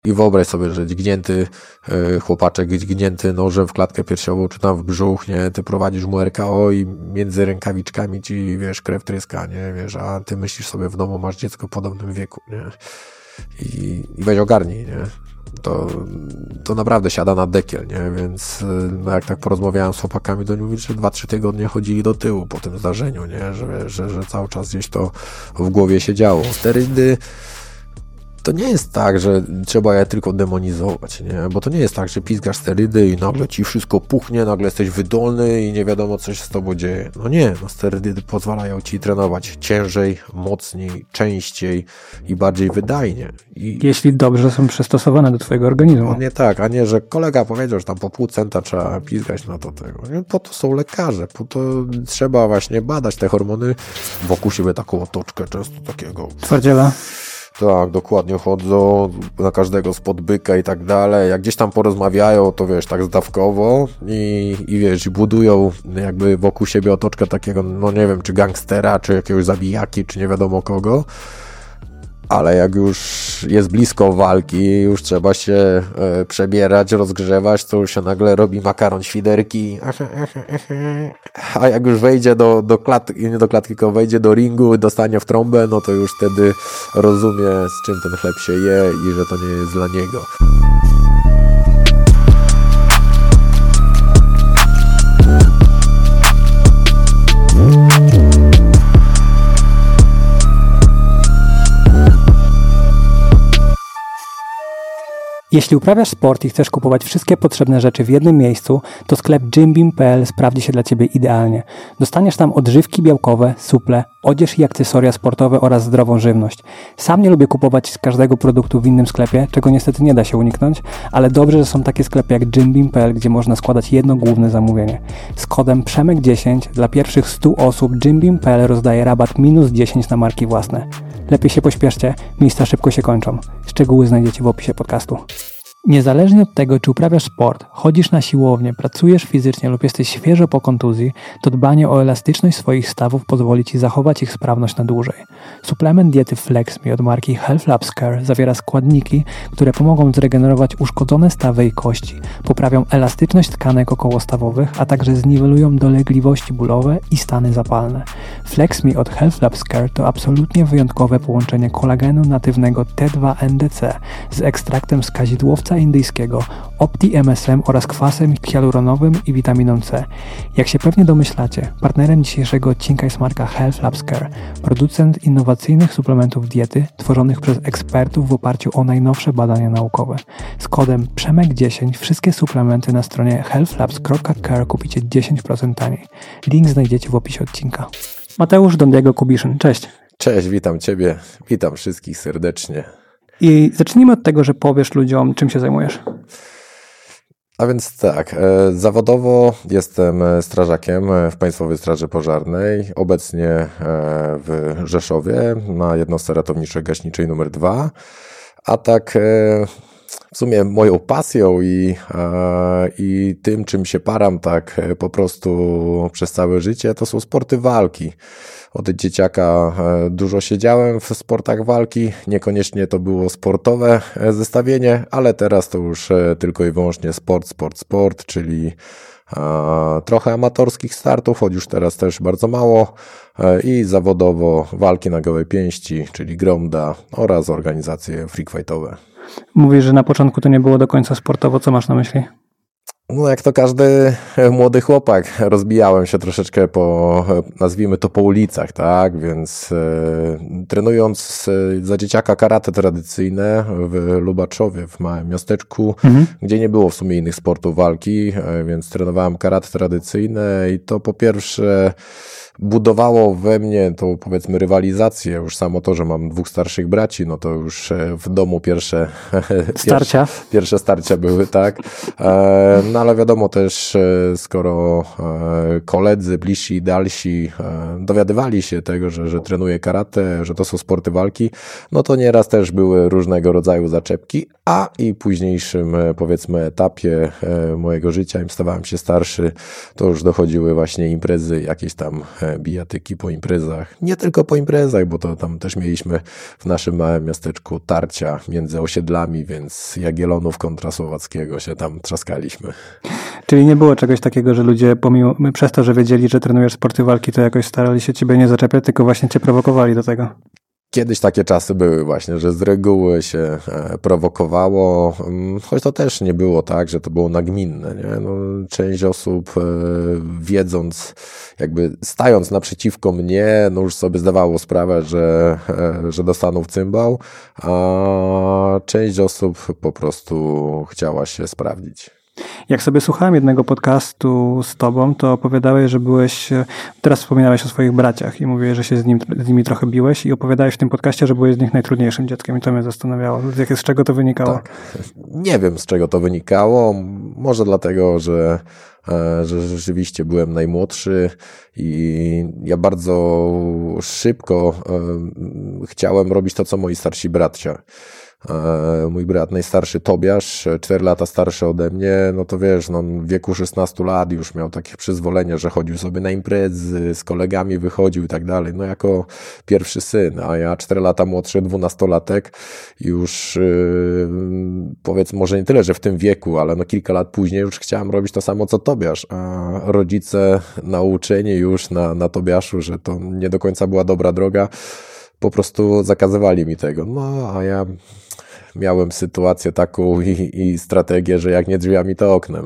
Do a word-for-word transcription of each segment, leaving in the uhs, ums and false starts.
I wyobraź sobie, że dźgnięty y, chłopaczek, dźgnięty nożem w klatkę piersiową, czy tam w brzuch, nie, ty prowadzisz mu R K O i między rękawiczkami ci, wiesz, krew tryska, nie, wiesz, a ty myślisz sobie w domu, masz dziecko w podobnym wieku, nie, i, i weź ogarnij, nie, to, to naprawdę siada na dekiel, nie, więc no jak tak porozmawiałem z chłopakami, to oni mówili, że dwa, trzy tygodnie chodzili do tyłu po tym zdarzeniu, nie, że, że, że cały czas gdzieś to w głowie się działo. Sterydy to nie jest tak, że trzeba je tylko demonizować, nie? Bo to nie jest tak, że pizgasz sterydy i nagle ci wszystko puchnie, nagle jesteś wydolny i nie wiadomo, co się z tobą dzieje. No nie, no sterydy pozwalają ci trenować ciężej, mocniej, częściej i bardziej wydajnie. I jeśli dobrze są przystosowane do twojego organizmu. No nie tak, a nie, że kolega powiedział, że tam po pół centa trzeba pizgać na to tego. Nie? Po to są lekarze, po to trzeba właśnie badać te hormony. Wokół siebie taką otoczkę często takiego... Twardziela. Tak, dokładnie, chodzą na każdego spod byka i tak dalej. Jak gdzieś tam porozmawiają, to wiesz, tak zdawkowo i, i wiesz, budują jakby wokół siebie otoczkę takiego, no nie wiem, czy gangstera, czy jakiegoś zabijaki, czy nie wiadomo kogo. Ale jak już jest blisko walki, już trzeba się e, przebierać, rozgrzewać, to już się nagle robi makaron świderki. A jak już wejdzie do, do klatki, nie do klatki, tylko wejdzie do ringu, dostanie w trąbę, no to już wtedy rozumie, z czym ten chleb się je i że to nie jest dla niego. Jeśli uprawiasz sport i chcesz kupować wszystkie potrzebne rzeczy w jednym miejscu, to sklep gym beam kropka p l sprawdzi się dla Ciebie idealnie. Dostaniesz tam odżywki białkowe, suple, odzież i akcesoria sportowe oraz zdrową żywność. Sam nie lubię kupować z każdego produktu w innym sklepie, czego niestety nie da się uniknąć, ale dobrze, że są takie sklepy jak gym beam kropka p l, gdzie można składać jedno główne zamówienie. Z kodem Przemek dziesięć dla pierwszych stu osób gym beam kropka p l rozdaje rabat minus dziesięć na marki własne. Lepiej się pośpieszcie, miejsca szybko się kończą. Szczegóły znajdziecie w opisie podcastu. Niezależnie od tego, czy uprawiasz sport, chodzisz na siłownię, pracujesz fizycznie lub jesteś świeżo po kontuzji, to dbanie o elastyczność swoich stawów pozwoli Ci zachować ich sprawność na dłużej. Suplement diety FlexMe od marki Health Labs Care zawiera składniki, które pomogą zregenerować uszkodzone stawy i kości, poprawią elastyczność tkanek okołostawowych, a także zniwelują dolegliwości bólowe i stany zapalne. FlexMe od Health Labs Care to absolutnie wyjątkowe połączenie kolagenu natywnego T dwa N D C z ekstraktem z kazidłowca indyjskiego, Opti M S M oraz kwasem hialuronowym i witaminą C. Jak się pewnie domyślacie, partnerem dzisiejszego odcinka jest marka Health Labs Care, producent innowacyjnych suplementów diety tworzonych przez ekspertów w oparciu o najnowsze badania naukowe. Z kodem Przemek dziesięć wszystkie suplementy na stronie health labs kropka care kupicie dziesięć procent taniej. Link znajdziecie w opisie odcinka. Mateusz Don Diego Kubiszyn, cześć. Cześć, witam Ciebie, witam wszystkich serdecznie. I zacznijmy od tego, że powiesz ludziom, czym się zajmujesz. A więc tak, zawodowo jestem strażakiem w Państwowej Straży Pożarnej, obecnie w Rzeszowie na jednostce ratowniczo-gaśniczej numer dwa, a tak w sumie moją pasją i, i tym, czym się param tak po prostu przez całe życie, to są sporty walki. Od dzieciaka dużo siedziałem w sportach walki, niekoniecznie to było sportowe zestawienie, ale teraz to już tylko i wyłącznie sport, sport, sport, czyli trochę amatorskich startów, choć już teraz też bardzo mało, i zawodowo walki na gołe pięści, czyli Gronda oraz organizacje freakfightowe. Mówisz, że na początku to nie było do końca sportowo, co masz na myśli? No jak to każdy młody chłopak, rozbijałem się troszeczkę po, nazwijmy to po ulicach, tak, więc e, trenując za dzieciaka karate tradycyjne w Lubaczowie, w małym miasteczku, mhm. gdzie nie było w sumie innych sportów walki, e, więc trenowałem karate tradycyjne i to po pierwsze budowało we mnie tą, powiedzmy, rywalizację, już samo to, że mam dwóch starszych braci, no to już w domu pierwsze starcia, pierwsze, pierwsze starcia były, tak. No ale wiadomo też, skoro koledzy bliżsi i dalsi dowiadywali się tego, że, że trenuję karate, że to są sporty walki, no to nieraz też były różnego rodzaju zaczepki, a i późniejszym, powiedzmy, etapie mojego życia, im stawałem się starszy, to już dochodziły właśnie imprezy, jakieś tam bijatyki po imprezach. Nie tylko po imprezach, bo to tam też mieliśmy w naszym małym miasteczku tarcia między osiedlami, więc Jagiellonów kontra Słowackiego się tam trzaskaliśmy. Czyli nie było czegoś takiego, że ludzie pomimo, przez to, że wiedzieli, że trenujesz sporty walki, to jakoś starali się ciebie nie zaczepiać, tylko właśnie cię prowokowali do tego? Kiedyś takie czasy były właśnie, że z reguły się prowokowało, choć to też nie było tak, że to było nagminne, nie? No, część osób wiedząc, jakby stając naprzeciwko mnie, no już sobie zdawało sprawę, że, że dostaną w cymbał, a część osób po prostu chciała się sprawdzić. Jak sobie słuchałem jednego podcastu z tobą, to opowiadałeś, że byłeś, teraz wspominałeś o swoich braciach i mówiłeś, że się z, nim, z nimi trochę biłeś i opowiadałeś w tym podcaście, że byłeś z nich najtrudniejszym dzieckiem i to mnie zastanawiało. Z czego to wynikało? Tak. Nie wiem, z czego to wynikało. Może dlatego, że, że rzeczywiście byłem najmłodszy i ja bardzo szybko chciałem robić to, co moi starsi bracia. Mój brat najstarszy Tobiasz, cztery lata starszy ode mnie, no to wiesz, no w wieku szesnastu lat już miał takie przyzwolenie, że chodził sobie na imprezy, z kolegami wychodził i tak dalej, no jako pierwszy syn, a ja cztery lata młodszy, dwunastolatek, już yy, powiedzmy może nie tyle, że w tym wieku, ale no kilka lat później już chciałem robić to samo co Tobiasz, a rodzice nauczeni już na, na Tobiaszu, że to nie do końca była dobra droga, po prostu zakazywali mi tego, no a ja miałem sytuację taką i, i strategię, że jak nie drzwiami, to oknem.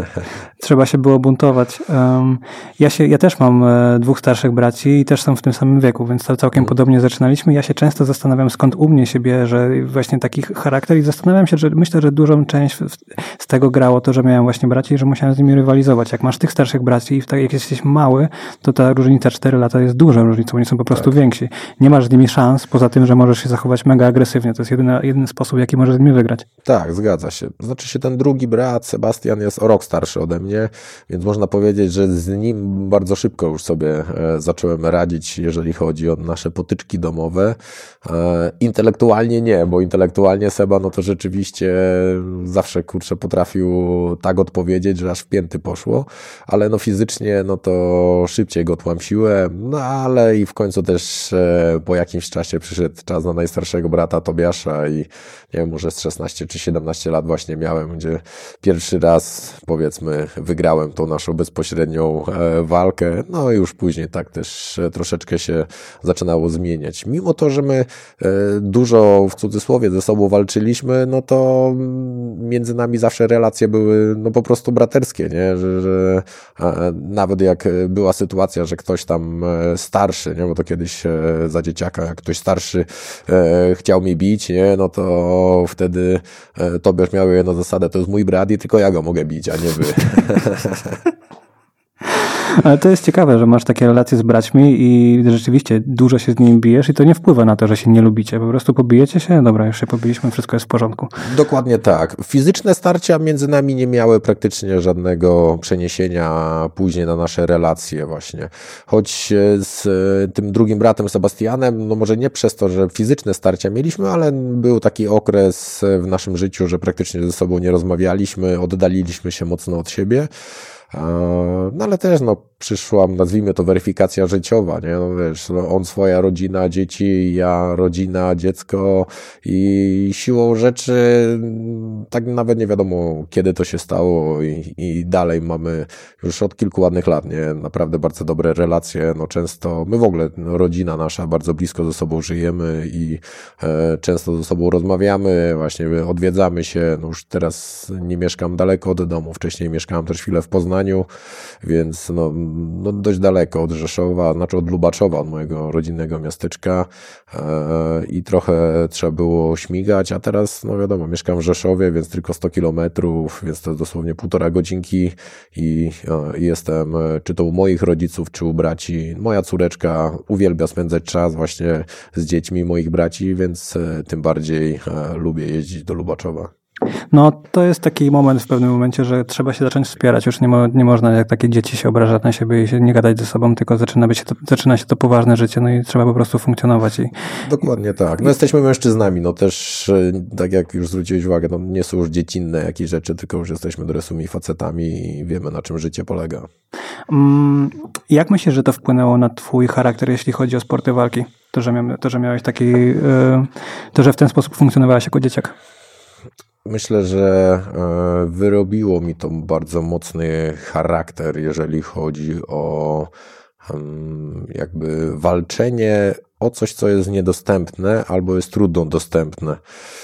Trzeba się było buntować. Um, ja, się, ja też mam e, dwóch starszych braci i też są w tym samym wieku, więc to całkiem mm. podobnie zaczynaliśmy. Ja się często zastanawiam, skąd u mnie się bierze właśnie taki charakter i zastanawiam się, że myślę, że dużą część w, z tego grało to, że miałem właśnie braci i że musiałem z nimi rywalizować. Jak masz tych starszych braci i tak, jak jesteś mały, to ta różnica cztery lata jest dużą różnicą, oni są po prostu tak. więksi. Nie masz z nimi szans, poza tym, że możesz się zachować mega agresywnie. To jest jedyny, jedyny sposób, jaki możesz z nimi wygrać. Tak, zgadza się. Znaczy się ten drugi brat, Sebastian, jest o rok starszy ode mnie, więc można powiedzieć, że z nim bardzo szybko już sobie zacząłem radzić, jeżeli chodzi o nasze potyczki domowe. Intelektualnie nie, bo intelektualnie Seba, no to rzeczywiście zawsze, kurczę, potrafił tak odpowiedzieć, że aż w pięty poszło, ale no fizycznie, no to szybciej go tłamsiłem, no ale i w końcu też po jakimś czasie przyszedł czas na najstarszego brata Tobiasza i nie wiem, może z szesnaście czy siedemnaście lat właśnie miałem, gdzie pierwszy raz, powiedzmy, wygrałem tą naszą bezpośrednią walkę, no i już później tak też troszeczkę się zaczynało zmieniać. Mimo to, że my dużo w cudzysłowie ze sobą walczyliśmy, no to między nami zawsze relacje były no po prostu braterskie, nie? Że, że nawet jak była sytuacja, że ktoś tam starszy, nie? Bo to kiedyś za dzieciaka, jak ktoś starszy chciał mnie bić, nie? No to wtedy Tobiasz miał jedną zasadę, to jest mój brat i tylko ja go mogę bić, a nie wy. Ale to jest ciekawe, że masz takie relacje z braćmi i rzeczywiście dużo się z nimi bijesz i to nie wpływa na to, że się nie lubicie. Po prostu pobijecie się, dobra, już się pobiliśmy, wszystko jest w porządku. Dokładnie tak. Fizyczne starcia między nami nie miały praktycznie żadnego przeniesienia później na nasze relacje właśnie. Choć z tym drugim bratem Sebastianem, no może nie przez to, że fizyczne starcia mieliśmy, ale był taki okres w naszym życiu, że praktycznie ze sobą nie rozmawialiśmy, oddaliliśmy się mocno od siebie. No ale też no, przyszła, nazwijmy to, weryfikacja życiowa, nie? No, wiesz, no, on swoja rodzina, dzieci, ja rodzina, dziecko i siłą rzeczy tak nawet nie wiadomo, kiedy to się stało i, i dalej mamy już od kilku ładnych lat, nie? Naprawdę bardzo dobre relacje, no często, my w ogóle, no, rodzina nasza, bardzo blisko ze sobą żyjemy i e, często ze sobą rozmawiamy, właśnie odwiedzamy się, no już teraz nie mieszkam daleko od domu, wcześniej mieszkałem też chwilę w Poznaniu, więc no, no dość daleko od Rzeszowa, znaczy od Lubaczowa, od mojego rodzinnego miasteczka e, i trochę trzeba było śmigać, a teraz, no wiadomo, mieszkam w Rzeszowie, więc tylko sto kilometrów, więc to dosłownie półtora godzinki i e, jestem czy to u moich rodziców, czy u braci. Moja córeczka uwielbia spędzać czas właśnie z dziećmi moich braci, więc e, tym bardziej e, lubię jeździć do Lubaczowa. No to jest taki moment w pewnym momencie, że trzeba się zacząć wspierać. Już nie, mo- nie można jak takie dzieci się obrażać na siebie i się nie gadać ze sobą, tylko zaczyna, być to, zaczyna się to poważne życie, no i trzeba po prostu funkcjonować. I... Dokładnie tak. No jesteśmy mężczyznami, no też tak jak już zwróciłeś uwagę, no nie są już dziecinne jakieś rzeczy, tylko już jesteśmy dorosłymi facetami i wiemy, na czym życie polega. Mm, jak myślisz, że to wpłynęło na twój charakter, jeśli chodzi o sporty walki? To, że, mia- to, że miałeś taki, yy, to, że w ten sposób funkcjonowałeś jako dzieciak? Myślę, że wyrobiło mi to bardzo mocny charakter, jeżeli chodzi o jakby walczenie o coś, co jest niedostępne albo jest trudno dostępne.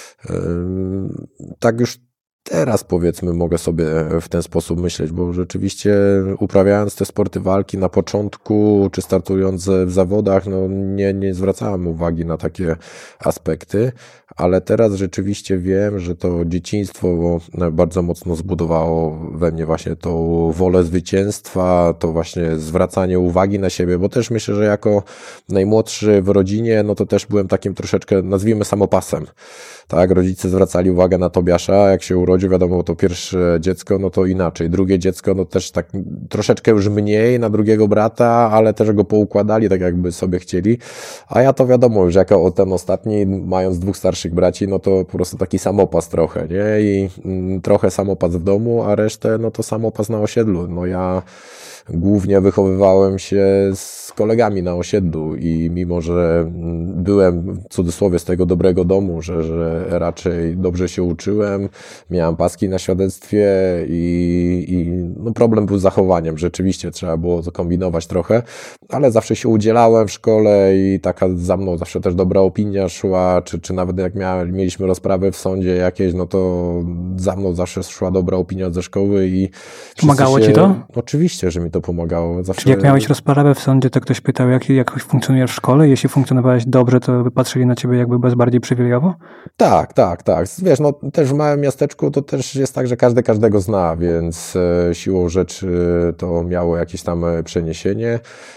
Tak już teraz, powiedzmy, mogę sobie w ten sposób myśleć, bo rzeczywiście uprawiając te sporty walki na początku, czy startując w zawodach, no nie, nie zwracałem uwagi na takie aspekty, ale teraz rzeczywiście wiem, że to dzieciństwo bardzo mocno zbudowało we mnie właśnie tą wolę zwycięstwa, to właśnie zwracanie uwagi na siebie, bo też myślę, że jako najmłodszy w rodzinie, no to też byłem takim troszeczkę, nazwijmy, samopasem. Tak, rodzice zwracali uwagę na Tobiasza, jak się urodził, wiadomo, to pierwsze dziecko, no to inaczej. Drugie dziecko, no też tak troszeczkę już mniej na drugiego brata, ale też go poukładali tak, jakby sobie chcieli. A ja to wiadomo, już jako ten ostatni, mając dwóch starszych braci, no to po prostu taki samopas trochę, nie? I mm, trochę samopas w domu, a resztę, no to samopas na osiedlu. No ja głównie wychowywałem się z kolegami na osiedlu i mimo, że byłem w cudzysłowie z tego dobrego domu, że, że raczej dobrze się uczyłem, miałem paski na świadectwie i, i no problem był z zachowaniem. Rzeczywiście trzeba było to kombinować trochę, ale zawsze się udzielałem w szkole i taka za mną zawsze też dobra opinia szła, czy, czy nawet jak miałem, mieliśmy rozprawy w sądzie jakieś, no to za mną zawsze szła dobra opinia ze szkoły i pomagało się, ci to? Oczywiście, że mi to pomagało. Zawsze... Czyli jak miałeś rozprawę w sądzie, to ktoś pytał, jak, jak funkcjonujesz w szkole? Jeśli funkcjonowałeś dobrze, to patrzyli na ciebie jakby bez bardziej przywilejowo? Tak, tak, tak. Wiesz, no też w małym miasteczku to też jest tak, że każdy każdego zna, więc e, siłą rzeczy to miało jakieś tam przeniesienie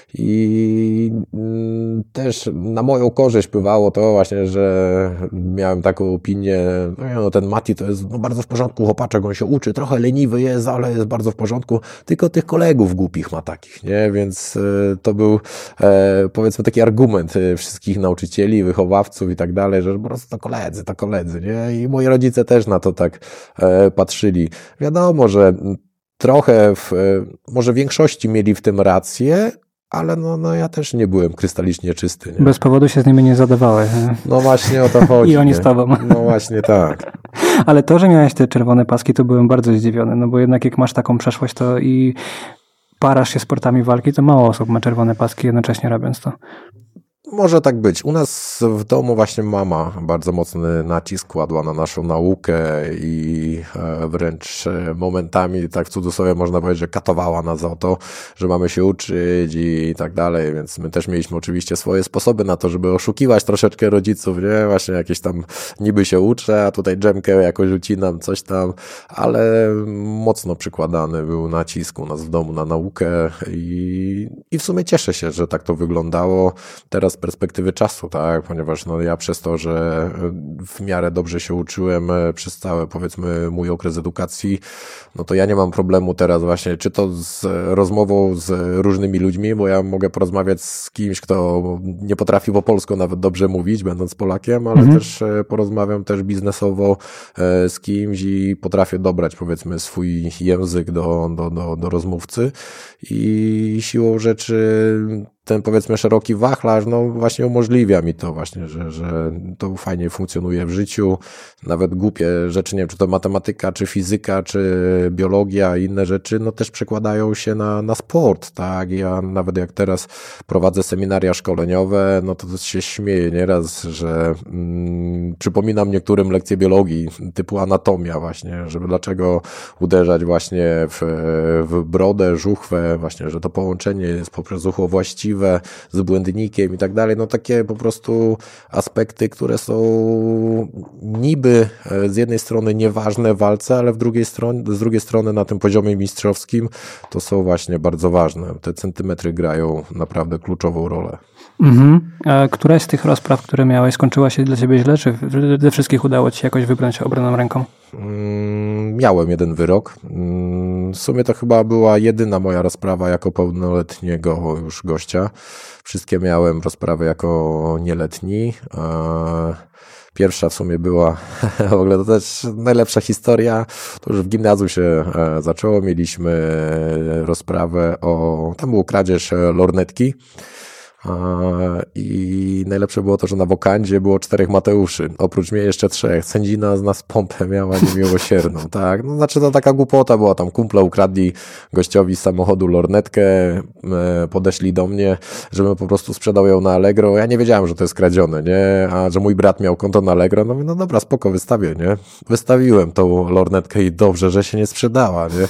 i mm, też na moją korzyść pływało to właśnie, że miałem taką opinię, no, no ten Mati to jest no, bardzo w porządku chłopaczek, on się uczy, trochę leniwy jest, ale jest bardzo w porządku, tylko tych kolegów głupich ma takich, nie? Więc e, to był e, powiedzmy taki argument wszystkich nauczycieli, wychowawców i tak dalej, że po prostu to koledzy, to koledzy, nie? I moi rodzice też na to tak e, patrzyli. Wiadomo, że trochę w, e, może w większości mieli w tym rację, ale no, no ja też nie byłem krystalicznie czysty. Nie? Bez powodu się z nimi nie zadawałeś. Nie? No właśnie o to chodzi. I oni nie? z tobą. No właśnie tak. Ale to, że miałeś te czerwone paski, to byłem bardzo zdziwiony, no bo jednak jak masz taką przeszłość, to i parasz się sportami walki, to mało osób ma czerwone paski jednocześnie robiąc to. Może tak być. U nas w domu właśnie mama bardzo mocny nacisk kładła na naszą naukę i wręcz momentami, tak w cudzysłowie można powiedzieć, że katowała nas o to, że mamy się uczyć i tak dalej, więc my też mieliśmy oczywiście swoje sposoby na to, żeby oszukiwać troszeczkę rodziców, nie? Właśnie jakieś tam niby się uczę, a tutaj dżemkę jakoś ucinam, coś tam, ale mocno przykładany był nacisk u nas w domu na naukę i, i w sumie cieszę się, że tak to wyglądało. Teraz z perspektywy czasu, tak, ponieważ no ja przez to, że w miarę dobrze się uczyłem przez cały, powiedzmy, mój okres edukacji, no to ja nie mam problemu teraz właśnie, czy to z rozmową z różnymi ludźmi, bo ja mogę porozmawiać z kimś, kto nie potrafi po polsku nawet dobrze mówić, będąc Polakiem, ale mhm. też porozmawiam też biznesowo z kimś i potrafię dobrać, powiedzmy, swój język do, do, do, do rozmówcy i siłą rzeczy ten, powiedzmy, szeroki wachlarz, no właśnie umożliwia mi to właśnie, że, że to fajnie funkcjonuje w życiu. Nawet głupie rzeczy, nie wiem, czy to matematyka, czy fizyka, czy biologia i inne rzeczy, no też przekładają się na, na sport, tak? Ja nawet jak teraz prowadzę seminaria szkoleniowe, no to się śmieję nieraz, że mm, przypominam niektórym lekcje biologii, typu anatomia właśnie, żeby dlaczego uderzać właśnie w, w brodę, żuchwę, właśnie, że to połączenie jest poprzez ucho właściwe, możliwe, z błędnikiem i tak dalej. No takie po prostu aspekty, które są niby z jednej strony nieważne w walce, ale w drugiej stronie, z drugiej strony na tym poziomie mistrzowskim to są właśnie bardzo ważne. Te centymetry grają naprawdę kluczową rolę. Mhm. A któraś z tych rozpraw, które miałeś, skończyła się dla ciebie źle, czy ze wszystkich udało ci się jakoś wybrnąć obroną ręką? Miałem jeden wyrok. W sumie to chyba była jedyna moja rozprawa jako pełnoletniego już gościa. Wszystkie miałem rozprawy jako nieletni. Pierwsza w sumie była, w ogóle to też najlepsza historia, to już w gimnazjum się zaczęło, mieliśmy rozprawę o, tam było kradzież lornetki. I najlepsze było to, że na wokandzie było czterech Mateuszy, oprócz mnie jeszcze trzech. Sędzina z nas pompę miała niemiłosierną, tak. No, znaczy to taka głupota była, tam kumple ukradli gościowi z samochodu lornetkę, podeszli do mnie, żebym po prostu sprzedał ją na Allegro. Ja nie wiedziałem, że to jest kradzione, nie, a że mój brat miał konto na Allegro, no mówię, no dobra, spoko, wystawię, nie. Wystawiłem tą lornetkę i dobrze, że się nie sprzedała, nie.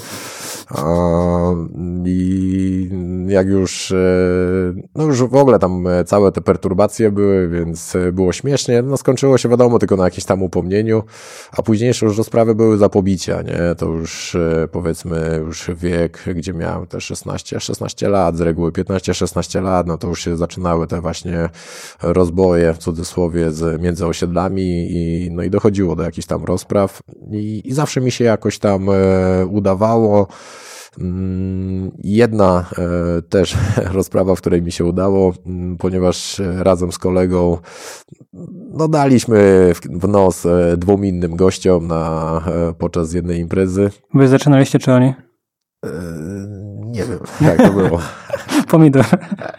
I jak już, no już w ogóle tam całe te perturbacje były, więc było śmiesznie, no skończyło się wiadomo tylko na jakimś tam upomnieniu, a późniejsze już rozprawy były za pobicia, nie, to już powiedzmy już wiek, gdzie miałem te szesnaście, szesnaście lat, z reguły piętnaście szesnaście lat, no to już się zaczynały te właśnie rozboje w cudzysłowie z, między osiedlami i no i dochodziło do jakichś tam rozpraw i, i zawsze mi się jakoś tam e, udawało. Jedna e, też rozprawa, w której mi się udało, ponieważ razem z kolegą no daliśmy w, w nos dwóm innym gościom na, podczas jednej imprezy. Wy zaczynaliście, czy oni? E, nie wiem, jak to było. Pomidor.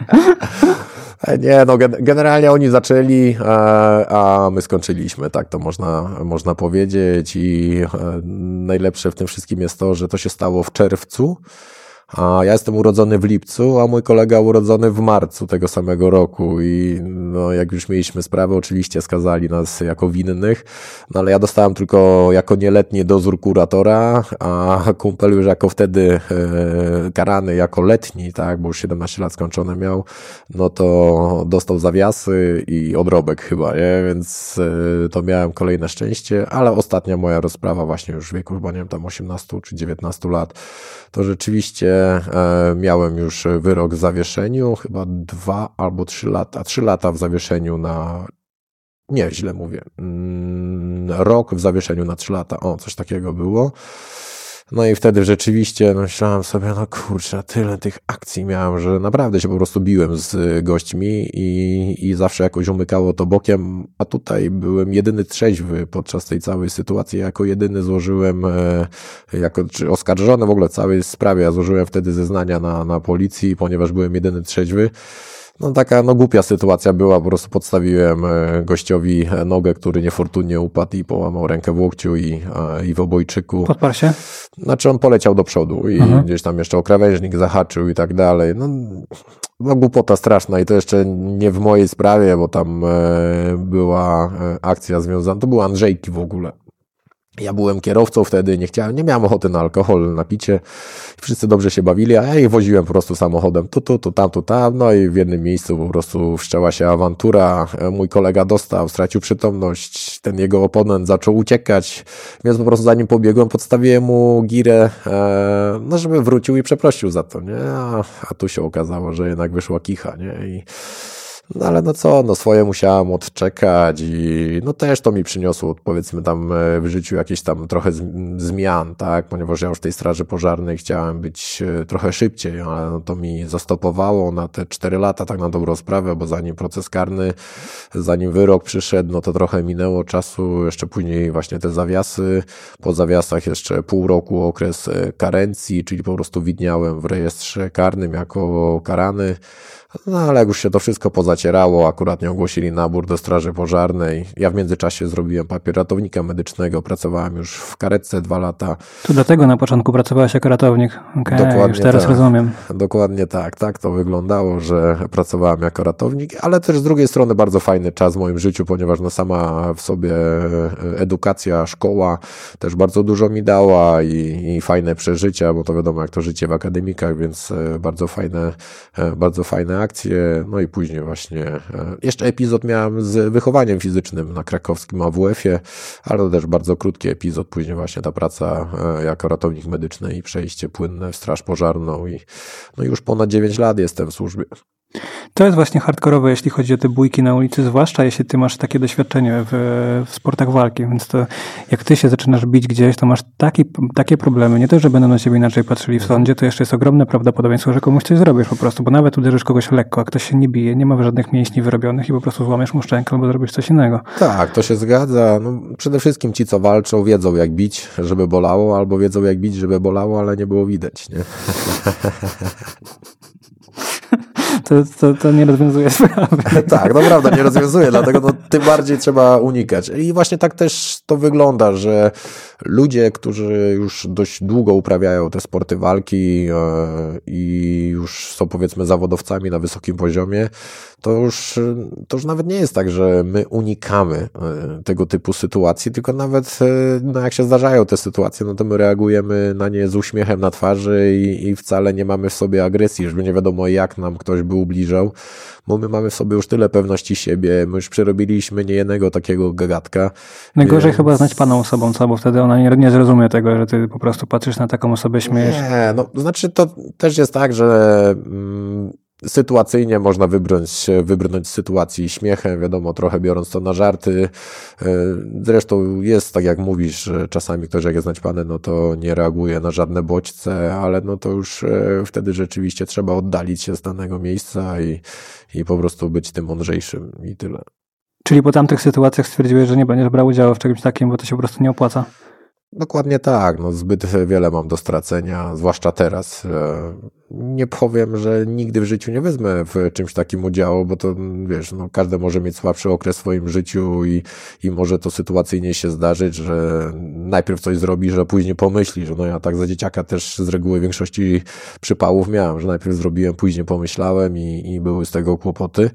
Nie, no generalnie oni zaczęli, a my skończyliśmy, tak to można, można powiedzieć i najlepsze w tym wszystkim jest to, że to się stało w czerwcu, a ja jestem urodzony w lipcu, a mój kolega urodzony w marcu tego samego roku i no jak już mieliśmy sprawę, oczywiście skazali nas jako winnych, no ale ja dostałem tylko jako nieletni dozór kuratora, a kumpel już jako wtedy e, karany jako letni, tak, bo już siedemnaście lat skończone miał, no to dostał zawiasy i odrobek chyba, nie, więc e, to miałem kolejne szczęście, ale ostatnia moja rozprawa właśnie już w wieku chyba nie wiem tam osiemnastu czy dziewiętnastu lat, to rzeczywiście miałem już wyrok w zawieszeniu, chyba dwa albo trzy lata, trzy lata w zawieszeniu na, nie, źle mówię, rok w zawieszeniu na trzy lata, o, coś takiego było. No i wtedy rzeczywiście no, myślałem sobie, no kurczę, tyle tych akcji miałem, że naprawdę się po prostu biłem z gośćmi i, i zawsze jakoś umykało to bokiem, a tutaj byłem jedyny trzeźwy podczas tej całej sytuacji, jako jedyny złożyłem, jako czy oskarżony w ogóle w całej sprawie, ja złożyłem wtedy zeznania na, na policji, ponieważ byłem jedyny trzeźwy. No taka no głupia sytuacja była, po prostu podstawiłem gościowi nogę, który niefortunnie upadł i połamał rękę w łokciu i, i w obojczyku. Podparł się? Znaczy on poleciał do przodu i mhm. gdzieś tam jeszcze o krawężnik zahaczył i tak dalej. No, no głupota straszna i to jeszcze nie w mojej sprawie, bo tam była akcja związana, to były Andrzejki w ogóle. Ja byłem kierowcą wtedy, nie chciałem, nie miałem ochoty na alkohol, na picie. Wszyscy dobrze się bawili, a ja ich woziłem po prostu samochodem tu, tu, tu, tam, tu, tam. No i w jednym miejscu po prostu wszczęła się awantura. Mój kolega dostał, stracił przytomność. Ten jego oponent zaczął uciekać. Więc po prostu za nim pobiegłem, podstawiłem mu girę, e, no żeby wrócił i przeprosił za to, nie? A, a tu się okazało, że jednak wyszła kicha, nie? I no ale no co, no swoje musiałem odczekać i no też to mi przyniosło, powiedzmy tam w życiu jakieś tam trochę zmian, tak, ponieważ ja już w tej straży pożarnej chciałem być trochę szybciej, ale no to mi zastopowało na te cztery lata tak na dobrą sprawę, bo zanim proces karny, zanim wyrok przyszedł, no to trochę minęło czasu, jeszcze później właśnie te zawiasy, po zawiasach jeszcze pół roku okres karencji, czyli po prostu widniałem w rejestrze karnym jako karany. No ale jak już się to wszystko pozadziało, nacierało, akurat nie ogłosili nabór do straży pożarnej. Ja w międzyczasie zrobiłem papier ratownika medycznego, pracowałem już w karetce dwa lata. Tu dlatego na początku pracowałeś jako ratownik. Okej, Dokładnie już teraz tak. rozumiem. Dokładnie tak, tak to wyglądało, że pracowałem jako ratownik, ale też z drugiej strony bardzo fajny czas w moim życiu, ponieważ no sama w sobie edukacja, szkoła też bardzo dużo mi dała i, i fajne przeżycia, bo to wiadomo jak to życie w akademikach, więc bardzo fajne, bardzo fajne akcje, no i później właśnie jeszcze epizod miałem z wychowaniem fizycznym na krakowskim A W F-ie, ale to też bardzo krótki epizod, później właśnie ta praca jako ratownik medyczny i przejście płynne w straż pożarną i no już ponad dziewięć lat jestem w służbie. To jest właśnie hardkorowe, jeśli chodzi o te bójki na ulicy, zwłaszcza jeśli ty masz takie doświadczenie w, w sportach walki, więc to jak ty się zaczynasz bić gdzieś, to masz taki, takie problemy, nie to, że będą na ciebie inaczej patrzyli w sądzie, to jeszcze jest ogromne prawdopodobieństwo, że komuś coś zrobisz po prostu, bo nawet uderzysz kogoś lekko, a ktoś się nie bije, nie ma żadnych mięśni wyrobionych i po prostu złamiesz mu szczękę albo zrobisz coś innego. Tak, to się zgadza. No, przede wszystkim ci, co walczą, wiedzą jak bić, żeby bolało, albo wiedzą jak bić, żeby bolało, ale nie było widać, nie? To, to, to nie rozwiązuje sprawy. Tak, no prawda, nie rozwiązuje, dlatego no, tym bardziej trzeba unikać. I właśnie tak też to wygląda, że ludzie, którzy już dość długo uprawiają te sporty walki yy, i już są powiedzmy zawodowcami na wysokim poziomie, to już, to już nawet nie jest tak, że my unikamy yy, tego typu sytuacji, tylko nawet yy, no, jak się zdarzają te sytuacje, no to my reagujemy na nie z uśmiechem na twarzy i, i wcale nie mamy w sobie agresji, żeby nie wiadomo jak nam ktoś by ubliżał, bo my mamy w sobie już tyle pewności siebie, my już przerobiliśmy niejednego takiego gagatka. Najgorzej więc... chyba znać paną osobą, co, bo wtedy ona nie, nie zrozumie tego, że ty po prostu patrzysz na taką osobę, śmiejesz. Nie, no znaczy to też jest tak, że mm, sytuacyjnie można wybrnąć, wybrnąć z sytuacji śmiechem, wiadomo, trochę biorąc to na żarty. Zresztą jest tak jak mówisz, że czasami ktoś jak jest naćpany, no to nie reaguje na żadne bodźce, ale no to już wtedy rzeczywiście trzeba oddalić się z danego miejsca i, i po prostu być tym mądrzejszym i tyle. Czyli po tamtych sytuacjach stwierdziłeś, że nie będziesz brał udziału w czymś takim, bo to się po prostu nie opłaca? Dokładnie tak, no zbyt wiele mam do stracenia, zwłaszcza teraz. Nie powiem, że nigdy w życiu nie wezmę w czymś takim udziału, bo to wiesz, no każdy może mieć słabszy okres w swoim życiu i, i może to sytuacyjnie się zdarzyć, że najpierw coś zrobi, że później pomyśli, że no ja tak za dzieciaka też z reguły w większości przypałów miałem, że najpierw zrobiłem, później pomyślałem i, i były z tego kłopoty.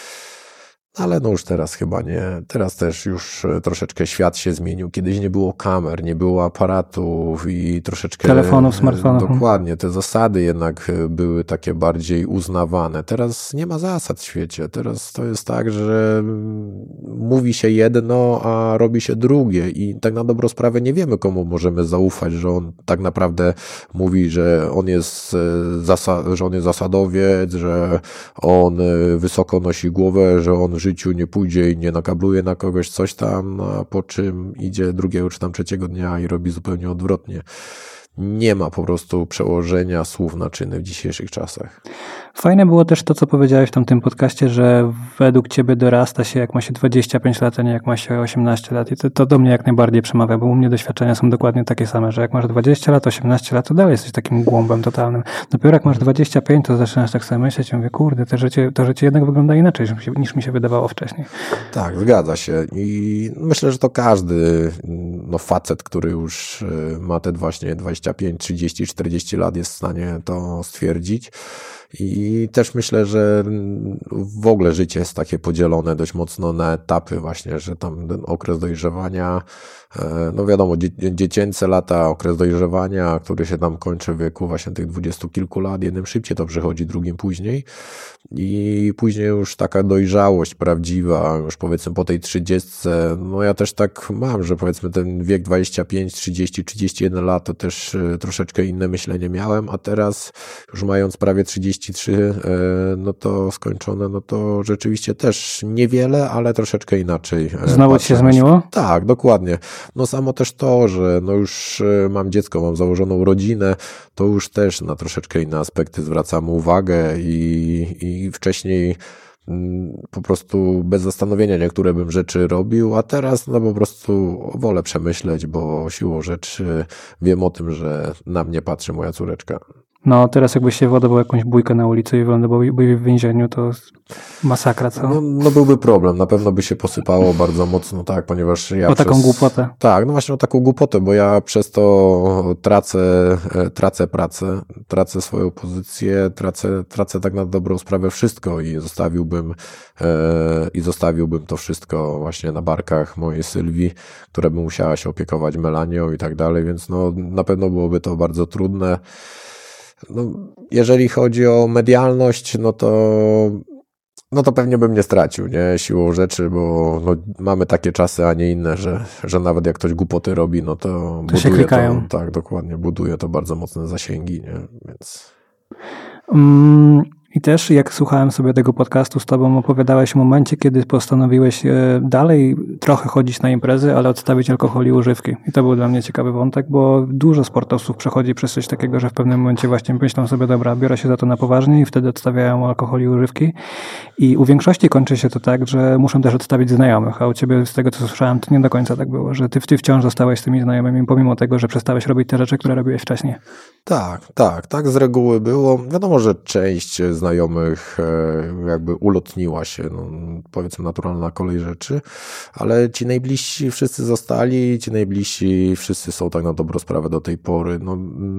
Ale no już teraz chyba nie. Teraz też już troszeczkę świat się zmienił. Kiedyś nie było kamer, nie było aparatów i troszeczkę... Telefonów, smartfonów. Dokładnie. Te zasady jednak były takie bardziej uznawane. Teraz nie ma zasad w świecie. Teraz to jest tak, że mówi się jedno, a robi się drugie i tak na dobrą sprawę nie wiemy, komu możemy zaufać, że on tak naprawdę mówi, że on jest, zasa- że on jest zasadowiec, że on wysoko nosi głowę, że on w życiu nie pójdzie i nie nakabluje na kogoś coś tam, a po czym idzie drugiego czy tam trzeciego dnia i robi zupełnie odwrotnie. Nie ma po prostu przełożenia słów na czyny w dzisiejszych czasach. Fajne było też to, co powiedziałeś w tamtym podcaście, że według ciebie dorasta się, jak ma się dwadzieścia pięć lat, a nie jak ma się osiemnaście lat. I to, to do mnie jak najbardziej przemawia, bo u mnie doświadczenia są dokładnie takie same, że jak masz dwadzieścia lat, osiemnaście lat, to dalej jesteś takim głąbem totalnym. Dopiero jak masz dwadzieścia pięć, to zaczynasz tak sobie myśleć i mówię, kurde, to życie, to życie jednak wygląda inaczej niż mi, się, niż mi się wydawało wcześniej. Tak, zgadza się. I myślę, że to każdy no, facet, który już ma te właśnie dwadzieścia pięć, trzydzieści, czterdzieści lat jest w stanie to stwierdzić. I też myślę, że w ogóle życie jest takie podzielone dość mocno na etapy właśnie, że tam ten okres dojrzewania, no wiadomo, dzie- dziecięce lata, okres dojrzewania, który się tam kończy w wieku właśnie tych dwudziestu kilku lat, jednym szybciej to przychodzi, drugim później i później już taka dojrzałość prawdziwa, już powiedzmy po tej trzydziestce, no ja też tak mam, że powiedzmy ten wiek dwadzieścia pięć, trzydzieści, trzydzieści jeden lat to też troszeczkę inne myślenie miałem, a teraz już mając prawie trzydzieści trzy, no to skończone, no to rzeczywiście też niewiele, ale troszeczkę inaczej. Znowu ci się zmieniło? Tak, dokładnie. No samo też to, że no już mam dziecko, mam założoną rodzinę, to już też na troszeczkę inne aspekty zwracam uwagę i, i wcześniej po prostu bez zastanowienia niektóre bym rzeczy robił, a teraz no po prostu wolę przemyśleć, bo siłą rzeczy wiem o tym, że na mnie patrzy moja córeczka. No teraz jakbyś się wyładował jakąś bójkę na ulicy i wylądował w więzieniu, to masakra, co? No, no byłby problem, na pewno by się posypało bardzo mocno, tak, ponieważ ja O przez... taką głupotę. Tak, no właśnie o taką głupotę, bo ja przez to tracę, tracę pracę, tracę swoją pozycję, tracę, tracę tak na dobrą sprawę wszystko i zostawiłbym e, i zostawiłbym to wszystko właśnie na barkach mojej Sylwii, która by musiała się opiekować Melanią i tak dalej, więc no na pewno byłoby to bardzo trudne. No, jeżeli chodzi o medialność, no to no to pewnie bym nie stracił, nie, siłą rzeczy, bo no, mamy takie czasy, a nie inne, że, że nawet jak ktoś głupoty robi, no to, to buduje się klikają. to, tak, dokładnie, buduje to bardzo mocne zasięgi, nie, więc... Mm. I też jak słuchałem sobie tego podcastu z tobą, opowiadałeś w momencie, kiedy postanowiłeś dalej trochę chodzić na imprezy, ale odstawić alkohol i używki. I to był dla mnie ciekawy wątek, bo dużo sportowców przechodzi przez coś takiego, że w pewnym momencie właśnie myślą sobie, dobra, biorę się za to na poważnie i wtedy odstawiają alkohol i używki. I u większości kończy się to tak, że muszą też odstawić znajomych, a u ciebie z tego, co słyszałem, to nie do końca tak było, że ty, ty wciąż zostałeś z tymi znajomymi, pomimo tego, że przestałeś robić te rzeczy, które robiłeś wcześniej. Tak, tak, tak z reguły było. Wiadomo, że część znajomych jakby ulotniła się, no, powiedzmy naturalna kolej rzeczy, ale ci najbliżsi wszyscy zostali, ci najbliżsi wszyscy są tak na dobrą sprawę do tej pory. No,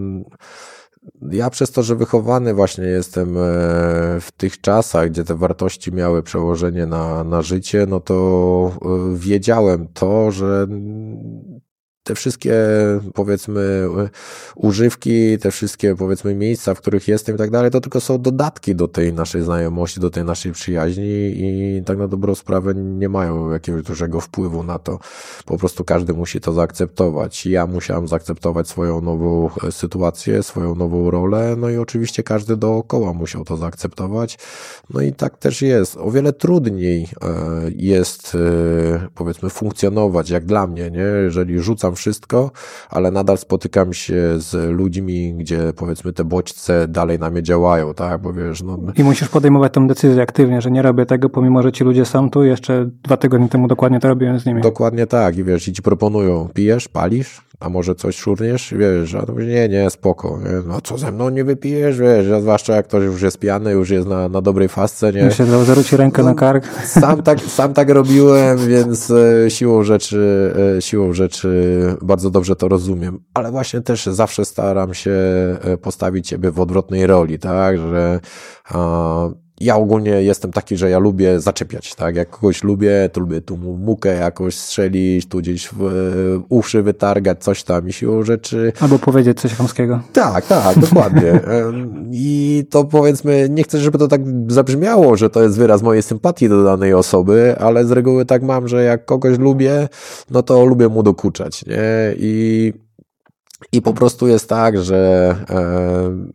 ja przez to, że wychowany właśnie jestem w tych czasach, gdzie te wartości miały przełożenie na, na życie, no to wiedziałem to, że te wszystkie, powiedzmy, używki, te wszystkie, powiedzmy, miejsca, w których jestem i tak dalej, to tylko są dodatki do tej naszej znajomości, do tej naszej przyjaźni i tak na dobrą sprawę nie mają jakiegoś dużego wpływu na to. Po prostu każdy musi to zaakceptować. Ja musiałem zaakceptować swoją nową sytuację, swoją nową rolę, no i oczywiście każdy dookoła musiał to zaakceptować. No i tak też jest. O wiele trudniej jest, powiedzmy, funkcjonować, jak dla mnie, nie? Jeżeli rzucam wszystko, ale nadal spotykam się z ludźmi, gdzie powiedzmy te bodźce dalej na mnie działają, tak, bo wiesz, no... I musisz podejmować tę decyzję aktywnie, że nie robię tego, pomimo, że ci ludzie są tu, jeszcze dwa tygodnie temu dokładnie to robiłem z nimi. Dokładnie tak i wiesz, i ci proponują, pijesz, palisz, a może coś szurniesz, wiesz, a to mówisz, nie, nie, spoko, nie? No co ze mną nie wypijesz, wiesz, a zwłaszcza jak ktoś już jest pijany, już jest na, na dobrej fasce, nie? Myślę, zarzuci rękę no, na kark. Sam tak, sam tak robiłem, więc siłą rzeczy, siłą rzeczy bardzo dobrze to rozumiem, ale właśnie też zawsze staram się postawić siebie w odwrotnej roli, tak, że a, ja ogólnie jestem taki, że ja lubię zaczepiać, tak, jak kogoś lubię, to lubię tu mu mukę jakoś strzelić, tu gdzieś w uszy wytargać, coś tam i siłą rzeczy. Albo powiedzieć coś chamskiego. Tak, tak, dokładnie. I to powiedzmy, nie chcę, żeby to tak zabrzmiało, że to jest wyraz mojej sympatii do danej osoby, ale z reguły tak mam, że jak kogoś lubię, no to lubię mu dokuczać, nie? I, i po prostu jest tak, że e,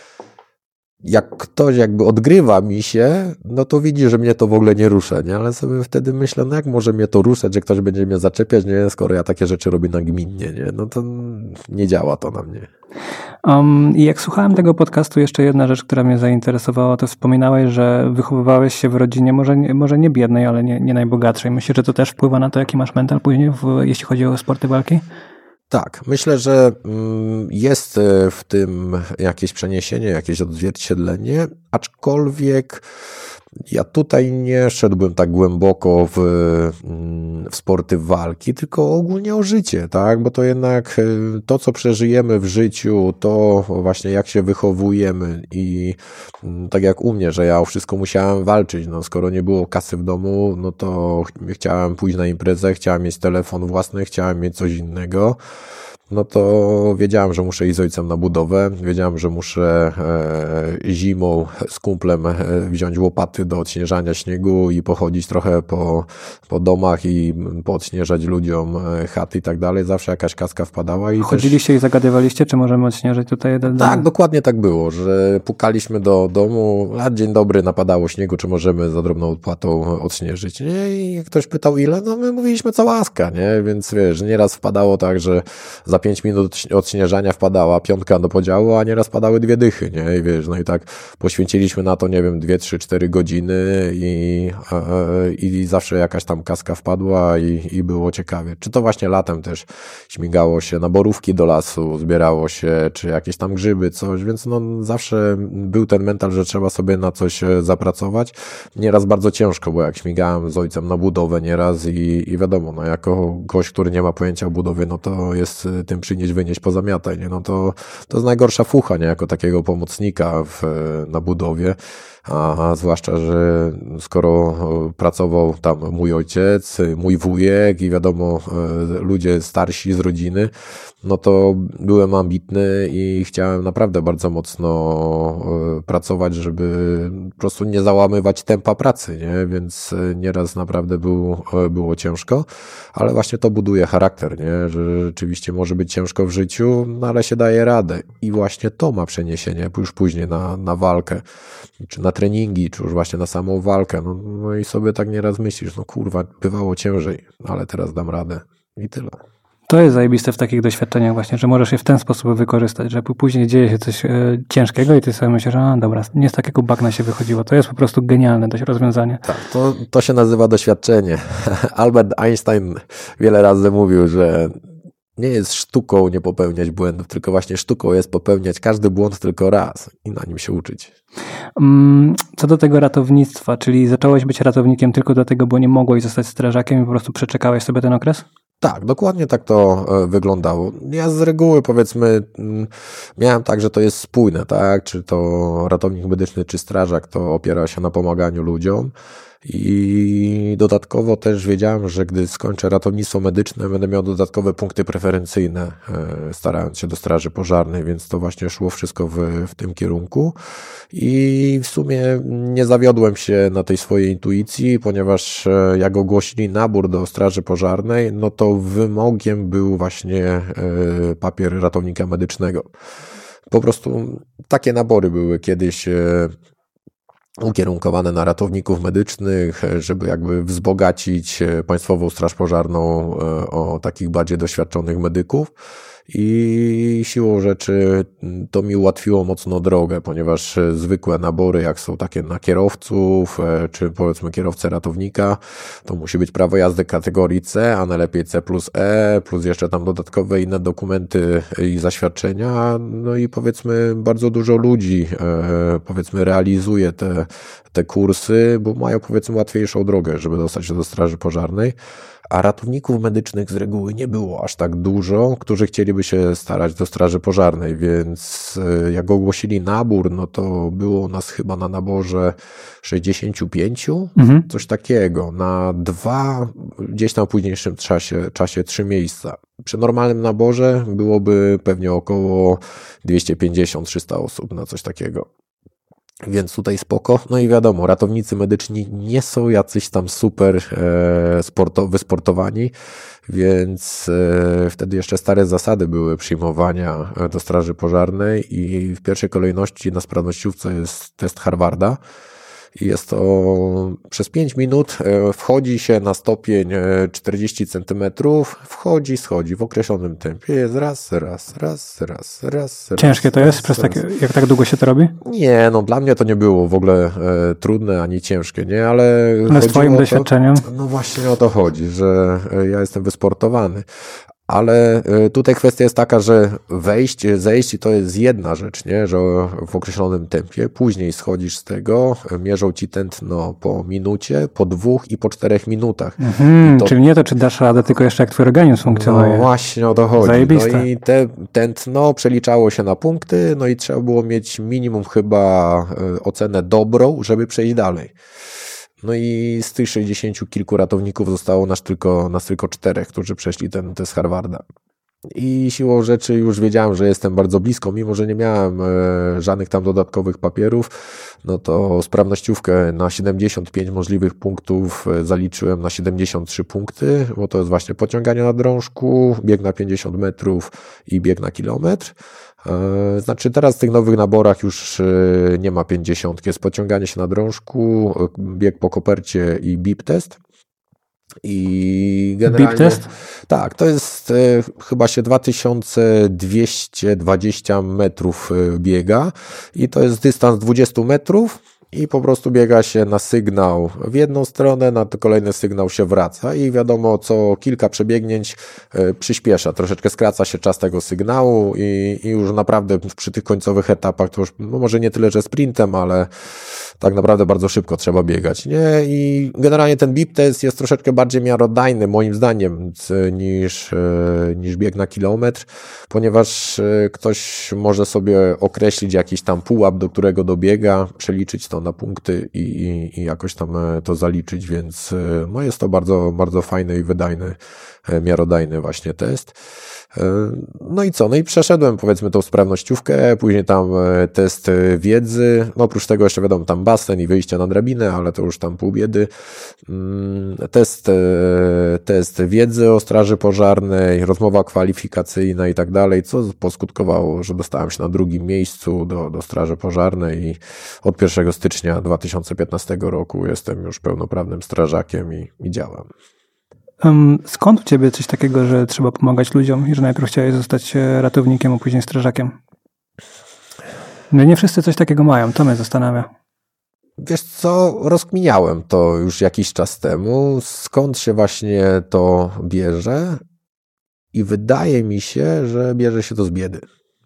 jak ktoś jakby odgrywa mi się, no to widzi, że mnie to w ogóle nie rusza, nie? Ale sobie wtedy myślę, no jak może mnie to ruszać, że ktoś będzie mnie zaczepiać, nie? Skoro ja takie rzeczy robię nagminnie, nie? No to nie działa to na mnie. Um, I jak słuchałem tego podcastu, jeszcze jedna rzecz, która mnie zainteresowała, to wspominałeś, że wychowywałeś się w rodzinie może nie, może nie biednej, ale nie, nie najbogatszej. Myślisz, że to też wpływa na to, jaki masz mental później, w, jeśli chodzi o sporty walki? Tak, myślę, że jest w tym jakieś przeniesienie, jakieś odzwierciedlenie, aczkolwiek ja tutaj nie szedłbym tak głęboko w, w sporty walki, tylko ogólnie o życie, tak? Bo to jednak to, co przeżyjemy w życiu, to właśnie jak się wychowujemy i tak jak u mnie, że ja o wszystko musiałem walczyć, no skoro nie było kasy w domu, no to chciałem pójść na imprezę, chciałem mieć telefon własny, chciałem mieć coś innego. No to wiedziałem, że muszę iść z ojcem na budowę, wiedziałem, że muszę e, zimą z kumplem e, wziąć łopaty do odśnieżania śniegu i pochodzić trochę po, po domach i poodśnieżać ludziom e, chaty i tak dalej. Zawsze jakaś kaska wpadała. I chodziliście też... i zagadywaliście, czy możemy odśnieżyć tutaj jeden dom? Tak, dokładnie tak było, że pukaliśmy do domu, a dzień dobry, napadało śniegu, czy możemy za drobną odpłatą odśnieżyć. Nie? I ktoś pytał ile, no my mówiliśmy cała łaska, nie? Więc wiesz, nieraz wpadało tak, że za pięć minut odśnieżania wpadała piątka do podziału, a nieraz padały dwie dychy, nie? I wiesz, no i tak poświęciliśmy na to, nie wiem, dwie, trzy, cztery godziny i, i zawsze jakaś tam kaska wpadła i, i było ciekawie. Czy to właśnie latem też śmigało się na borówki do lasu, zbierało się, czy jakieś tam grzyby, coś, więc no zawsze był ten mental, że trzeba sobie na coś zapracować. Nieraz bardzo ciężko, bo jak śmigałem z ojcem na budowę nieraz i, i wiadomo, no jako gość, który nie ma pojęcia o budowie, no to jest tym przynieść, wynieść, pozamiataj, nie? No to, to jest najgorsza fucha, nie? Jako takiego pomocnika w, na budowie. A, a zwłaszcza, że skoro pracował tam mój ojciec, mój wujek i wiadomo, ludzie starsi z rodziny, no to byłem ambitny i chciałem naprawdę bardzo mocno pracować, żeby po prostu nie załamywać tempa pracy, nie? Więc nieraz naprawdę był, było ciężko, ale właśnie to buduje charakter, nie? Że rzeczywiście może być ciężko w życiu, no ale się daje radę i właśnie to ma przeniesienie już później na, na walkę, czy na treningi, czy już właśnie na samą walkę, no, no i sobie tak nieraz myślisz, no kurwa, bywało ciężej, ale teraz dam radę i tyle. To jest zajebiste w takich doświadczeniach właśnie, że możesz je w ten sposób wykorzystać, że później dzieje się coś e, ciężkiego i ty sobie myślisz, a dobra, nie z takiego bagna się wychodziło. To jest po prostu genialne dość rozwiązanie. Tak, to, to się nazywa doświadczenie. Albert Einstein wiele razy mówił, że nie jest sztuką nie popełniać błędów, tylko właśnie sztuką jest popełniać każdy błąd tylko raz i na nim się uczyć. Co do tego ratownictwa, czyli zacząłeś być ratownikiem tylko dlatego, bo nie mogłeś zostać strażakiem i po prostu przeczekałeś sobie ten okres? Tak, dokładnie tak to wyglądało. Ja z reguły, powiedzmy, miałem tak, że to jest spójne, tak? Czy to ratownik medyczny, czy strażak, to opiera się na pomaganiu ludziom. I dodatkowo też wiedziałem, że gdy skończę ratownictwo medyczne, będę miał dodatkowe punkty preferencyjne, starając się do straży pożarnej, więc to właśnie szło wszystko w, w tym kierunku. I w sumie nie zawiodłem się na tej swojej intuicji, ponieważ jak ogłosili nabór do straży pożarnej, no to wymogiem był właśnie papier ratownika medycznego. Po prostu takie nabory były kiedyś ukierunkowane na ratowników medycznych, żeby jakby wzbogacić Państwową Straż Pożarną o takich bardziej doświadczonych medyków. I siłą rzeczy to mi ułatwiło mocno drogę, ponieważ zwykłe nabory, jak są takie na kierowców, czy powiedzmy kierowcę ratownika, to musi być prawo jazdy kategorii C, a najlepiej C plus E, plus jeszcze tam dodatkowe inne dokumenty i zaświadczenia. No i powiedzmy bardzo dużo ludzi powiedzmy realizuje te, te kursy, bo mają powiedzmy łatwiejszą drogę, żeby dostać się do straży pożarnej. A ratowników medycznych z reguły nie było aż tak dużo, którzy chcieliby się starać do straży pożarnej, więc jak ogłosili nabór, no to było nas chyba na naborze sześćdziesięciu pięciu, mhm. coś takiego, na dwa, gdzieś tam w późniejszym czasie, czasie trzy miejsca. Przy normalnym naborze byłoby pewnie około dwieście pięćdziesiąt do trzystu osób na coś takiego. Więc tutaj spoko. No i wiadomo, ratownicy medyczni nie są jacyś tam super e, sporto, wysportowani, więc e, wtedy jeszcze stare zasady były przyjmowania do straży pożarnej i w pierwszej kolejności na sprawnościówce jest test Harvarda. I jest to przez pięć minut wchodzi się na stopień czterdzieści centymetrów, wchodzi, schodzi w określonym tempie. Jest raz, raz, raz, raz, raz. Ciężkie raz, to jest? Raz, przez raz. tak, jak tak długo się to robi? Nie, no dla mnie to nie było w ogóle e, trudne ani ciężkie, nie? Ale, Ale z twoim doświadczeniem? To, no właśnie o to chodzi, że ja jestem wysportowany. Ale tutaj kwestia jest taka, że wejść, zejść to jest jedna rzecz, nie? Że w określonym tempie, później schodzisz z tego, mierzą ci tętno po minucie, po dwóch i po czterech minutach. Mhm, to... Czyli nie to, czy dasz radę, tylko jeszcze jak twój organizm funkcjonuje. No właśnie o to chodzi. Zajebiste. No i te tętno przeliczało się na punkty, no i trzeba było mieć minimum chyba ocenę dobrą, żeby przejść dalej. No i z tych sześćdziesięciu kilku ratowników zostało nas tylko, nas tylko czterech, którzy przeszli ten test Harvarda. I siłą rzeczy już wiedziałem, że jestem bardzo blisko, mimo że nie miałem e, żadnych tam dodatkowych papierów, no to sprawnościówkę na siedemdziesiąt pięć możliwych punktów zaliczyłem na siedemdziesiąt trzy punkty, bo to jest właśnie pociąganie na drążku, bieg na pięćdziesiąt metrów i bieg na kilometr. Znaczy teraz w tych nowych naborach już nie ma pięćdziesiątki, jest pociąganie się na drążku, bieg po kopercie i bip test. I generalnie... Bip test? Tak, to jest e, chyba się dwa tysiące dwieście dwadzieścia metrów biega i to jest dystans dwadzieścia metrów. I po prostu biega się na sygnał w jedną stronę, na to kolejny sygnał się wraca i wiadomo, co kilka przebiegnięć y, przyspiesza, troszeczkę skraca się czas tego sygnału i, i już naprawdę przy tych końcowych etapach to już, no może nie tyle, że sprintem, ale tak naprawdę bardzo szybko trzeba biegać, nie? I generalnie ten bip test jest troszeczkę bardziej miarodajny, moim zdaniem, niż, y, niż bieg na kilometr, ponieważ y, ktoś może sobie określić jakiś tam pułap, do którego dobiega, przeliczyć to na punkty i, i, i jakoś tam to zaliczyć, więc no jest to bardzo, bardzo fajny i wydajny, miarodajny właśnie test. No i co? No i przeszedłem powiedzmy tą sprawnościówkę, później tam test wiedzy, no oprócz tego jeszcze wiadomo tam basen i wyjście na drabinę, ale to już tam pół biedy. Test, test wiedzy o straży pożarnej, rozmowa kwalifikacyjna i tak dalej, co poskutkowało, że dostałem się na drugim miejscu do, do straży pożarnej i od pierwszego stycznia dwa tysiące piętnastego roku jestem już pełnoprawnym strażakiem i, i działam. Skąd u ciebie coś takiego, że trzeba pomagać ludziom i że najpierw chciałeś zostać ratownikiem, a później strażakiem? No nie wszyscy coś takiego mają, to mnie zastanawia. Wiesz co, rozkminiałem to już jakiś czas temu, skąd się właśnie to bierze i wydaje mi się, że bierze się to z biedy.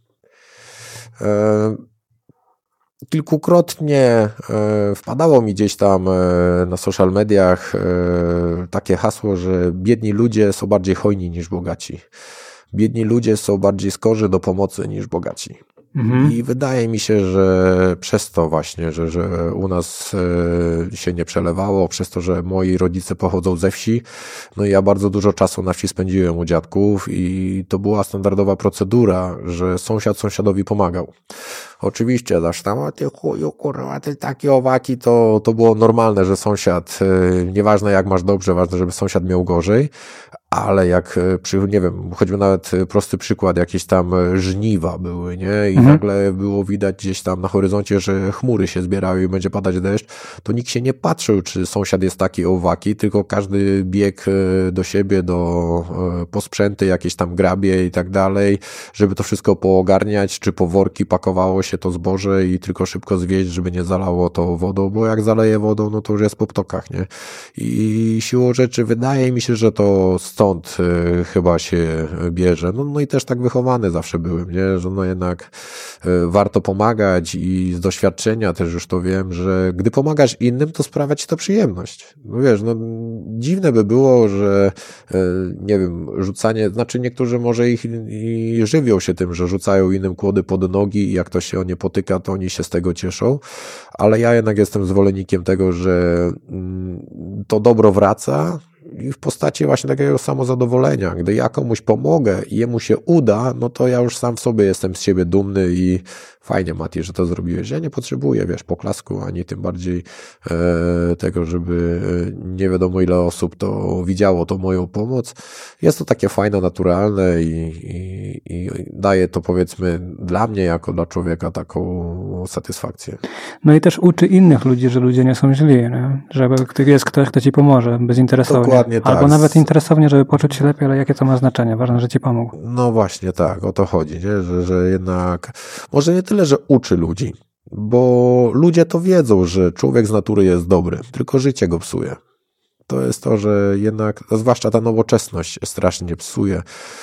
Kilkukrotnie wpadało mi gdzieś tam na social mediach takie hasło, że biedni ludzie są bardziej hojni niż bogaci. Biedni ludzie są bardziej skorzy do pomocy niż bogaci. Mhm. I wydaje mi się, że przez to właśnie, że, że u nas się nie przelewało, przez to, że moi rodzice pochodzą ze wsi, no i ja bardzo dużo czasu na wsi spędziłem u dziadków i to była standardowa procedura, że sąsiad sąsiadowi pomagał. Oczywiście, dasz tam, a ty chuju, kurwa, ty takie owaki, to, to było normalne, że sąsiad, nieważne jak masz dobrze, ważne, żeby sąsiad miał gorzej, ale jak, przy, nie wiem, choćby nawet prosty przykład, jakieś tam żniwa były, nie? I mhm. nagle było widać gdzieś tam na horyzoncie, że chmury się zbierały i będzie padać deszcz, to nikt się nie patrzył, czy sąsiad jest taki owaki, tylko każdy biegł do siebie, do posprzęty, jakieś tam grabie i tak dalej, żeby to wszystko poogarniać, czy po worki pakowało się to zboże i tylko szybko zwieźć, żeby nie zalało to wodą, bo jak zaleje wodą, no to już jest po ptokach, nie? I siłą rzeczy wydaje mi się, że to stąd y, chyba się bierze. No, no i też tak wychowany zawsze byłem, nie? Że no jednak y, warto pomagać i z doświadczenia też już to wiem, że gdy pomagasz innym, to sprawia ci to przyjemność. No wiesz, no dziwne by było, że y, nie wiem, rzucanie, znaczy niektórzy może ich i żywią się tym, że rzucają innym kłody pod nogi i jak to się o nie potyka, to oni się z tego cieszą, ale ja jednak jestem zwolennikiem tego, że y, to dobro wraca i w postaci właśnie takiego samozadowolenia. Gdy ja komuś pomogę i jemu się uda, no to ja już sam w sobie jestem z siebie dumny i fajnie, Mati, że to zrobiłeś. Ja nie potrzebuję, wiesz, poklasku, ani tym bardziej e, tego, żeby nie wiadomo ile osób to widziało, to moją pomoc. Jest to takie fajne, naturalne i, i, i daje to, powiedzmy, dla mnie jako dla człowieka taką satysfakcję. No i też uczy innych ludzi, że ludzie nie są źli, nie? Że jest ktoś, kto ci pomoże bezinteresownie. Dokładnie tak. Albo nawet interesownie, żeby poczuć się lepiej, ale jakie to ma znaczenie? Ważne, że ci pomógł. No właśnie tak, o to chodzi, nie? Że, że jednak może nie tyle, że uczy ludzi, bo ludzie to wiedzą, że człowiek z natury jest dobry, tylko życie go psuje. To jest to, że jednak, zwłaszcza ta nowoczesność strasznie psuje.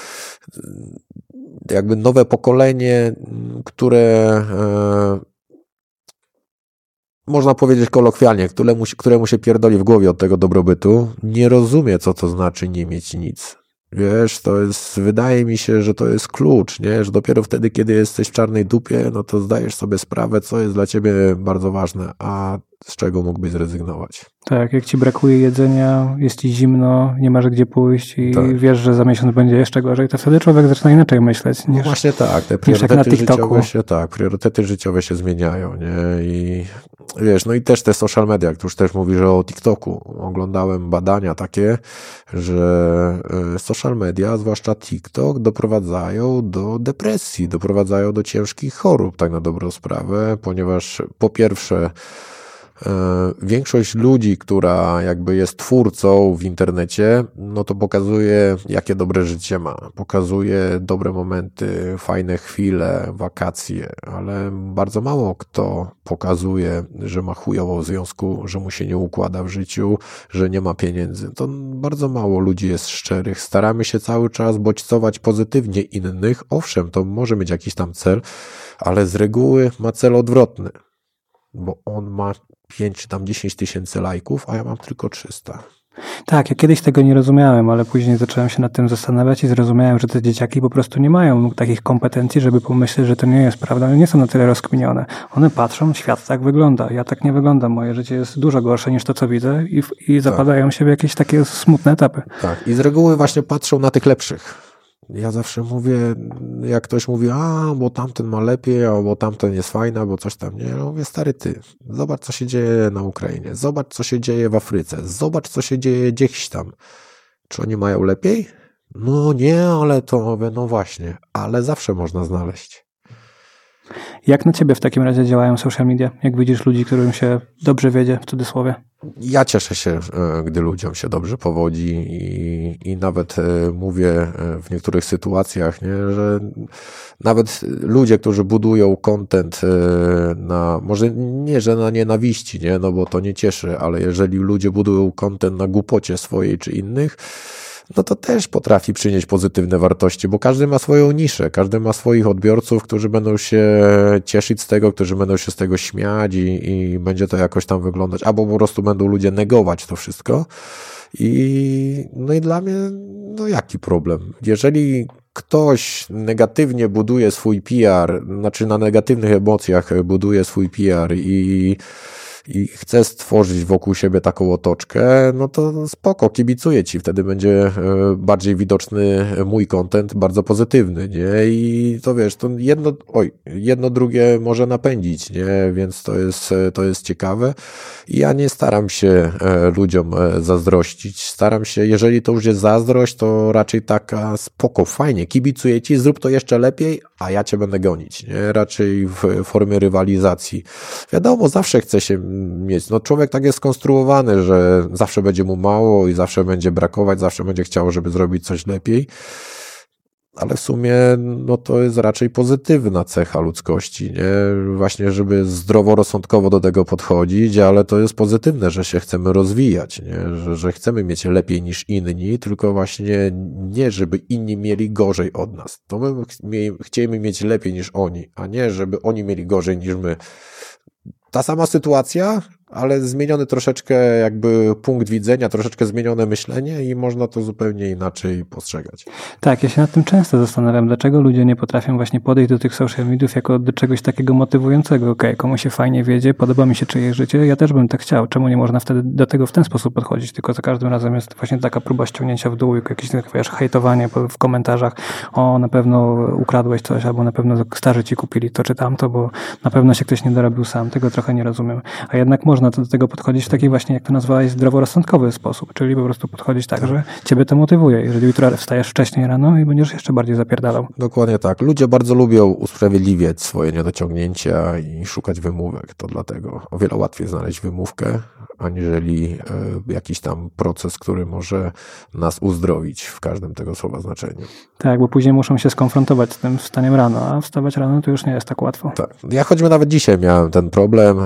Jakby nowe pokolenie, które e, można powiedzieć kolokwialnie, któremu, któremu się pierdoli w głowie od tego dobrobytu, nie rozumie, co to znaczy nie mieć nic. Wiesz, to jest, wydaje mi się, że to jest klucz, nie? Że dopiero wtedy, kiedy jesteś w czarnej dupie, no to zdajesz sobie sprawę, co jest dla ciebie bardzo ważne, a z czego mógłbyś zrezygnować. Tak, jak ci brakuje jedzenia, jest ci zimno, nie masz gdzie pójść i tak. wiesz, że za miesiąc będzie jeszcze gorzej, to wtedy człowiek zaczyna inaczej myśleć. Niż, no właśnie tak, te priorytety życiowe się, tak, priorytety życiowe się zmieniają, nie? I wiesz, no i też te social media, jak tu już też mówisz o TikToku. Oglądałem badania takie, że social media, zwłaszcza TikTok, doprowadzają do depresji, doprowadzają do ciężkich chorób, tak na dobrą sprawę, ponieważ po pierwsze Większość ludzi, która jakby jest twórcą w internecie, no to pokazuje, jakie dobre życie ma. Pokazuje dobre momenty, fajne chwile, wakacje, ale bardzo mało kto pokazuje, że ma chujowo w związku, że mu się nie układa w życiu, że nie ma pieniędzy. To bardzo mało ludzi jest szczerych. Staramy się cały czas bodźcować pozytywnie innych. Owszem, to może mieć jakiś tam cel, ale z reguły ma cel odwrotny, bo on ma pięć czy tam dziesięć tysięcy lajków, a ja mam tylko trzysta. Tak, ja kiedyś tego nie rozumiałem, ale później zacząłem się nad tym zastanawiać i zrozumiałem, że te dzieciaki po prostu nie mają takich kompetencji, żeby pomyśleć, że to nie jest prawda. One nie są na tyle rozkminione. One patrzą, świat tak wygląda. Ja tak nie wyglądam. Moje życie jest dużo gorsze niż to, co widzę i, i zapadają tak się w jakieś takie smutne etapy. Tak, i z reguły właśnie patrzą na tych lepszych. Ja zawsze mówię, jak ktoś mówi, a, bo tamten ma lepiej, albo tamten jest fajny, bo coś tam nie. Ja mówię, stary ty, zobacz, co się dzieje na Ukrainie, zobacz, co się dzieje w Afryce, zobacz, co się dzieje gdzieś tam. Czy oni mają lepiej? No nie, ale to mówię, no właśnie, ale zawsze można znaleźć. Jak na ciebie w takim razie działają social media? Jak widzisz ludzi, którym się dobrze wiedzie, w cudzysłowie? Ja cieszę się, gdy ludziom się dobrze powodzi i, i nawet mówię w niektórych sytuacjach, nie, że nawet ludzie, którzy budują content na, może nie, że na nienawiści, nie, no bo to nie cieszy, ale jeżeli ludzie budują content na głupocie swojej czy innych, no to też potrafi przynieść pozytywne wartości, bo każdy ma swoją niszę, każdy ma swoich odbiorców, którzy będą się cieszyć z tego, którzy będą się z tego śmiać i, i będzie to jakoś tam wyglądać, albo po prostu będą ludzie negować to wszystko. I no i dla mnie, no jaki problem? Jeżeli ktoś negatywnie buduje swój P R, znaczy na negatywnych emocjach buduje swój P R i i chce stworzyć wokół siebie taką otoczkę, no to spoko, kibicuję ci, wtedy będzie bardziej widoczny mój content, bardzo pozytywny, nie? I to wiesz, to jedno, oj, jedno drugie może napędzić, nie? Więc to jest, to jest ciekawe. I ja nie staram się ludziom zazdrościć, staram się, jeżeli to już jest zazdrość, to raczej taka spoko, fajnie, kibicuję ci, zrób to jeszcze lepiej, a ja cię będę gonić, nie? Raczej w formie rywalizacji. Wiadomo, zawsze chce się mieć, no człowiek tak jest skonstruowany, że zawsze będzie mu mało i zawsze będzie brakować, zawsze będzie chciał, żeby zrobić coś lepiej, ale w sumie no to jest raczej pozytywna cecha ludzkości, nie? Właśnie, żeby zdroworozsądkowo do tego podchodzić, ale to jest pozytywne, że się chcemy rozwijać, nie? Że, że chcemy mieć lepiej niż inni, tylko właśnie nie, żeby inni mieli gorzej od nas. To my chcemy mieć lepiej niż oni, a nie, żeby oni mieli gorzej niż my. Ta sama sytuacja, ale zmieniony troszeczkę jakby punkt widzenia, troszeczkę zmienione myślenie i można to zupełnie inaczej postrzegać. Tak, ja się nad tym często zastanawiam, dlaczego ludzie nie potrafią właśnie podejść do tych social mediów jako do czegoś takiego motywującego. Okej, okay, komu się fajnie wiedzie, podoba mi się czyjeś życie, ja też bym tak chciał. Czemu nie można wtedy do tego w ten sposób podchodzić? Tylko za każdym razem jest właśnie taka próba ściągnięcia w dół, jakieś, wiesz, hejtowanie w komentarzach, o, na pewno ukradłeś coś, albo na pewno starzy ci kupili to czy tamto, bo na pewno się ktoś nie dorobił sam. Tego trochę nie rozumiem. A jednak można to do tego podchodzić w taki właśnie, jak to nazwałeś, zdroworozsądkowy sposób, czyli po prostu podchodzić tak, że ciebie to motywuje. Jeżeli jutro wstajesz wcześniej rano i będziesz jeszcze bardziej zapierdalał. Dokładnie tak. Ludzie bardzo lubią usprawiedliwiać swoje niedociągnięcia i szukać wymówek. To dlatego o wiele łatwiej znaleźć wymówkę, aniżeli y, jakiś tam proces, który może nas uzdrowić w każdym tego słowa znaczeniu. Tak, bo później muszą się skonfrontować z tym wstaniem rano, a wstawać rano to już nie jest tak łatwo. Tak. Ja choćby nawet dzisiaj miałem ten problem.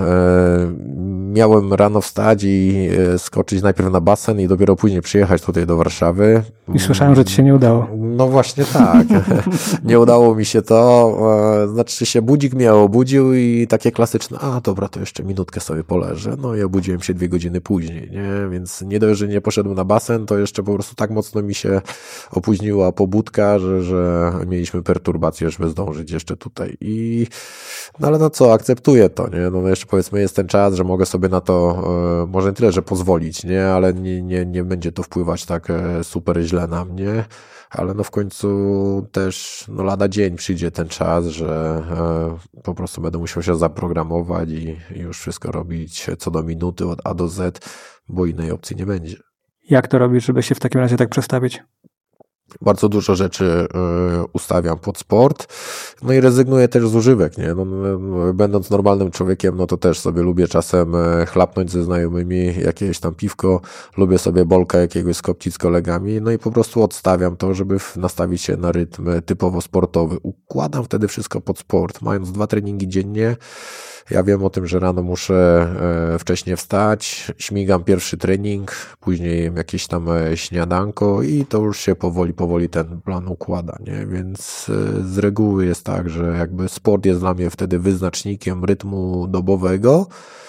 Y, miałem rano wstać i y, skoczyć najpierw na basen i dopiero później przyjechać tutaj do Warszawy. I słyszałem, że ci się nie udało. No właśnie tak. Nie udało mi się to. Y, znaczy się budzik mnie obudził i takie klasyczne, a dobra, to jeszcze minutkę sobie poleżę. No i obudziłem się dwie godziny później, nie? Więc nie dość, że nie poszedłem na basen, to jeszcze po prostu tak mocno mi się opóźniła pobudka, że, że mieliśmy perturbację, żeby zdążyć jeszcze tutaj. I no ale no co, akceptuję to, nie? No jeszcze powiedzmy jest ten czas, że mogę sobie na to, e, może nie tyle, że pozwolić, nie? Ale nie, nie, nie będzie to wpływać tak e, super źle na mnie. Ale no w końcu też no lada dzień przyjdzie ten czas, że e, po prostu będę musiał się zaprogramować i, i już wszystko robić co do minuty od A do Z, bo innej opcji nie będzie. Jak to robisz, żeby się w takim razie tak przestawić? Bardzo dużo rzeczy y, ustawiam pod sport, no i rezygnuję też z używek, nie? No, no, będąc normalnym człowiekiem, no to też sobie lubię czasem chlapnąć ze znajomymi jakieś tam piwko, lubię sobie bolka jakiegoś skopcić z kolegami, no i po prostu odstawiam to, żeby nastawić się na rytm typowo sportowy. Układam wtedy wszystko pod sport, mając dwa treningi dziennie. Ja wiem o tym, że rano muszę wcześniej wstać, śmigam pierwszy trening, później jakieś tam śniadanko i to już się powoli, powoli ten plan układa, nie? Więc z reguły jest tak, że jakby sport jest dla mnie wtedy wyznacznikiem rytmu dobowego,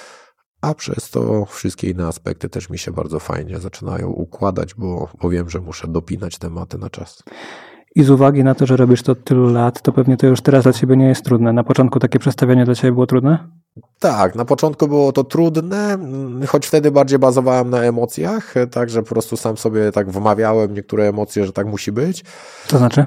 a przez to wszystkie inne aspekty też mi się bardzo fajnie zaczynają układać, bo, bo wiem, że muszę dopinać tematy na czas. I z uwagi na to, że robisz to od tylu lat, to pewnie to już teraz dla Ciebie nie jest trudne. Na początku takie przestawianie dla Ciebie było trudne? Tak, na początku było to trudne, choć wtedy bardziej bazowałem na emocjach, także po prostu sam sobie tak wmawiałem niektóre emocje, że tak musi być. To znaczy?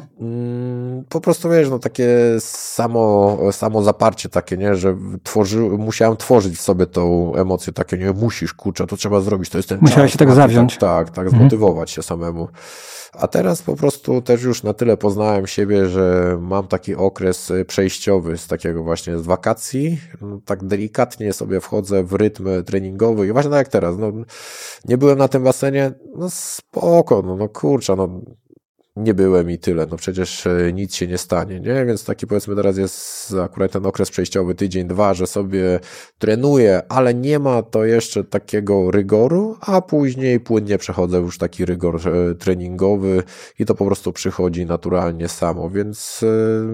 Po prostu wiesz, no takie samo, samo zaparcie takie, nie, że tworzy, musiałem tworzyć w sobie tą emocję takie, nie, musisz, kurczę, to trzeba zrobić, to jest ten Musiałeś czas. się tak zawziąć. Tak, tak, tak mhm. zmotywować się samemu. A teraz po prostu też już na tyle poznałem siebie, że mam taki okres przejściowy z takiego właśnie z wakacji, no, tak delikatnie sobie wchodzę w rytm treningowy i właśnie tak jak teraz, no nie byłem na tym basenie, no spoko, no, no kurczę, no nie byłem i tyle, no przecież nic się nie stanie, nie? Więc taki powiedzmy teraz jest akurat ten okres przejściowy, tydzień, dwa, że sobie trenuję, ale nie ma to jeszcze takiego rygoru, a później płynnie przechodzę już taki rygor treningowy i to po prostu przychodzi naturalnie samo, więc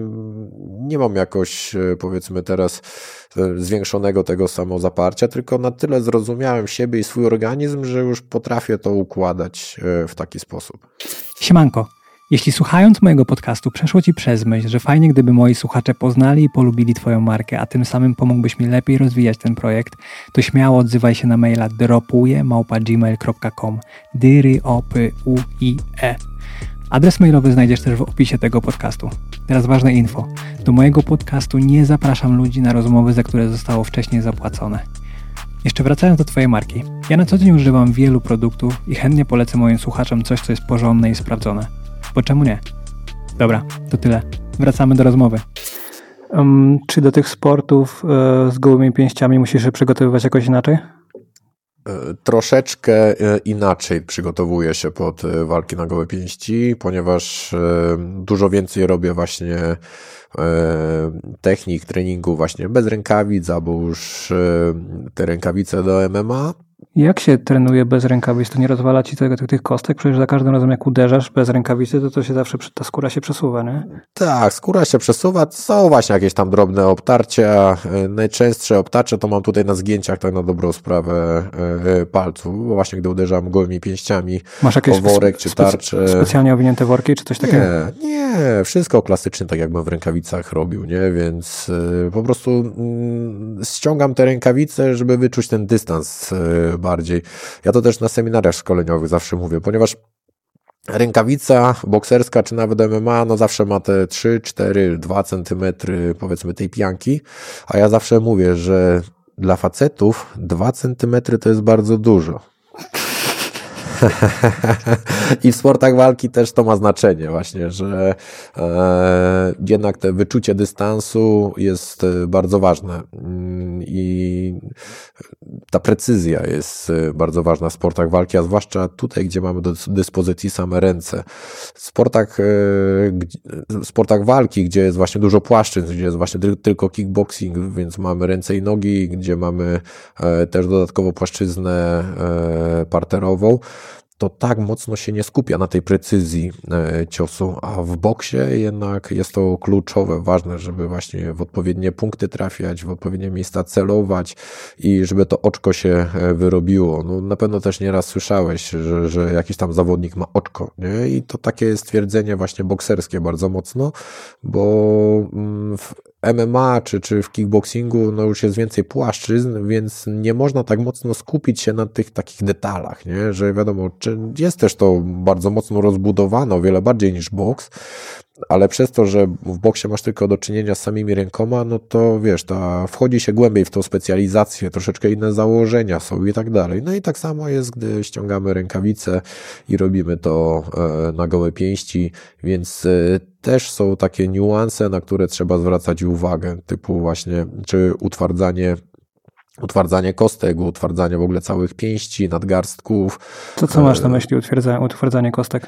nie mam jakoś powiedzmy teraz zwiększonego tego samozaparcia, tylko na tyle zrozumiałem siebie i swój organizm, że już potrafię to układać w taki sposób. Siemanko. Jeśli słuchając mojego podcastu przeszło Ci przez myśl, że fajnie gdyby moi słuchacze poznali i polubili Twoją markę, a tym samym pomógłbyś mi lepiej rozwijać ten projekt, to śmiało odzywaj się na maila dropuje małpa gmail kropka com dyry o p u i e. Adres mailowy znajdziesz też w opisie tego podcastu. Teraz ważne info. Do mojego podcastu nie zapraszam ludzi na rozmowy, za które zostało wcześniej zapłacone. Jeszcze wracając do Twojej marki. Ja na co dzień używam wielu produktów i chętnie polecę moim słuchaczom coś, co jest porządne i sprawdzone. Bo czemu nie? Dobra, to tyle. Wracamy do rozmowy. Um, czy do tych sportów e, z gołymi pięściami musisz się przygotowywać jakoś inaczej? Troszeczkę inaczej przygotowuję się pod walki na gołe pięści, ponieważ dużo więcej robię właśnie technik treningu właśnie bez rękawic, albo już te rękawice do M M A. Jak się trenuje bez rękawic? To nie rozwala Ci tego, tych kostek? Przecież za każdym razem jak uderzasz bez rękawicy, to, to się zawsze ta skóra się przesuwa, nie? Tak, skóra się przesuwa. Są właśnie jakiees tam drobne obtarcia. Najczęstsze obtarcia to mam tutaj na zgięciach, tak na dobrą sprawę palców, bo właśnie gdy uderzam gołymi pięściami Masz jakieś o worek czy tarczę. Specjalnie owinięte worki czy coś takiego? Nie, nie, wszystko klasycznie, tak jakbym w rękawicach robił, nie? Więc y, po prostu y, ściągam te rękawice, żeby wyczuć ten dystans y, bardziej. Ja to też na seminariach szkoleniowych zawsze mówię, ponieważ rękawica bokserska, czy nawet M M A, no zawsze ma te trzy, cztery, dwa centymetry powiedzmy tej pianki, a ja zawsze mówię, że dla facetów dwa centymetry to jest bardzo dużo. I w sportach walki też to ma znaczenie właśnie, że e, jednak to wyczucie dystansu jest bardzo ważne i ta precyzja jest bardzo ważna w sportach walki, a zwłaszcza tutaj, gdzie mamy do dyspozycji same ręce. W sportach, e, w sportach walki, gdzie jest właśnie dużo płaszczyzn, gdzie jest właśnie tylko kickboxing, więc mamy ręce i nogi, gdzie mamy e, też dodatkowo płaszczyznę e, parterową, to tak mocno się nie skupia na tej precyzji ciosu, a w boksie jednak jest to kluczowe, ważne, żeby właśnie w odpowiednie punkty trafiać, w odpowiednie miejsca celować i żeby to oczko się wyrobiło. No, na pewno też nieraz słyszałeś, że, że jakiś tam zawodnik ma oczko, nie? I to takie jest stwierdzenie właśnie bokserskie bardzo mocno, bo w M M A czy, czy w kickboxingu no już jest więcej płaszczyzn, więc nie można tak mocno skupić się na tych takich detalach, nie? Że wiadomo, czy jest też to bardzo mocno rozbudowane, o wiele bardziej niż boks, ale przez to, że w boksie masz tylko do czynienia z samymi rękoma, no to wiesz, to wchodzi się głębiej w tą specjalizację, troszeczkę inne założenia są i tak dalej. No i tak samo jest, gdy ściągamy rękawice i robimy to na gołe pięści, więc też są takie niuanse, na które trzeba zwracać uwagę, typu właśnie, czy utwardzanie utwardzanie kostek, utwardzanie w ogóle całych pięści, nadgarstków. To co masz na myśli utwardzanie, utwardzanie kostek?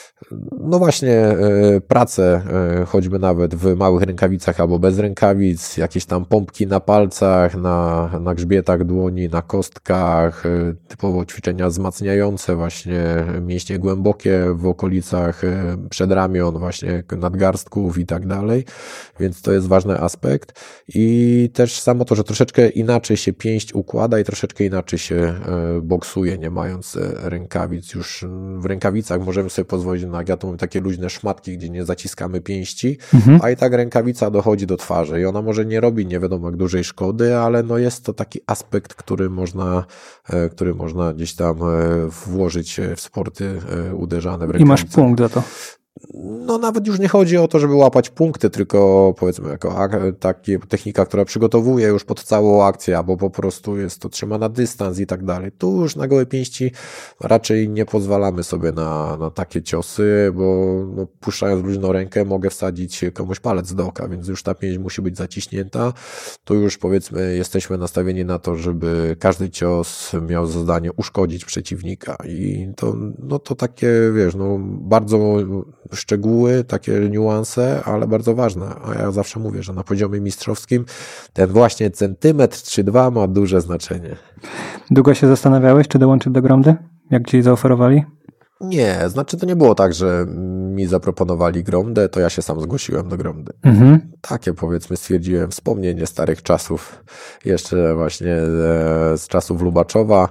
No właśnie pracę, choćby nawet w małych rękawicach albo bez rękawic, jakieś tam pompki na palcach, na, na grzbietach dłoni, na kostkach, typowo ćwiczenia wzmacniające właśnie mięśnie głębokie w okolicach przedramion, właśnie nadgarstków i tak dalej, więc to jest ważny aspekt i też samo to, że troszeczkę inaczej się pięść układa i troszeczkę inaczej się boksuje, nie mając rękawic. Już w rękawicach możemy sobie pozwolić na, jak ja to mówię, takie luźne szmatki, gdzie nie zaciskamy pięści, mhm. a i tak rękawica dochodzi do twarzy i ona może nie robi nie wiadomo jak dużej szkody, ale no jest to taki aspekt, który można, który można gdzieś tam włożyć w sporty uderzane w rękawice. I masz punkt za to. No nawet już nie chodzi o to, żeby łapać punkty, tylko powiedzmy jako taka technika, która przygotowuje już pod całą akcję, albo po prostu jest to trzyma na dystans i tak dalej. Tu już na gołe pięści raczej nie pozwalamy sobie na, na takie ciosy, bo no, puszczając luźną rękę mogę wsadzić komuś palec do oka, więc już ta pięść musi być zaciśnięta. Tu już powiedzmy jesteśmy nastawieni na to, żeby każdy cios miał za zadanie uszkodzić przeciwnika i to, no to takie, wiesz, no bardzo szczegóły, takie niuanse, ale bardzo ważne. A ja zawsze mówię, że na poziomie mistrzowskim ten właśnie centymetr czy dwa ma duże znaczenie. Długo się zastanawiałeś, czy dołączyć do Gromdy? Jak ci zaoferowali? Nie, znaczy to nie było tak, że mi zaproponowali Gromdę, to ja się sam zgłosiłem do Gromdy. Mhm. Takie powiedzmy stwierdziłem wspomnienie starych czasów, jeszcze właśnie z czasów Lubaczowa.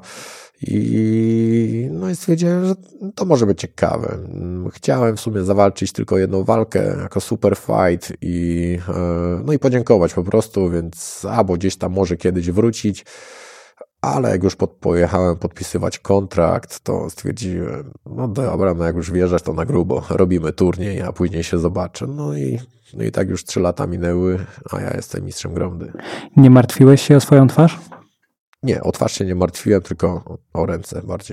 I no i stwierdziłem, że to może być ciekawe. Chciałem w sumie zawalczyć tylko jedną walkę jako super fight i no i podziękować po prostu, więc albo gdzieś tam może kiedyś wrócić, ale jak już pod, pojechałem podpisywać kontrakt, to stwierdziłem, no dobra, no jak już wjeżdżasz, to na grubo, robimy turniej, a później się zobaczę. No i, no i tak już trzy lata minęły, a ja jestem mistrzem Gromdy. Nie martwiłeś się o swoją twarz? Nie, o twarz się nie martwiłem, tylko o ręce bardziej.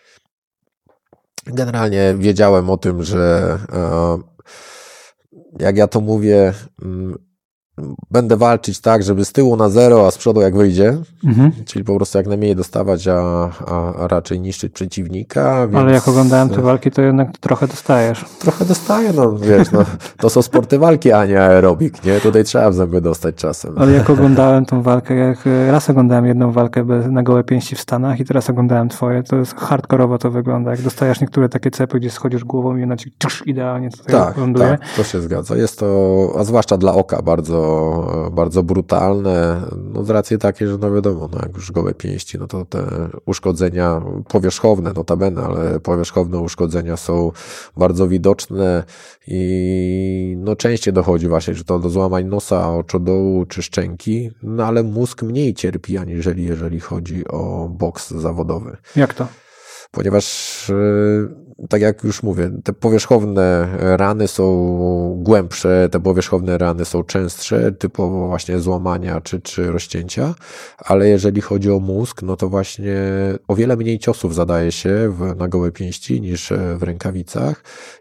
Generalnie wiedziałem o tym, że e, jak ja to mówię, m, będę walczyć tak, żeby z tyłu na zero, a z przodu jak wyjdzie, mhm. czyli po prostu jak najmniej dostawać, a, a, a raczej niszczyć przeciwnika. Więc... Ale jak oglądałem te walki, to jednak trochę dostajesz. Trochę dostaję, no wiesz, no, to są sporty walki, a nie aerobik, nie? Tutaj trzeba w zęby dostać czasem. Ale jak oglądałem tą walkę, jak raz oglądałem jedną walkę bez, na gołe pięści w Stanach i teraz oglądałem twoje, to jest hardkorowo to wygląda. Jak dostajesz niektóre takie cepy, gdzie schodzisz głową i ona ci tusz, idealnie to tak, ląduje. Tak, to się zgadza. Jest to, a zwłaszcza dla oka, bardzo bardzo brutalne, no z racji takiej, że no wiadomo, no jak już gołe pięści, no to te uszkodzenia powierzchowne, notabene, ale powierzchowne uszkodzenia są bardzo widoczne i no częściej dochodzi właśnie, że to do złamań nosa, oczodołu czy szczęki, no ale mózg mniej cierpi, aniżeli jeżeli chodzi o boks zawodowy. Jak to? Ponieważ tak jak już mówię, te powierzchowne rany są głębsze, te powierzchowne rany są częstsze, typowo właśnie złamania czy, czy rozcięcia, ale jeżeli chodzi o mózg, no to właśnie o wiele mniej ciosów zadaje się w, na gołe pięści niż w rękawicach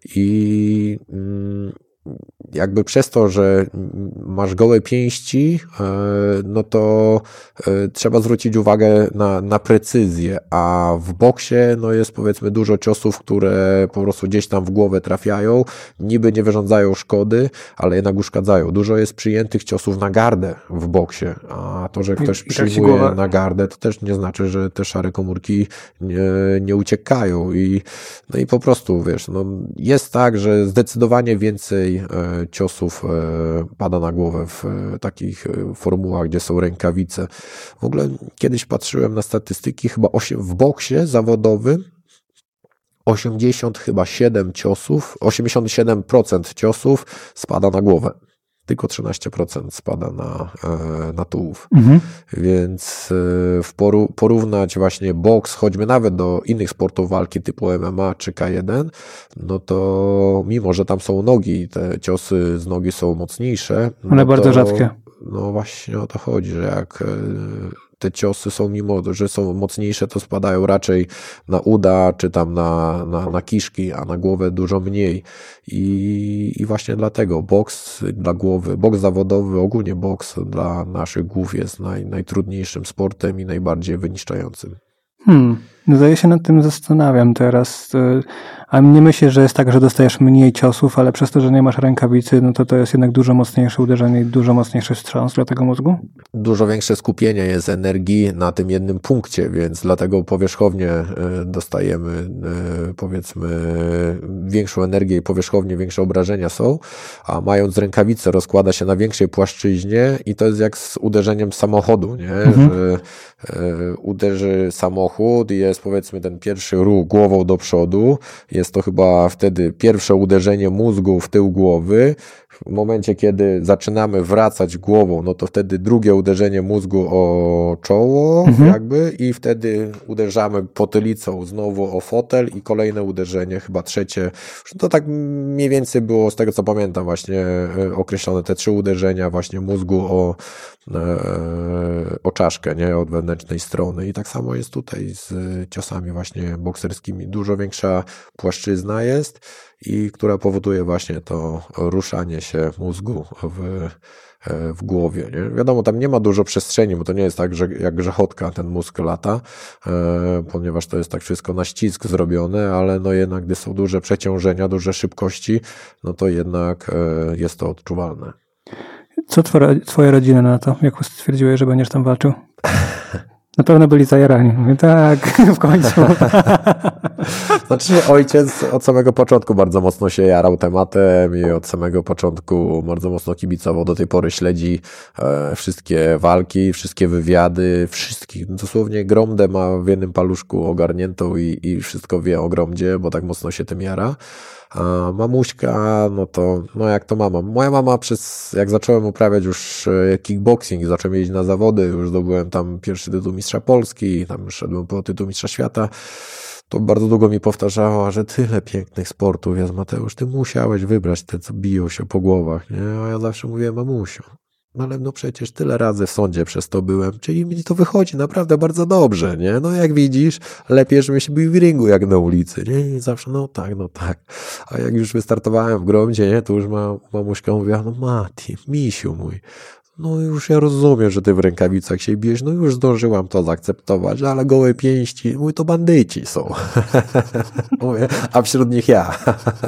i mm, jakby przez to, że masz gołe pięści, no to trzeba zwrócić uwagę na, na precyzję, a w boksie no jest powiedzmy dużo ciosów, które po prostu gdzieś tam w głowę trafiają, niby nie wyrządzają szkody, ale jednak uszkadzają. Dużo jest przyjętych ciosów na gardę w boksie, a to, że ktoś I, przyjmuje i tak na gardę, to też nie znaczy, że te szare komórki nie, nie uciekają i, no i po prostu wiesz, no jest tak, że zdecydowanie więcej ciosów pada na głowę w takich formułach, gdzie są rękawice. W ogóle kiedyś patrzyłem na statystyki, chyba osiem, w boksie zawodowym osiemdziesiąt chyba siedem ciosów, osiemdziesiąt siedem procent ciosów spada na głowę. tylko trzynaście procent spada na, na tułów. Mhm. Więc w poru, porównać właśnie boks, choćby nawet do innych sportów walki typu M M A czy K jeden, no to mimo, że tam są nogi, te ciosy z nogi są mocniejsze. Ale no bardzo to, rzadkie. No właśnie o to chodzi, że jak te ciosy są, mimo że są mocniejsze, to spadają raczej na uda, czy tam na, na, na kiszki, a na głowę dużo mniej. I, i właśnie dlatego boks dla głowy, boks zawodowy, ogólnie boks dla naszych głów jest naj, najtrudniejszym sportem i najbardziej wyniszczającym. Hmm, no ja się nad tym zastanawiam teraz, a nie myślę, że jest tak, że dostajesz mniej ciosów, ale przez to, że nie masz rękawicy, no to to jest jednak dużo mocniejsze uderzenie i dużo mocniejszy wstrząs dla tego mózgu? Dużo większe skupienie jest energii na tym jednym punkcie, więc dlatego powierzchownie dostajemy, powiedzmy, większą energię i powierzchownie większe obrażenia są, a mając rękawicę rozkłada się na większej płaszczyźnie i to jest jak z uderzeniem samochodu, nie? Mhm. Że uderzy samochód i jest, powiedzmy, ten pierwszy ruch głową do przodu, jest to chyba wtedy pierwsze uderzenie mózgu w tył głowy. W momencie, kiedy zaczynamy wracać głową, no to wtedy drugie uderzenie mózgu o czoło, mhm. jakby, i wtedy uderzamy potylicą znowu o fotel i kolejne uderzenie, chyba trzecie. To tak mniej więcej było, z tego co pamiętam, właśnie określone te trzy uderzenia właśnie mózgu o, o czaszkę, nie, od wewnętrznej strony. I tak samo jest tutaj z ciosami właśnie bokserskimi. Dużo większa płaszczyzna jest i która powoduje właśnie to ruszanie się mózgu w, w głowie. Nie? Wiadomo, tam nie ma dużo przestrzeni, bo to nie jest tak, że jak grzechotka ten mózg lata, e, ponieważ to jest tak wszystko na ścisk zrobione, ale no jednak, gdy są duże przeciążenia, duże szybkości, no to jednak e, jest to odczuwalne. Co twoje, twoje rodziny na to? Jak stwierdziłeś, że będziesz tam walczył? Na pewno byli zajarani. Mówię, tak, w końcu. Znaczy ojciec od samego początku bardzo mocno się jarał tematem i od samego początku bardzo mocno kibicował. Do tej pory śledzi e, wszystkie walki, wszystkie wywiady, wszystkich. Dosłownie Gromdę ma w jednym paluszku ogarniętą i, i wszystko wie o Gromdzie, bo tak mocno się tym jara. A mamuśka, no to, no jak to mama. Moja mama przez, jak zacząłem uprawiać już kickboxing, zacząłem jeździć na zawody, już zdobyłem tam pierwszy tytuł mistrza Polski, tam szedłem po tytuł mistrza świata, to bardzo długo mi powtarzała, że tyle pięknych sportów jest, Mateusz, ty musiałeś wybrać te, co biją się po głowach, nie? A ja zawsze mówiłem, mamusiu, no ale no przecież tyle razy w sądzie przez to byłem, czyli mi to wychodzi naprawdę bardzo dobrze, nie? No jak widzisz, lepiej, żebym się bił w ringu jak na ulicy, nie? I zawsze, no tak, no tak. A jak już wystartowałem w Gromdzie, nie? To już ma, mamuśka mówiła, no Mati, misiu mój, no już ja rozumiem, że ty w rękawicach się bijesz, no już zdążyłam to zaakceptować, ale gołe pięści, mój to bandyci są. Mówię, a wśród nich ja.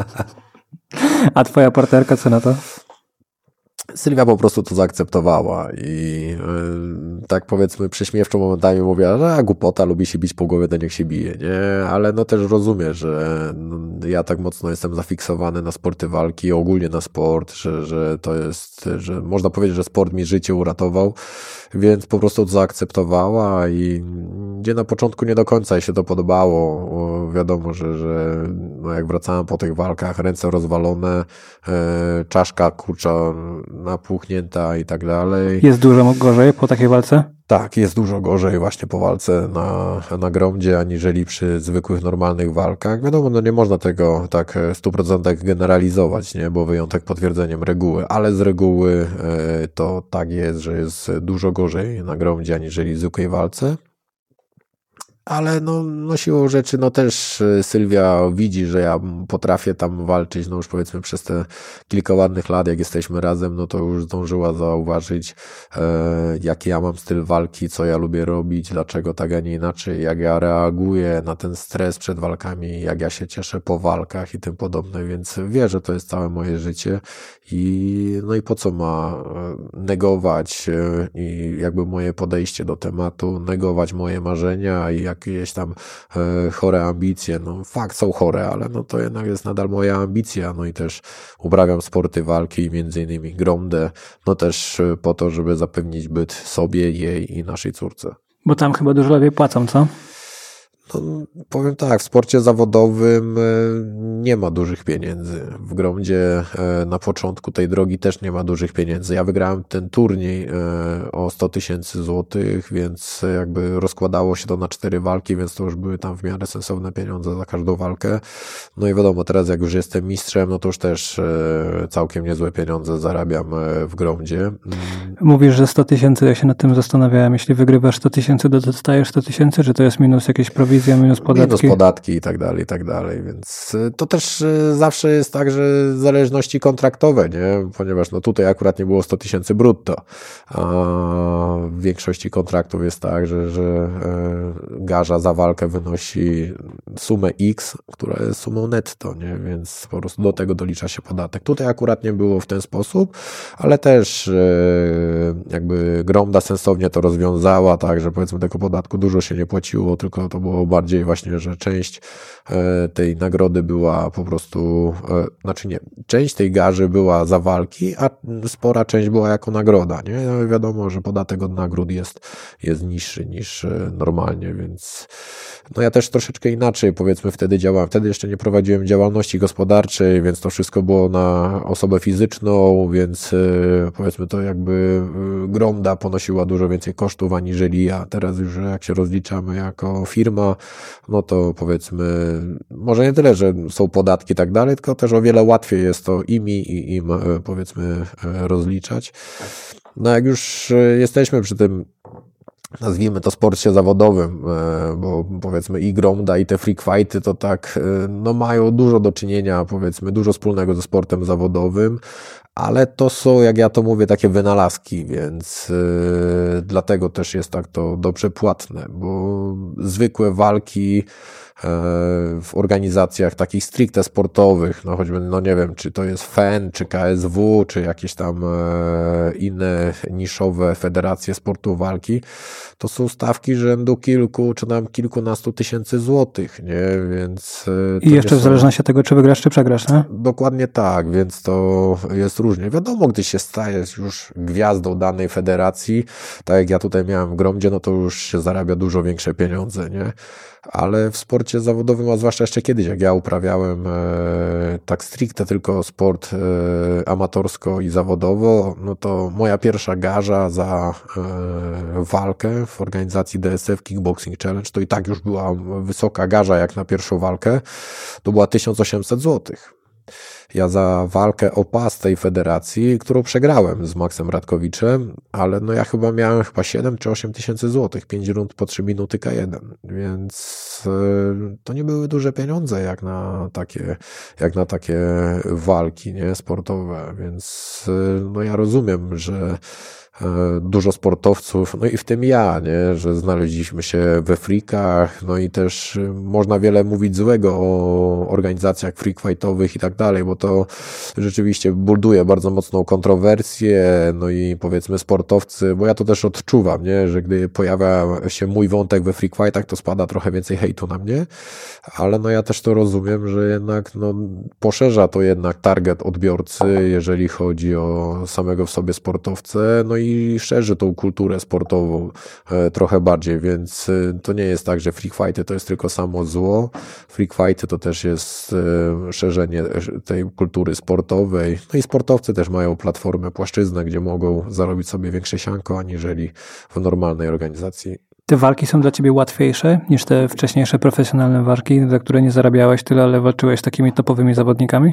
A twoja partnerka co na to? Sylwia po prostu to zaakceptowała i yy, tak powiedzmy prześmiewczo momentami mówiła, że a, głupota, lubi się bić po głowie, to niech się bije, nie? Ale no też rozumie, że no, ja tak mocno jestem zafiksowany na sporty walki, ogólnie na sport, że, że to jest, że można powiedzieć, że sport mi życie uratował, więc po prostu to zaakceptowała i gdzie na początku nie do końca jej się to podobało, bo wiadomo, że, że no jak wracałem po tych walkach, ręce rozwalone, yy, czaszka kurcza napuchnięta i tak dalej. Jest dużo gorzej po takiej walce? Tak, jest dużo gorzej właśnie po walce na, na Gromdzie, aniżeli przy zwykłych, normalnych walkach. Wiadomo, no nie można tego tak w stu procentach generalizować, nie, bo wyjątek potwierdzeniem reguły, ale z reguły e, to tak jest, że jest dużo gorzej na Gromdzie, aniżeli w zwykłej walce. Ale no, no siłą rzeczy, no też Sylwia widzi, że ja potrafię tam walczyć, no już powiedzmy przez te kilka ładnych lat, jak jesteśmy razem, no to już zdążyła zauważyć, e, jaki ja mam styl walki, co ja lubię robić, dlaczego tak, a nie inaczej, jak ja reaguję na ten stres przed walkami, jak ja się cieszę po walkach i tym podobne, więc wie, że to jest całe moje życie i no i po co ma negować e, i jakby moje podejście do tematu, negować moje marzenia i jak jakieś tam e, chore ambicje, no fakt są chore, ale no to jednak jest nadal moja ambicja, no i też uprawiam sporty walki, między innymi Gromdę, no też po to, żeby zapewnić byt sobie, jej i naszej córce. Bo tam chyba dużo lepiej płacą, co? No, powiem tak, w sporcie zawodowym nie ma dużych pieniędzy. W Grondzie na początku tej drogi też nie ma dużych pieniędzy. Ja wygrałem ten turniej o sto tysięcy złotych, więc jakby rozkładało się to na cztery walki, więc to już były tam w miarę sensowne pieniądze za każdą walkę. No i wiadomo, teraz jak już jestem mistrzem, no to już też całkiem niezłe pieniądze zarabiam w Grondzie. Mówisz, że sto tysięcy, ja się nad tym zastanawiałem. Jeśli wygrywasz sto tysięcy, to dostajesz sto tysięcy, czy to jest minus jakieś prowizje? Minus podatki. Minus podatki i tak dalej, i tak dalej, więc to też zawsze jest tak, że zależności kontraktowe, nie? Ponieważ no tutaj akurat nie było sto tysięcy brutto, a w większości kontraktów jest tak, że, że garza za walkę wynosi sumę X, która jest sumą netto, nie? Więc po prostu do tego dolicza się podatek. Tutaj akurat nie było w ten sposób, ale też jakby Gronda sensownie to rozwiązała, tak, że powiedzmy tego podatku dużo się nie płaciło, tylko to było bardziej właśnie, że część tej nagrody była po prostu, znaczy nie, część tej garzy była za walki, a spora część była jako nagroda, nie? No wiadomo, że podatek od nagród jest, jest niższy niż normalnie, więc no ja też troszeczkę inaczej powiedzmy wtedy działałem. Wtedy jeszcze nie prowadziłem działalności gospodarczej, więc to wszystko było na osobę fizyczną, więc powiedzmy to jakby Gronda ponosiła dużo więcej kosztów aniżeli ja. Teraz już jak się rozliczamy jako firma, no to powiedzmy, może nie tyle, że są podatki i tak dalej, tylko też o wiele łatwiej jest to i mi, i im powiedzmy rozliczać. No jak już jesteśmy przy tym, nazwijmy to sporcie zawodowym, bo powiedzmy i Gronda, i te freak fighty to tak, no mają dużo do czynienia, powiedzmy, dużo wspólnego ze sportem zawodowym, ale to są, jak ja to mówię, takie wynalazki, więc yy, dlatego też jest tak to dobrze płatne, bo zwykłe walki w organizacjach takich stricte sportowych, no choćby, no nie wiem, czy to jest F E N, czy K S W, czy jakieś tam inne niszowe federacje sportu walki, to są stawki rzędu kilku, czy tam kilkunastu tysięcy złotych, nie, więc... I jeszcze w zależności od tego, czy wygrasz, czy przegrasz, nie? Dokładnie tak, więc to jest różnie. Wiadomo, gdy się stajesz już gwiazdą danej federacji, tak jak ja tutaj miałem w Grondzie, no to już się zarabia dużo większe pieniądze, nie? Ale w sporcie zawodowym, a zwłaszcza jeszcze kiedyś, jak ja uprawiałem e, tak stricte tylko sport e, amatorsko i zawodowo, no to moja pierwsza garza za e, walkę w organizacji D S F Kickboxing Challenge, to i tak już była wysoka garza jak na pierwszą walkę, to była tysiąc osiemset złotych. Ja za walkę o pas tej federacji, którą przegrałem z Maxem Radkowiczem, ale no ja chyba miałem chyba siedem czy osiem tysięcy złotych, pięć rund po trzy minuty K jeden, więc y, to nie były duże pieniądze jak na takie, jak na takie walki, nie, sportowe, więc y, no ja rozumiem, że dużo sportowców, no i w tym ja, nie, że znaleźliśmy się we freakach, no i też można wiele mówić złego o organizacjach freak fightowych i tak dalej, bo to rzeczywiście buduje bardzo mocną kontrowersję, no i powiedzmy sportowcy, bo ja to też odczuwam, nie, że gdy pojawia się mój wątek we freak fightach, to spada trochę więcej hejtu na mnie, ale no ja też to rozumiem, że jednak no poszerza to jednak target odbiorcy, jeżeli chodzi o samego w sobie sportowcę, no i i szerzy tą kulturę sportową e, trochę bardziej, więc e, to nie jest tak, że freak fighty to jest tylko samo zło. Freak fighty to też jest e, szerzenie tej kultury sportowej. No i sportowcy też mają platformę, płaszczyznę, gdzie mogą zarobić sobie większe sianko, aniżeli w normalnej organizacji. Te walki są dla ciebie łatwiejsze niż te wcześniejsze profesjonalne walki, za które nie zarabiałeś tyle, ale walczyłeś z takimi topowymi zawodnikami?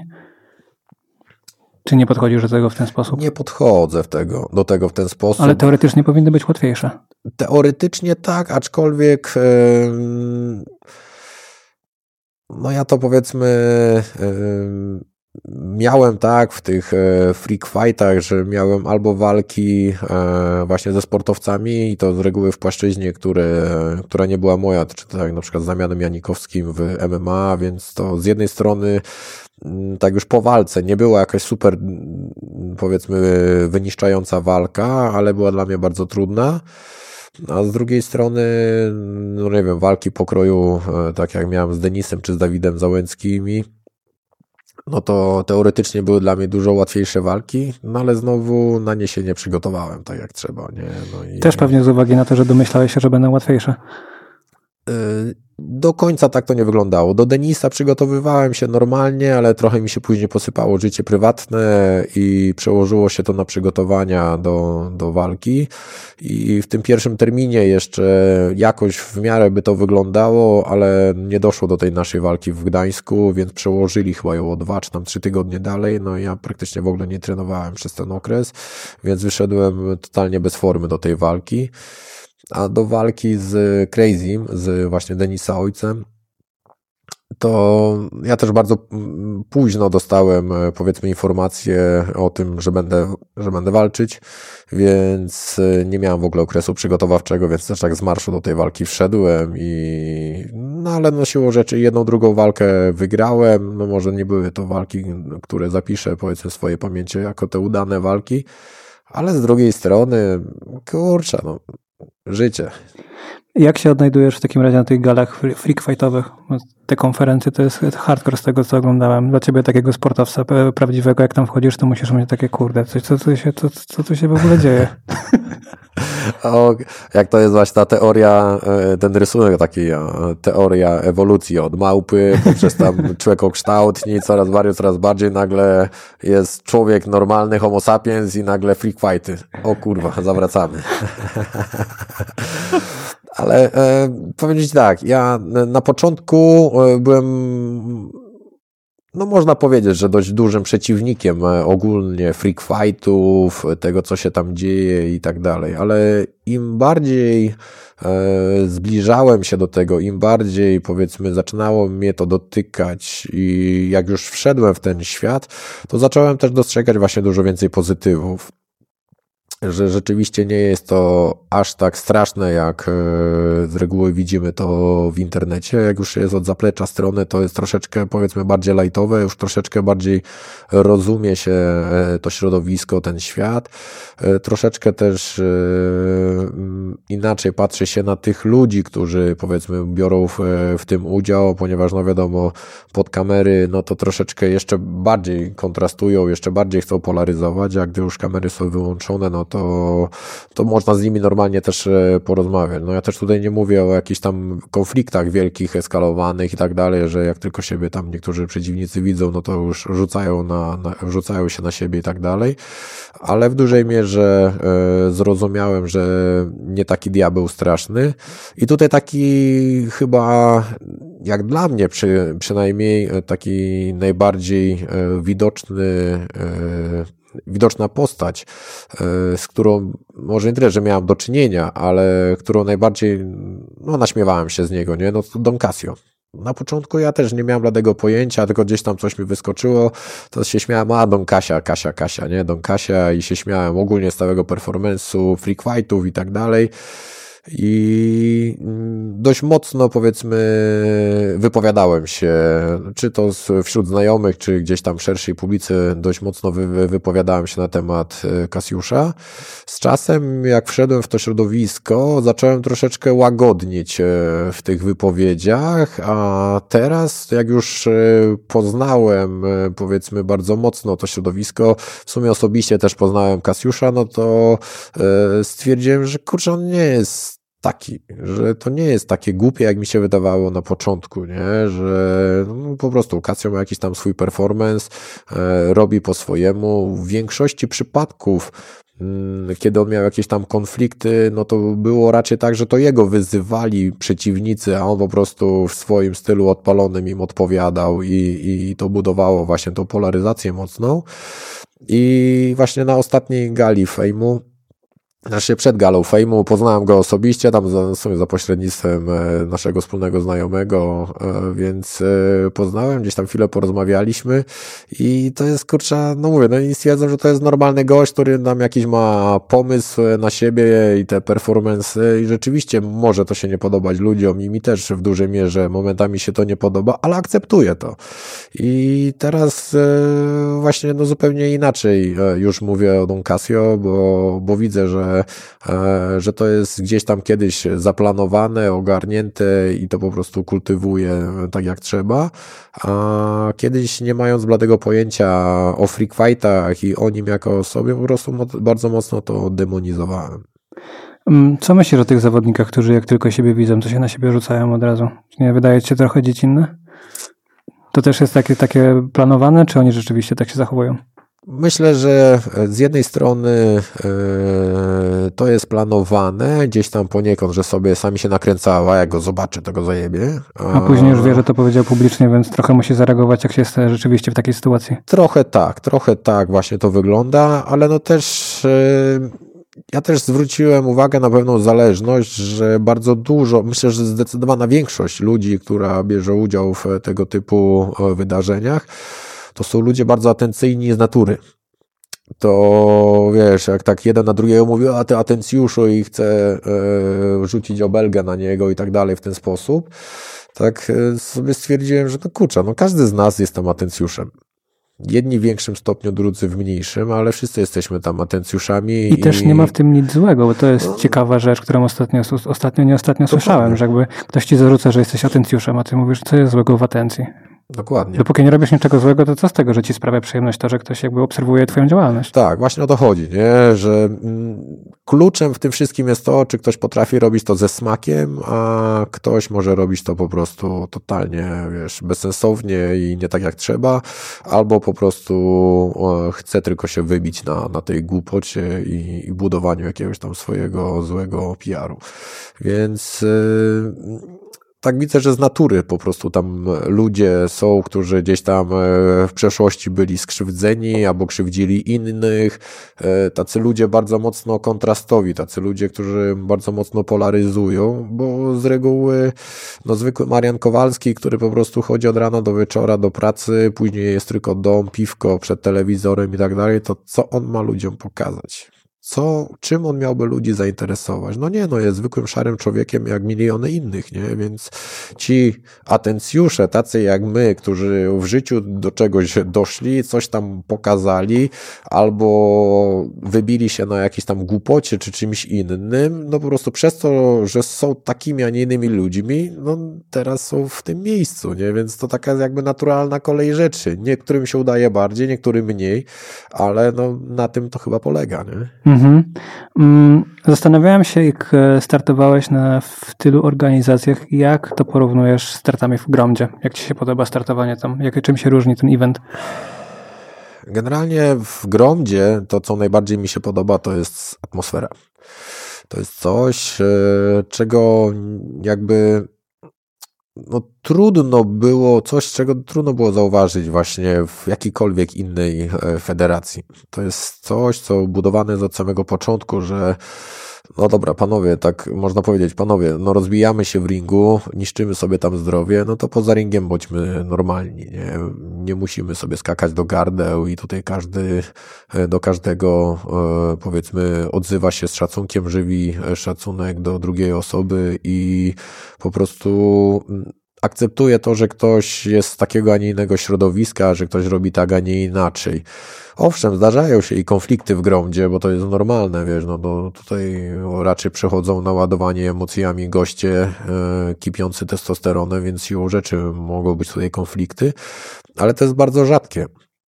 Czy nie podchodzisz do tego w ten sposób? Nie podchodzę w tego, do tego w ten sposób. Ale teoretycznie powinny być łatwiejsze. Teoretycznie tak, aczkolwiek yy, no ja to powiedzmy yy, miałem tak w tych freak fightach, że miałem albo walki właśnie ze sportowcami i to z reguły w płaszczyźnie, które, która nie była moja, czy tak na przykład z Damianem Janikowskim w M M A, więc to z jednej strony tak już po walce nie była jakaś super powiedzmy wyniszczająca walka, ale była dla mnie bardzo trudna. A z drugiej strony, no nie wiem, walki pokroju, tak jak miałem z Denisem czy z Dawidem Załęckimi, no to teoretycznie były dla mnie dużo łatwiejsze walki, no ale znowu na nie się nie przygotowałem tak jak trzeba. Nie? No i... Też pewnie z uwagi na to, że domyślałeś się, że będą łatwiejsze. Do końca tak to nie wyglądało. Do Denisa przygotowywałem się normalnie, ale trochę mi się później posypało życie prywatne i przełożyło się to na przygotowania do, do walki. I w tym pierwszym terminie jeszcze jakoś w miarę by to wyglądało, ale nie doszło do tej naszej walki w Gdańsku, więc przełożyli chyba ją o dwa czy tam trzy tygodnie dalej. No ja praktycznie w ogóle nie trenowałem przez ten okres, więc wyszedłem totalnie bez formy do tej walki. A do walki z Crazym, z właśnie Denisa ojcem, to ja też bardzo późno dostałem, powiedzmy, informację o tym, że będę, że będę walczyć, więc nie miałem w ogóle okresu przygotowawczego, więc też tak z marszu do tej walki wszedłem i no ale no siłą rzeczy jedną, drugą walkę wygrałem, no może nie były to walki, które zapiszę, powiedzmy, w swojej pamięci jako te udane walki, ale z drugiej strony, kurczę, no życie. Jak się odnajdujesz w takim razie na tych galach freak fightowych? Te konferencje to jest hardcore z tego, co oglądałem. Dla ciebie takiego sportowca prawdziwego, jak tam wchodzisz, to musisz mieć takie kurde, coś, co, co, się, co, co tu się w ogóle dzieje? O, jak to jest właśnie ta teoria, ten rysunek taki, teoria ewolucji od małpy, poprzez tam człowiekokształtni, coraz bardziej, coraz bardziej, nagle jest człowiek normalny, homo sapiens i nagle freak fighty. O kurwa, zawracamy. Ale e, powiedzieć tak, ja na początku byłem, no można powiedzieć, że dość dużym przeciwnikiem ogólnie freak fightów, tego co się tam dzieje i tak dalej, ale im bardziej e, zbliżałem się do tego, im bardziej, powiedzmy, zaczynało mnie to dotykać i jak już wszedłem w ten świat, to zacząłem też dostrzegać właśnie dużo więcej pozytywów. Że rzeczywiście nie jest to aż tak straszne, jak z reguły widzimy to w internecie. Jak już jest od zaplecza strony, to jest troszeczkę, powiedzmy, bardziej lightowe, już troszeczkę bardziej rozumie się to środowisko, ten świat. Troszeczkę też inaczej patrzy się na tych ludzi, którzy, powiedzmy, biorą w, w tym udział, ponieważ, no wiadomo, pod kamery, no to troszeczkę jeszcze bardziej kontrastują, jeszcze bardziej chcą polaryzować, a gdy już kamery są wyłączone, no to To, to można z nimi normalnie też porozmawiać. No ja też tutaj nie mówię o jakichś tam konfliktach wielkich, eskalowanych i tak dalej, że jak tylko siebie tam niektórzy przeciwnicy widzą, no to już rzucają, na, na, rzucają się na siebie i tak dalej, ale w dużej mierze e, zrozumiałem, że nie taki diabeł straszny i tutaj taki chyba, jak dla mnie przy, przynajmniej taki najbardziej e, widoczny e, widoczna postać, z którą może nie tyle, że miałem do czynienia, ale którą najbardziej, no naśmiewałem się z niego, nie? No to Don Casio. Na początku ja też nie miałem bladego pojęcia, tylko gdzieś tam coś mi wyskoczyło, to się śmiałem, a Don Kasia, Kasia, Kasia, nie? Don Kasia i się śmiałem ogólnie z całego performance'u, freak fightów i tak dalej. I dość mocno, powiedzmy, wypowiadałem się, czy to wśród znajomych, czy gdzieś tam w szerszej publicy, dość mocno wy, wypowiadałem się na temat Kasiusza. Z czasem, jak wszedłem w to środowisko, zacząłem troszeczkę łagodnieć w tych wypowiedziach, a teraz, jak już poznałem, powiedzmy, bardzo mocno to środowisko, w sumie osobiście też poznałem Kasiusza, no to stwierdziłem, że kurczę, on nie jest taki, że to nie jest takie głupie, jak mi się wydawało na początku, nie, że no, po prostu Kasio ma jakiś tam swój performance, e, robi po swojemu. W większości przypadków, m, kiedy on miał jakieś tam konflikty, no to było raczej tak, że to jego wyzywali przeciwnicy, a on po prostu w swoim stylu odpalonym im odpowiadał i, i to budowało właśnie tą polaryzację mocną. I właśnie na ostatniej gali Fejmu, znaczy przed galą Fejmu, poznałem go osobiście, tam za, sobie za pośrednictwem naszego wspólnego znajomego, więc poznałem, gdzieś tam chwilę porozmawialiśmy i to jest, kurczę, no mówię, no i stwierdzam, że to jest normalny gość, który tam jakiś ma pomysł na siebie i te performance i rzeczywiście może to się nie podobać ludziom i mi też w dużej mierze momentami się to nie podoba, ale akceptuję to. I teraz właśnie no zupełnie inaczej już mówię o Don Casio, bo, bo widzę, że że to jest gdzieś tam kiedyś zaplanowane, ogarnięte i to po prostu kultywuje tak jak trzeba, a kiedyś nie mając bladego pojęcia o freak fightach i o nim jako osobie, po prostu bardzo mocno to demonizowałem. Co myślisz o tych zawodnikach, którzy jak tylko siebie widzą, to się na siebie rzucają od razu? Nie wydaje ci się trochę dziecinne? To też jest takie, takie planowane, czy oni rzeczywiście tak się zachowują? Myślę, że z jednej strony yy, to jest planowane, gdzieś tam poniekąd, że sobie sami się nakręcała, jak go zobaczy, to go zajebie. A, a później już wie, że to powiedział publicznie, więc trochę musi zareagować, jak się jest rzeczywiście w takiej sytuacji. Trochę tak, trochę tak właśnie to wygląda, ale no też... Yy, Ja też zwróciłem uwagę na pewną zależność, że bardzo dużo, myślę, że zdecydowana większość ludzi, która bierze udział w tego typu wydarzeniach, to są ludzie bardzo atencyjni z natury. To wiesz, jak tak jeden na drugiego mówi, a ty atencjuszu i chce e, rzucić obelgę na niego i tak dalej w ten sposób, tak e, sobie stwierdziłem, że no kurczę, no każdy z nas jest tam atencjuszem. Jedni w większym stopniu, drudzy w mniejszym, ale wszyscy jesteśmy tam atencjuszami. I, I też nie ma w tym nic złego, bo to jest no, ciekawa rzecz, którą ostatnio, ostatnio nie ostatnio słyszałem, że jakby ktoś ci zarzuca, że jesteś atencjuszem, a ty mówisz, co jest złego w atencji. Dokładnie. Dopóki nie robisz niczego złego, to co z tego, że ci sprawia przyjemność to, że ktoś jakby obserwuje twoją działalność? Tak, właśnie o to chodzi, nie? Że kluczem w tym wszystkim jest to, czy ktoś potrafi robić to ze smakiem, a ktoś może robić to po prostu totalnie, wiesz, bezsensownie i nie tak jak trzeba, albo po prostu chce tylko się wybić na, na tej głupocie i, i budowaniu jakiegoś tam swojego złego P R u. Więc... Yy... Tak widzę, że z natury po prostu tam ludzie są, którzy gdzieś tam w przeszłości byli skrzywdzeni albo krzywdzili innych. Tacy ludzie bardzo mocno kontrastowi, tacy ludzie, którzy bardzo mocno polaryzują, bo z reguły no, zwykły Marian Kowalski, który po prostu chodzi od rana do wieczora do pracy, później jest tylko dom, piwko przed telewizorem i tak dalej, to co on ma ludziom pokazać? Co, czym on miałby ludzi zainteresować? No nie, no jest zwykłym szarym człowiekiem jak miliony innych, nie? Więc ci atencjusze, tacy jak my, którzy w życiu do czegoś doszli, coś tam pokazali, albo wybili się na jakiejś tam głupocie czy czymś innym, no po prostu przez to, że są takimi, a nie innymi ludźmi, no teraz są w tym miejscu, nie? Więc to taka jakby naturalna kolej rzeczy. Niektórym się udaje bardziej, niektórym mniej, ale no na tym to chyba polega, nie? Mhm. Zastanawiałem się, jak startowałeś na, w tylu organizacjach, jak to porównujesz z startami w Gromdzie? Jak ci się podoba startowanie tam? Jak, czym się różni ten event? Generalnie w Gromdzie to, co najbardziej mi się podoba, to jest atmosfera. To jest coś, czego jakby no trudno było, coś czego trudno było zauważyć właśnie w jakiejkolwiek innej federacji. To jest coś, co budowane jest od samego początku, że no dobra, panowie, tak można powiedzieć, panowie, no rozbijamy się w ringu, niszczymy sobie tam zdrowie, no to poza ringiem bądźmy normalni, nie, nie musimy sobie skakać do gardeł i tutaj każdy do każdego powiedzmy odzywa się z szacunkiem, żywi szacunek do drugiej osoby i po prostu akceptuje to, że ktoś jest z takiego, a nie innego środowiska, że ktoś robi tak, a nie inaczej. Owszem, zdarzają się i konflikty w Gromdzie, bo to jest normalne, wiesz, no to tutaj raczej przechodzą naładowani emocjami goście e, kipiący testosteronem, więc siłą rzeczy mogą być tutaj konflikty, ale to jest bardzo rzadkie.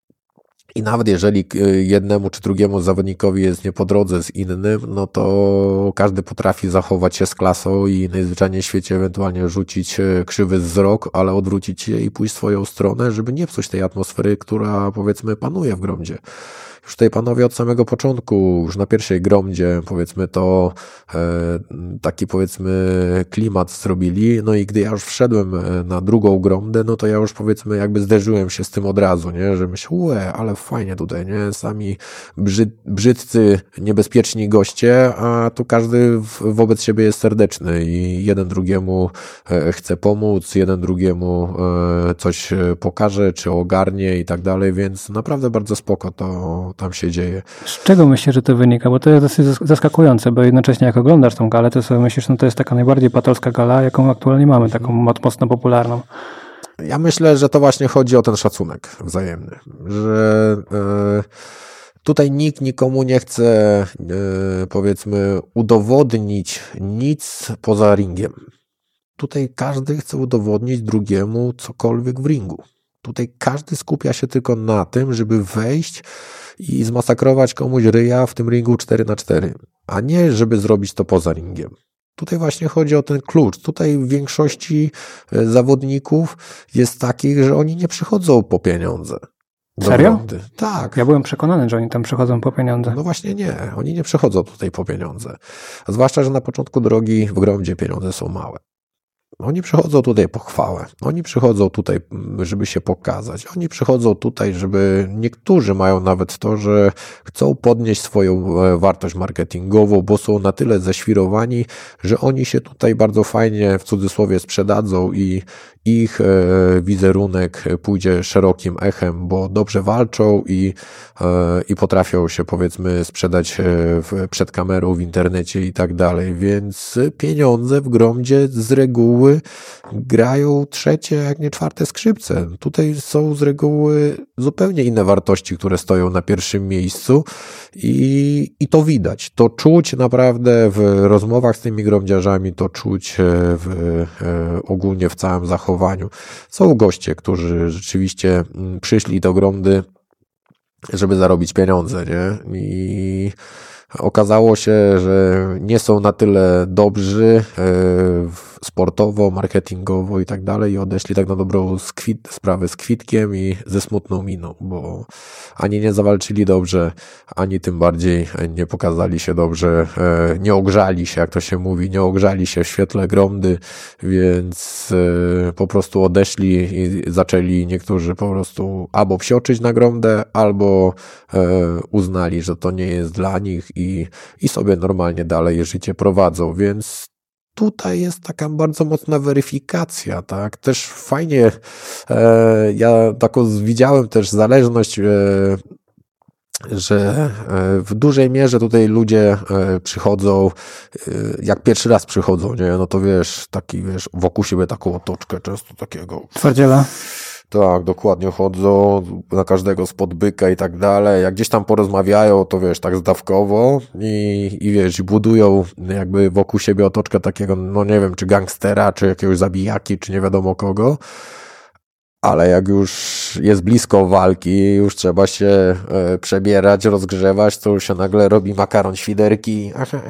I nawet jeżeli jednemu czy drugiemu zawodnikowi jest nie po drodze z innym, no to każdy potrafi zachować się z klasą i najzwyczajniej w świecie ewentualnie rzucić krzywy wzrok, ale odwrócić się i pójść swoją stronę, żeby nie psuć tej atmosfery, która powiedzmy panuje w Gromdzie. Już tutaj panowie od samego początku, już na pierwszej Gromdzie powiedzmy to e, taki powiedzmy klimat zrobili, no i gdy ja już wszedłem na drugą Gromdę, no to ja już powiedzmy jakby zderzyłem się z tym od razu, nie, że myślę, ue, ale fajnie tutaj, nie, sami brzyd, brzydcy, niebezpieczni goście, a tu każdy w, wobec siebie jest serdeczny i jeden drugiemu e, chce pomóc, jeden drugiemu e, coś pokaże, czy ogarnie i tak dalej, więc naprawdę bardzo spoko to tam się dzieje. Z czego myślisz, że to wynika? Bo to jest dosyć zaskakujące, bo jednocześnie jak oglądasz tą galę, to sobie myślisz, no to jest taka najbardziej patolska gala, jaką aktualnie mamy, taką mocno popularną. Ja myślę, że to właśnie chodzi o ten szacunek wzajemny, że e, tutaj nikt nikomu nie chce e, powiedzmy udowodnić nic poza ringiem. Tutaj każdy chce udowodnić drugiemu cokolwiek w ringu. Tutaj każdy skupia się tylko na tym, żeby wejść i zmasakrować komuś ryja w tym ringu cztery na cztery. a nie żeby zrobić to poza ringiem. Tutaj właśnie chodzi o ten klucz. Tutaj w większości zawodników jest takich, że oni nie przychodzą po pieniądze. Serio? Gromdy. Tak. Ja byłem przekonany, że oni tam przychodzą po pieniądze. No właśnie nie. Oni nie przychodzą tutaj po pieniądze. Zwłaszcza, że na początku drogi w Gromdzie pieniądze są małe. Oni przychodzą tutaj po chwałę. Oni przychodzą tutaj, żeby się pokazać. Oni przychodzą tutaj, żeby niektórzy mają nawet to, że chcą podnieść swoją wartość marketingową, bo są na tyle zaświrowani, że oni się tutaj bardzo fajnie w cudzysłowie sprzedadzą i ich wizerunek pójdzie szerokim echem, bo dobrze walczą i, i potrafią się powiedzmy sprzedać przed kamerą w internecie i tak dalej, więc pieniądze w Gromdzie z reguły grają trzecie, jak nie czwarte skrzypce. Tutaj są z reguły zupełnie inne wartości, które stoją na pierwszym miejscu i, i to widać. To czuć naprawdę w rozmowach z tymi gromdziarzami, to czuć w, ogólnie w całym zachowaniu. Są goście, którzy rzeczywiście przyszli do Gromdy, żeby zarobić pieniądze, nie? I okazało się, że nie są na tyle dobrzy sportowo, marketingowo i tak dalej i odeszli tak na dobrą skwit, sprawę z kwitkiem i ze smutną miną, bo ani nie zawalczyli dobrze, ani tym bardziej nie pokazali się dobrze, nie ogrzali się, jak to się mówi, nie ogrzali się w świetle Gromdy, więc po prostu odeszli i zaczęli niektórzy po prostu albo psioczyć na Gromdę, albo uznali, że to nie jest dla nich i, i sobie normalnie dalej życie prowadzą, więc tutaj jest taka bardzo mocna weryfikacja, tak? Też fajnie, e, ja taką widziałem też zależność, e, że w dużej mierze tutaj ludzie przychodzą, jak pierwszy raz przychodzą, nie? No to wiesz, taki, wiesz, wokół siebie taką otoczkę często takiego. Twardziela. Tak, dokładnie, chodzą na każdego spod byka i tak dalej. Jak gdzieś tam porozmawiają, to wiesz, tak zdawkowo i, i wiesz, budują jakby wokół siebie otoczkę takiego, no nie wiem, czy gangstera, czy jakiegoś zabijaki, czy nie wiadomo kogo. Ale jak już jest blisko walki, już trzeba się e, przebierać, rozgrzewać, to już się nagle robi makaron, świderki.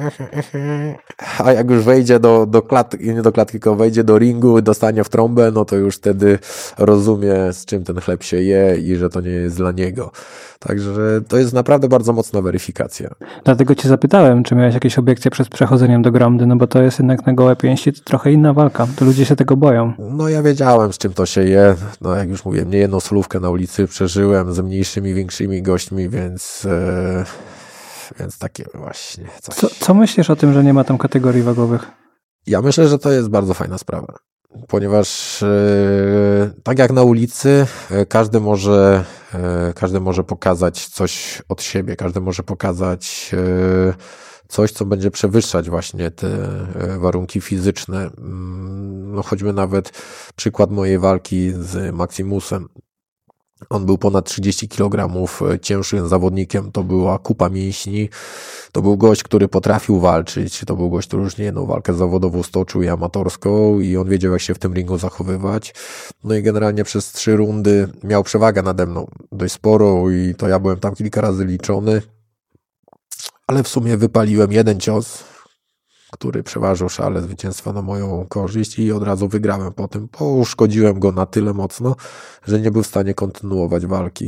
A jak już wejdzie do, do klatki, nie do klatki, tylko wejdzie do ringu, dostanie w trąbę, no to już wtedy rozumie, z czym ten chleb się je i że to nie jest dla niego. Także to jest naprawdę bardzo mocna weryfikacja. Dlatego cię zapytałem, czy miałeś jakieś obiekcje przed przechodzeniem do Gromdy, no bo to jest jednak na gołe pięści, to trochę inna walka. To ludzie się tego boją. No ja wiedziałem, z czym to się je. No jak już mówiłem, nie jedną solówkę na ulicy przeżyłem z mniejszymi, większymi gośćmi, więc, e, więc takie właśnie coś. Co, co myślisz o tym, że nie ma tam kategorii wagowych? Ja myślę, że to jest bardzo fajna sprawa, ponieważ e, tak jak na ulicy, e, każdy może, e, każdy może pokazać coś od siebie, każdy może pokazać e, coś, co będzie przewyższać właśnie te warunki fizyczne. No choćby nawet przykład mojej walki z Maximusem. On był ponad trzydzieści kilogramów cięższym zawodnikiem, to była kupa mięśni, to był gość, który potrafił walczyć, to był gość, który już nie jedną walkę zawodową stoczył i amatorską i on wiedział, jak się w tym ringu zachowywać. No i generalnie przez trzy rundy miał przewagę nade mną dość sporą i to ja byłem tam kilka razy liczony. Ale w sumie wypaliłem jeden cios, który przeważył szale zwycięstwa na moją korzyść i od razu wygrałem po tym, bo uszkodziłem go na tyle mocno, że nie był w stanie kontynuować walki.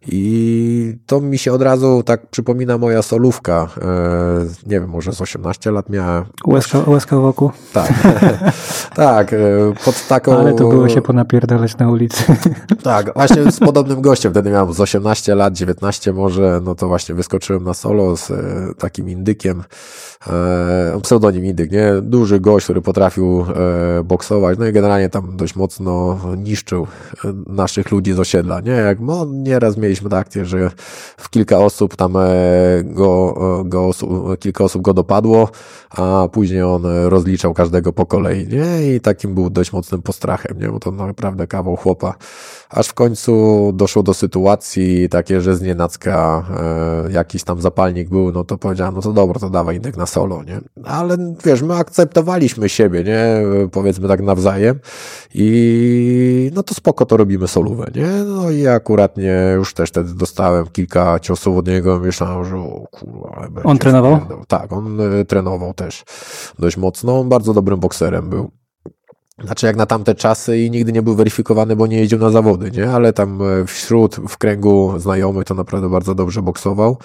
I to mi się od razu tak przypomina moja solówka. E, nie wiem, może z osiemnaście lat miałem. Łezka, łezka wokół? Tak, tak, pod taką... Ale to było się ponapierdalać na ulicy. Tak, właśnie z podobnym gościem, wtedy miałem z osiemnaście lat, dziewiętnaście może, no to właśnie wyskoczyłem na solo z e, takim indykiem, e, pseudonim indyk, nie? Duży gość, który potrafił e, boksować, no i generalnie tam dość mocno niszczył naszych ludzi z osiedla, nie? Jak no, nieraz mieliśmy tę akcję, że w kilka osób tam e, go, go osu, kilka osób go dopadło, a później on rozliczał każdego po kolei, nie? I takim był dość mocnym postrachem, nie? Bo to naprawdę kawał chłopa. Aż w końcu doszło do sytuacji takie, że znienacka e, jakiś tam zapalnik był, no to powiedziałem, no to dobra, to dawaj indyk na solo, nie? Ale wiesz, my akceptowaliśmy siebie, nie? Powiedzmy tak nawzajem i no to spoko, to robimy solówę, nie? No i akurat nie, już też wtedy dostałem kilka ciosów od niego, myślałem, że o kurwa, ale będzie. On trenował? Tak, on y, trenował też dość mocno, on bardzo dobrym bokserem był. Znaczy jak na tamte czasy i nigdy nie był weryfikowany, bo nie jeździł na zawody, nie? Ale tam wśród, w kręgu znajomych to naprawdę bardzo dobrze boksował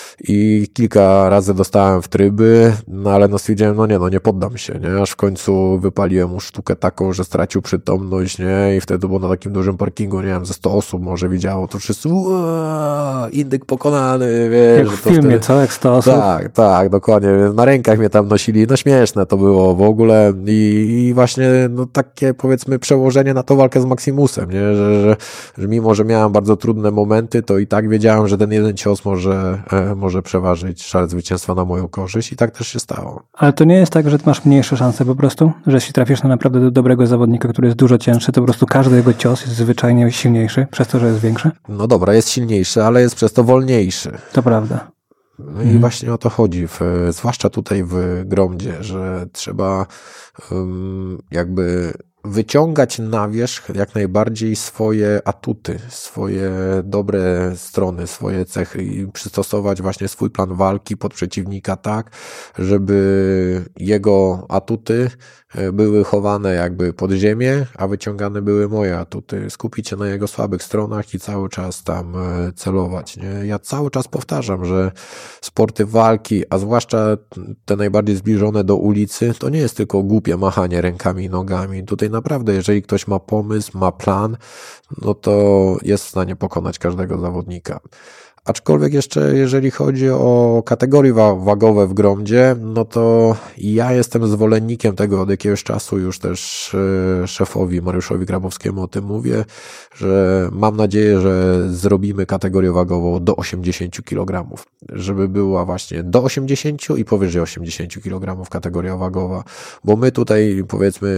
i kilka razy dostałem w tryby, no ale no stwierdziłem, no nie, no nie poddam się, nie? Aż w końcu wypaliłem mu sztukę taką, że stracił przytomność, nie? I wtedy było na takim dużym parkingu, nie wiem, ze sto osób może widziało, to wszyscy uaa, indyk pokonany, wiesz. Jak w filmie, wtedy... co? Jak sto osób? Tak, tak, dokładnie. Na rękach mnie tam nosili, no śmieszne to było w ogóle i, i właśnie no takie powiedzmy przełożenie na tą walkę z Maximusem, nie? Że, że, że mimo, że miałem bardzo trudne momenty, to i tak wiedziałem, że ten jeden cios może, e, może przeważyć szal zwycięstwa na moją korzyść i tak też się stało. Ale to nie jest tak, że ty masz mniejsze szanse po prostu? Że jeśli trafisz na naprawdę dobrego zawodnika, który jest dużo cięższy, to po prostu każdy jego cios jest zwyczajnie silniejszy, przez to, że jest większy? No dobra, jest silniejszy, ale jest przez to wolniejszy. To prawda. No i właśnie o to chodzi, w, zwłaszcza tutaj w Gromdzie, że trzeba um, jakby wyciągać na wierzch jak najbardziej swoje atuty, swoje dobre strony, swoje cechy i przystosować właśnie swój plan walki pod przeciwnika tak, żeby jego atuty były chowane jakby pod ziemię, a wyciągane były moje atuty. Skupić się na jego słabych stronach i cały czas tam celować, nie? Ja cały czas powtarzam, że sporty walki, a zwłaszcza te najbardziej zbliżone do ulicy, to nie jest tylko głupie machanie rękami i nogami. Tutaj naprawdę, jeżeli ktoś ma pomysł, ma plan, no to jest w stanie pokonać każdego zawodnika. Aczkolwiek jeszcze jeżeli chodzi o kategorie wagowe w Gromdzie, no to ja jestem zwolennikiem tego od jakiegoś czasu, już też szefowi Mariuszowi Grabowskiemu o tym mówię, że mam nadzieję, że zrobimy kategorię wagową do osiemdziesięciu kilogramów, żeby była właśnie do osiemdziesięciu i powyżej osiemdziesięciu kilogramów kategoria wagowa, bo my tutaj powiedzmy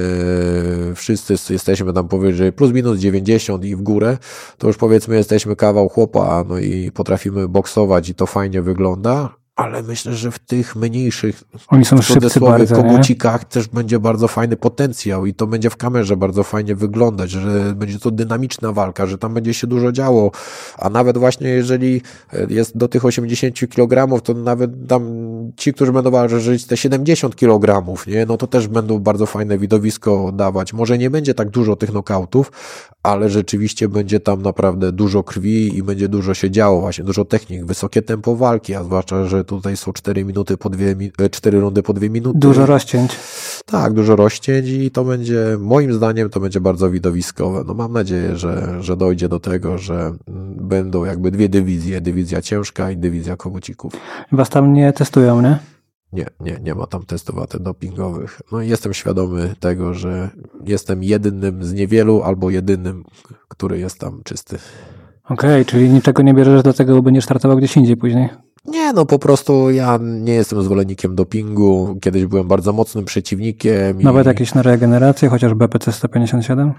wszyscy jesteśmy tam powyżej plus minus dziewięćdziesiąt i w górę, to już powiedzmy jesteśmy kawał chłopa, no i potrafimy boksować i to fajnie wygląda, ale myślę, że w tych mniejszych Oni są szybcy bardzo, kogucikach też będzie bardzo fajny potencjał i to będzie w kamerze bardzo fajnie wyglądać, że będzie to dynamiczna walka, że tam będzie się dużo działo, a nawet właśnie jeżeli jest do tych osiemdziesięciu kilogramów, to nawet tam ci, którzy będą ważyć te siedemdziesiąt kilogramów, nie, no to też będą bardzo fajne widowisko dawać. Może nie będzie tak dużo tych nokautów, ale rzeczywiście będzie tam naprawdę dużo krwi i będzie dużo się działo, właśnie dużo technik, wysokie tempo walki, a zwłaszcza, że tutaj są cztery minuty po dwie, cztery rundy po dwie minuty. Dużo rozcięć. Tak, dużo rozcięć i to będzie, moim zdaniem, to będzie bardzo widowiskowe. No mam nadzieję, że, że dojdzie do tego, że będą jakby dwie dywizje, dywizja ciężka i dywizja kogucików. Was tam nie testują, nie? Nie, nie, nie ma tam testów antydopingowych. No i jestem świadomy tego, że jestem jedynym z niewielu albo jedynym, który jest tam czysty. Okej, okay, czyli niczego nie bierzesz do tego, bo będziesz startował gdzieś indziej później? Nie, no po prostu ja nie jestem zwolennikiem dopingu. Kiedyś byłem bardzo mocnym przeciwnikiem. Nawet i... jakieś na regenerację, chociaż B P C sto pięćdziesiąt siedem?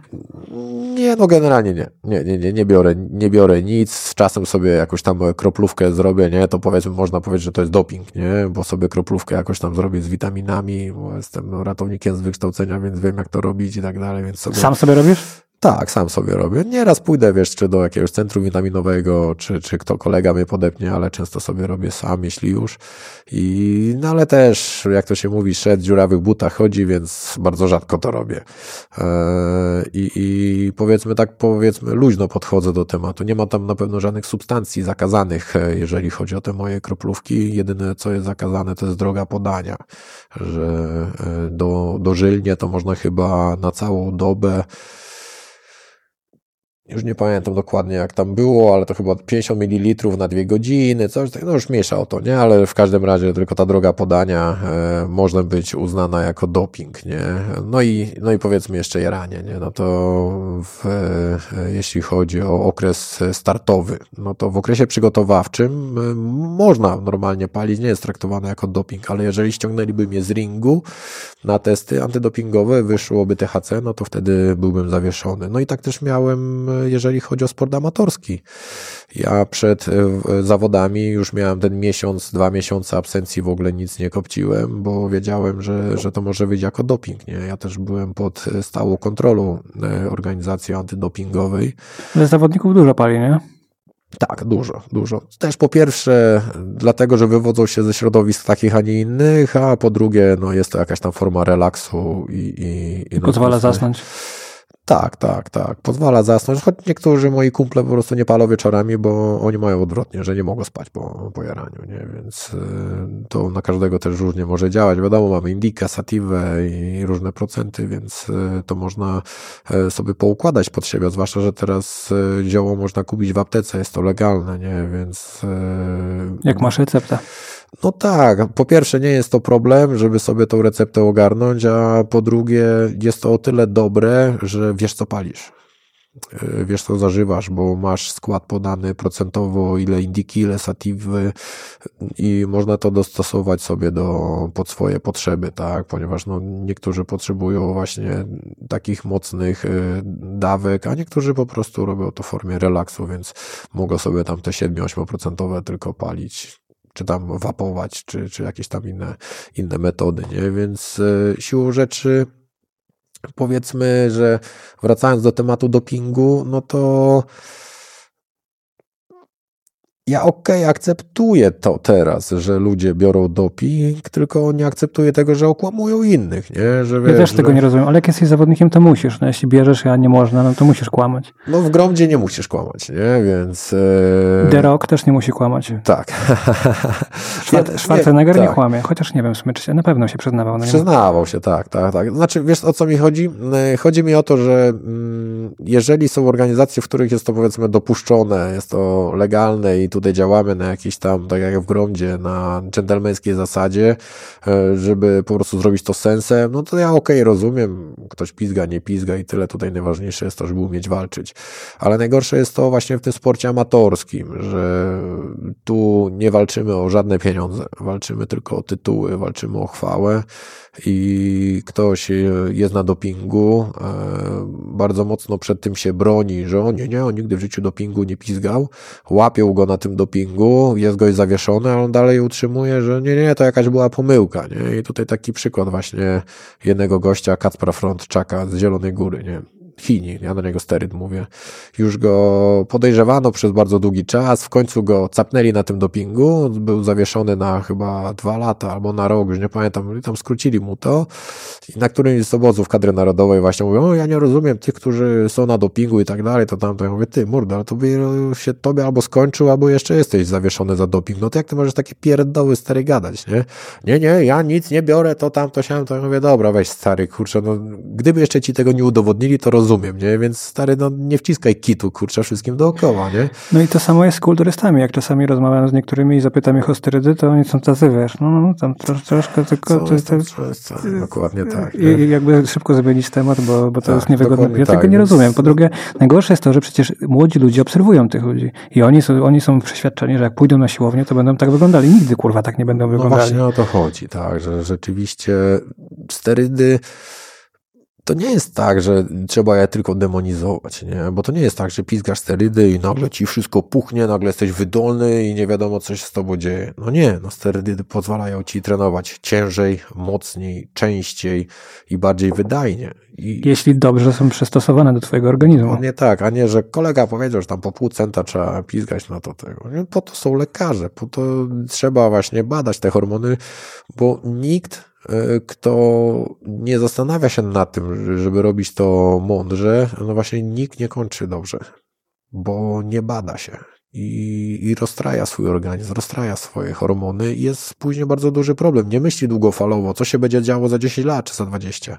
Nie, no generalnie nie. Nie, nie, nie, nie biorę, nie biorę nic. Z czasem sobie jakąś tam kroplówkę zrobię, nie? To powiedzmy, można powiedzieć, że to jest doping, nie? Bo sobie kroplówkę jakoś tam zrobię z witaminami, bo jestem ratownikiem z wykształcenia, więc wiem, jak to robić i tak dalej, więc sobie... Sam sobie robisz? Tak, sam sobie robię. Nieraz pójdę, wiesz, czy do jakiegoś centrum witaminowego, czy, czy kto kolega mnie podepnie, ale często sobie robię sam, jeśli już. I, no ale też, jak to się mówi, szed w dziurawych butach chodzi, więc bardzo rzadko to robię. Eee, i, I powiedzmy tak, powiedzmy, luźno podchodzę do tematu. Nie ma tam na pewno żadnych substancji zakazanych, jeżeli chodzi o te moje kroplówki. Jedyne, co jest zakazane, to jest droga podania, że do, dożylnie to można chyba na całą dobę. Już nie pamiętam dokładnie, jak tam było, ale to chyba pięćdziesiąt mililitrów na dwie godziny, coś takiego, no już mniejsza o to, nie? Ale w każdym razie tylko ta droga podania e, może być uznana jako doping, nie? No i, no i powiedzmy jeszcze jaranie, nie? No to w, e, jeśli chodzi o okres startowy, no to w okresie przygotowawczym e, można normalnie palić, nie jest traktowane jako doping, ale jeżeli ściągnęliby mnie z ringu na testy antydopingowe, wyszłoby T H C, no to wtedy byłbym zawieszony. No i tak też miałem jeżeli chodzi o sport amatorski. Ja przed zawodami już miałem ten miesiąc, dwa miesiące absencji, w ogóle nic nie kopciłem, bo wiedziałem, że, że to może wyjść jako doping. Nie? Ja też byłem pod stałą kontrolą organizacji antydopingowej. Ale zawodników dużo pali, nie? Tak, dużo, dużo. Też po pierwsze dlatego, że wywodzą się ze środowisk takich, a nie innych, a po drugie, no jest to jakaś tam forma relaksu i... i, I no, pozwala prostu... zasnąć. Tak, tak, tak. Pozwala zasnąć, choć niektórzy moi kumple po prostu nie palą wieczorami, bo oni mają odwrotnie, że nie mogą spać po, po jaraniu, nie? Więc y, to na każdego też różnie może działać. Wiadomo, mamy indikę, sativę i różne procenty, więc y, to można y, sobie poukładać pod siebie, zwłaszcza, że teraz y, zioło można kupić w aptece, jest to legalne, nie? Więc... Y, Jak masz receptę? No tak, po pierwsze nie jest to problem, żeby sobie tą receptę ogarnąć, a po drugie jest to o tyle dobre, że wiesz co palisz, wiesz co zażywasz, bo masz skład podany procentowo, ile indiki, ile sativy i można to dostosować sobie do, pod swoje potrzeby, tak, ponieważ no, niektórzy potrzebują właśnie takich mocnych dawek, a niektórzy po prostu robią to w formie relaksu, więc mogą sobie tam te siedem osiem procent tylko palić, czy tam wapować, czy, czy jakieś tam inne, inne metody, nie? Więc y, siłą rzeczy powiedzmy, że wracając do tematu dopingu, no to ja okej, okay, akceptuję to teraz, że ludzie biorą doping, tylko nie akceptuję tego, że okłamują innych, nie? Że, wiesz, ja też że... tego nie rozumiem, ale jak jesteś zawodnikiem, to musisz. No, jeśli bierzesz, a nie można, no to musisz kłamać. No w gromdzie nie musisz kłamać, nie? Więc... E... The Rock też nie musi kłamać. Tak. Schwar- Schwarzenegger nie, tak. nie kłamie, chociaż nie wiem, w sumie, czy się na pewno się przyznawał. No przyznawał się, tak, tak, tak. Znaczy, wiesz o co mi chodzi? Chodzi mi o to, że jeżeli są organizacje, w których jest to powiedzmy dopuszczone, jest to legalne i tutaj działamy na jakiejś tam, tak jak w gromdzie, na dżentelmeńskiej zasadzie, żeby po prostu zrobić to sensem, no to ja okej, okay, rozumiem, ktoś pizga, nie pizga i tyle, tutaj najważniejsze jest to, żeby umieć walczyć. Ale najgorsze jest to właśnie w tym sporcie amatorskim, że tu nie walczymy o żadne pieniądze, walczymy tylko o tytuły, walczymy o chwałę i ktoś jest na dopingu, bardzo mocno przed tym się broni, że o nie, nie, on nigdy w życiu dopingu nie pizgał, łapią go na tym dopingu, jest goś zawieszony, a on dalej utrzymuje, że nie, nie, to jakaś była pomyłka, nie? I tutaj taki przykład właśnie jednego gościa, Kacpra Frontczaka z Zielonej Góry, nie? Chini, ja na niego steryd mówię. Już go podejrzewano przez bardzo długi czas, w końcu go capnęli na tym dopingu, był zawieszony na chyba dwa lata albo na rok, już nie pamiętam, i tam skrócili mu to i na którymś z obozów kadry narodowej właśnie mówią, o ja nie rozumiem tych, którzy są na dopingu i tak dalej, to tam, to ja mówię, ty morda, ale to by się tobie albo skończył, albo jeszcze jesteś zawieszony za doping, no to jak ty możesz takie pierdoły stary gadać, nie? Nie, nie, ja nic nie biorę, to tam, to siam, to ja mówię, dobra, weź stary, kurczę, no gdyby jeszcze ci tego nie udowodnili, to rozumiem, nie? Więc stary, no nie wciskaj kitu, kurczę, wszystkim dookoła, nie? No i to samo jest z kulturystami. Jak czasami rozmawiam z niektórymi i zapytam ich o sterydy, to oni są tacy, wiesz, no, no tam trosz, troszkę tylko... Co, to, jest tam, to, jest tam, dokładnie tak. I, I jakby szybko zmienić temat, bo, bo to tak, jest niewygodne. Ja tak, tego nie więc... rozumiem. Po drugie, najgorsze jest to, że przecież młodzi ludzie obserwują tych ludzi i oni są, oni są przeświadczeni, że jak pójdą na siłownię, to będą tak wyglądali. Nigdy, kurwa, tak nie będą no wyglądali. No właśnie o to chodzi, tak, że rzeczywiście sterydy to nie jest tak, że trzeba je tylko demonizować, nie? Bo to nie jest tak, że pizgasz sterydy i nagle ci wszystko puchnie, nagle jesteś wydolny i nie wiadomo, co się z tobą dzieje. No nie, no sterydy pozwalają ci trenować ciężej, mocniej, częściej i bardziej wydajnie. I jeśli dobrze są przystosowane do twojego organizmu. Nie tak, a nie, że kolega powiedział, że tam po pół centa trzeba pizgać na to tego. Po to są lekarze, po to trzeba właśnie badać te hormony, bo nikt kto nie zastanawia się nad tym, żeby robić to mądrze, no właśnie nikt nie kończy dobrze, bo nie bada się i, i rozstraja swój organizm, rozstraja swoje hormony i jest później bardzo duży problem. Nie myśli długofalowo, co się będzie działo za dziesięć lat czy za dwadzieścia.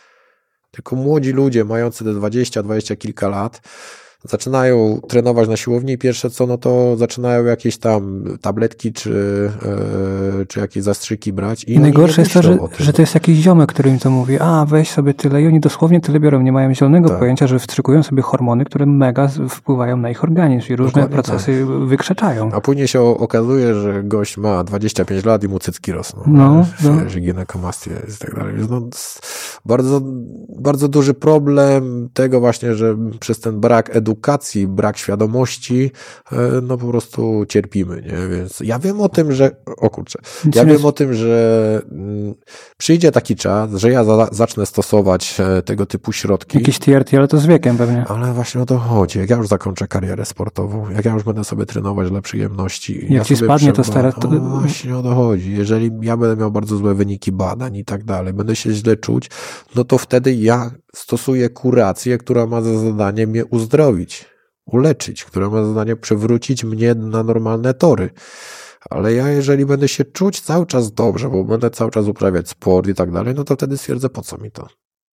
Tylko młodzi ludzie mający te dwadzieścia, dwadzieścia kilka lat zaczynają trenować na siłowni i pierwsze co, no to zaczynają jakieś tam tabletki czy, yy, czy jakieś zastrzyki brać. I najgorsze jest to, że, że to jest jakiś ziomek, który im to mówi, a weź sobie tyle i oni dosłownie tyle biorą. Nie mają zielonego tak. pojęcia, że wstrzykują sobie hormony, które mega wpływają na ich organizm i różne Dokładnie procesy tak. wykrzeczają. A później się okazuje, że gość ma dwadzieścia pięć lat i mu cycki rosną. No, no. Że ginekomastia jest i tak dalej. No, bardzo, bardzo duży problem tego właśnie, że przez ten brak edukacji edukacji, brak świadomości, no po prostu cierpimy, nie? Więc ja wiem o tym, że, o kurczę, ja wiem o tym, że przyjdzie taki czas, że ja za, zacznę stosować tego typu środki. Jakiś T R T, ale to z wiekiem pewnie. Ale właśnie o to chodzi. Jak ja już zakończę karierę sportową, jak ja już będę sobie trenować dla przyjemności. Jak ja ci spadnie to stare... To... No właśnie o to chodzi. Jeżeli ja będę miał bardzo złe wyniki badań i tak dalej, będę się źle czuć, no to wtedy ja stosuję kurację, która ma za zadanie mnie uzdrowić, uleczyć, która ma za zadanie przywrócić mnie na normalne tory. Ale ja, jeżeli będę się czuć cały czas dobrze, bo będę cały czas uprawiać sport i tak dalej, no to wtedy stwierdzę, po co mi to?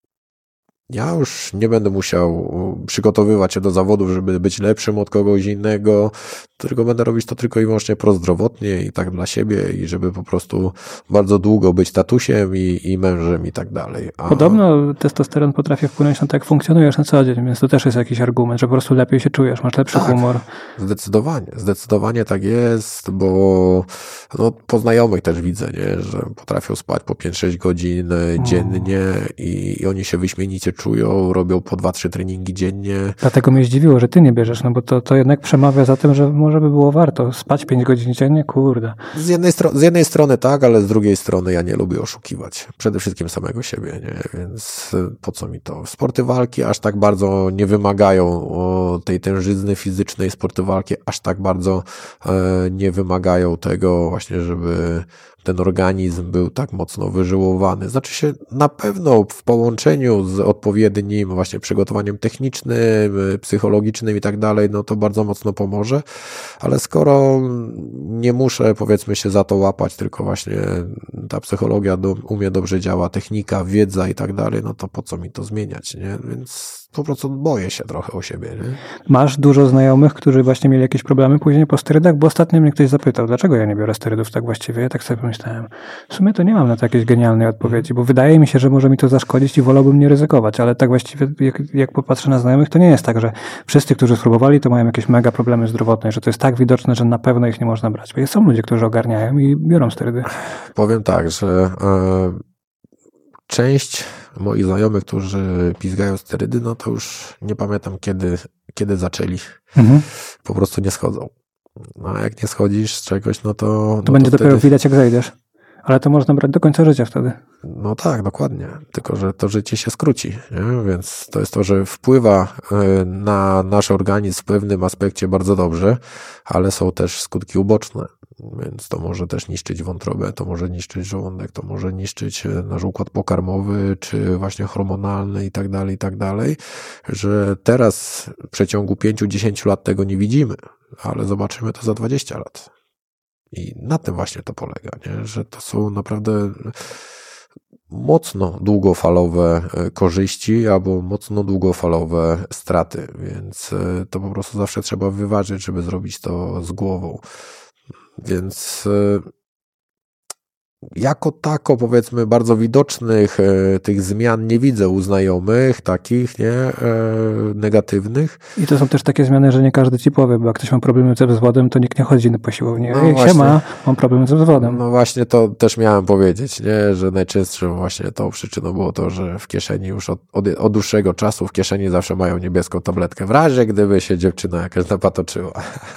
Ja już nie będę musiał przygotowywać się do zawodów, żeby być lepszym od kogoś innego, tylko będę robić to tylko i wyłącznie prozdrowotnie i tak dla siebie i żeby po prostu bardzo długo być tatusiem i, i mężem i tak dalej. A... Podobno testosteron potrafi wpłynąć na to, jak funkcjonujesz na co dzień, więc to też jest jakiś argument, że po prostu lepiej się czujesz, masz lepszy tak, humor. Zdecydowanie, zdecydowanie tak jest, bo no, po znajomych też widzę, nie, że potrafią spać po pięć sześć godzin dziennie i, i oni się wyśmienicie czują, robią po dwa trzy treningi dziennie. Dlatego mnie zdziwiło, że ty nie bierzesz, no bo to, to jednak przemawia za tym, że może by było warto spać pięć godzin dziennie, kurde. Z jednej, stro- z jednej strony tak, ale z drugiej strony ja nie lubię oszukiwać. Przede wszystkim samego siebie, nie? Więc po co mi to? Sporty walki aż tak bardzo nie wymagają o tej tężyzny fizycznej, sporty walki aż tak bardzo e, nie wymagają tego właśnie, żeby ten organizm był tak mocno wyżyłowany. Znaczy się na pewno w połączeniu z odpowiednim właśnie przygotowaniem technicznym, psychologicznym i tak dalej, no to bardzo mocno pomoże, ale skoro nie muszę, powiedzmy, się za to łapać, tylko właśnie ta psychologia do, u mnie dobrze działa, technika, wiedza i tak dalej, no to po co mi to zmieniać, nie? Więc po prostu boję się trochę o siebie, nie? Masz dużo znajomych, którzy właśnie mieli jakieś problemy później po sterydach, bo ostatnio mnie ktoś zapytał, dlaczego ja nie biorę sterydów tak właściwie. Ja tak sobie pomyślałem, w sumie to nie mam na to jakiejś genialnej odpowiedzi, bo wydaje mi się, że może mi to zaszkodzić i wolałbym nie ryzykować, ale tak właściwie jak, jak popatrzę na znajomych, to nie jest tak, że wszyscy, którzy spróbowali, to mają jakieś mega problemy zdrowotne, że to jest tak widoczne, że na pewno ich nie można brać. Bo są ludzie, którzy ogarniają i biorą sterydy. Powiem tak, że e, część moich znajomych, którzy pizgają sterydy, no to już nie pamiętam kiedy, kiedy zaczęli. Mhm. Po prostu nie schodzą. No, a jak nie schodzisz z czegoś, no to... To no będzie to dopiero wtedy... widać, jak zejdziesz. Ale to można brać do końca życia wtedy. No tak, dokładnie. Tylko że to życie się skróci, nie? Więc to jest to, że wpływa na nasz organizm w pewnym aspekcie bardzo dobrze, ale są też skutki uboczne. Więc to może też niszczyć wątrobę, to może niszczyć żołądek, to może niszczyć nasz układ pokarmowy, czy właśnie hormonalny i tak dalej, i tak dalej, że teraz w przeciągu pięciu do dziesięciu lat tego nie widzimy, ale zobaczymy to za dwadzieścia lat. I na tym właśnie to polega, nie? Że to są naprawdę mocno długofalowe korzyści albo mocno długofalowe straty, więc to po prostu zawsze trzeba wyważyć, żeby zrobić to z głową. Więc jako tako, powiedzmy, bardzo widocznych e, tych zmian nie widzę u znajomych, takich, nie, e, negatywnych. I to są też takie zmiany, że nie każdy ci powie, bo jak ktoś ma problemy z wodem, to nikt nie chodzi po siłowni. No jak się ma, mam problemy z wodem. No właśnie to też miałem powiedzieć, nie, że najczęstszą właśnie tą przyczyną było to, że w kieszeni już od, od, od dłuższego czasu w kieszeni zawsze mają niebieską tabletkę, w razie gdyby się dziewczyna jakaś napatoczyła.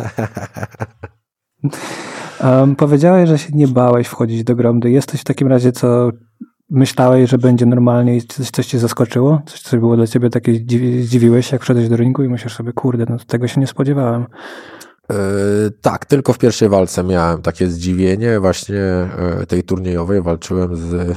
Um, powiedziałeś, że się nie bałeś wchodzić do Gromdy. Jest coś w takim razie, co myślałeś, że będzie normalnie i coś, coś cię zaskoczyło? Coś, co było dla ciebie takie, zdziwiłeś, jak wszedłeś do ringu i myślisz sobie, kurde, no tego się nie spodziewałem. Yy, tak, tylko w pierwszej walce miałem takie zdziwienie właśnie yy, tej turniejowej. Walczyłem z yy,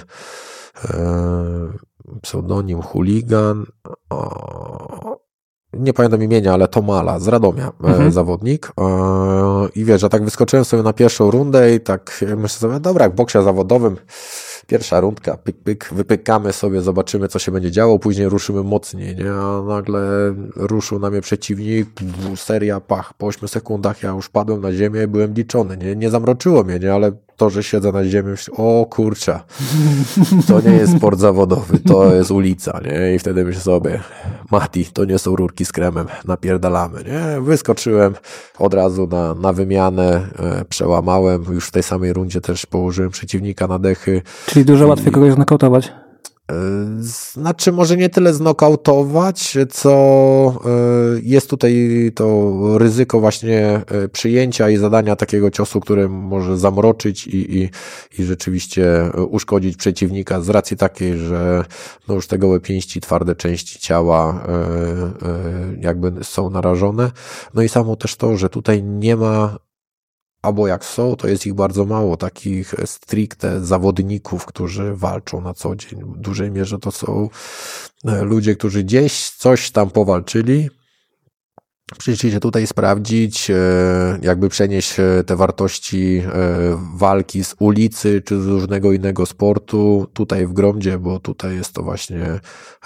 pseudonim Chuligan. O, nie pamiętam imienia, ale Tomala z Radomia, mhm. zawodnik. I wiesz, że tak wyskoczyłem sobie na pierwszą rundę i tak myślę sobie, dobra, jak w boksie zawodowym, pierwsza rundka, pyk, pyk, wypykamy sobie, zobaczymy, co się będzie działo, później ruszymy mocniej, nie? A nagle ruszył na mnie przeciwnik, seria, pach, po ośmiu sekundach ja już padłem na ziemię i byłem liczony, nie? Nie zamroczyło mnie, nie? Ale to, że siedzę na ziemi, o kurczę, to nie jest sport zawodowy, to jest ulica, nie? I wtedy myślę sobie, Mati, to nie są rurki z kremem, napierdalamy, nie? Wyskoczyłem od razu na, na wymianę, e, przełamałem, już w tej samej rundzie też położyłem przeciwnika na dechy. Czyli dużo I... łatwiej kogoś znokautować? Znaczy może nie tyle znokautować, co jest tutaj to ryzyko właśnie przyjęcia i zadania takiego ciosu, który może zamroczyć i, i, i rzeczywiście uszkodzić przeciwnika z racji takiej, że no już te gołe pięści, twarde części ciała jakby są narażone. No i samo też to, że tutaj nie ma, albo jak są, to jest ich bardzo mało, takich stricte zawodników, którzy walczą na co dzień. W dużej mierze to są ludzie, którzy gdzieś coś tam powalczyli, przyszli się tutaj sprawdzić, jakby przenieść te wartości walki z ulicy czy z różnego innego sportu tutaj w Gromdzie, bo tutaj jest to właśnie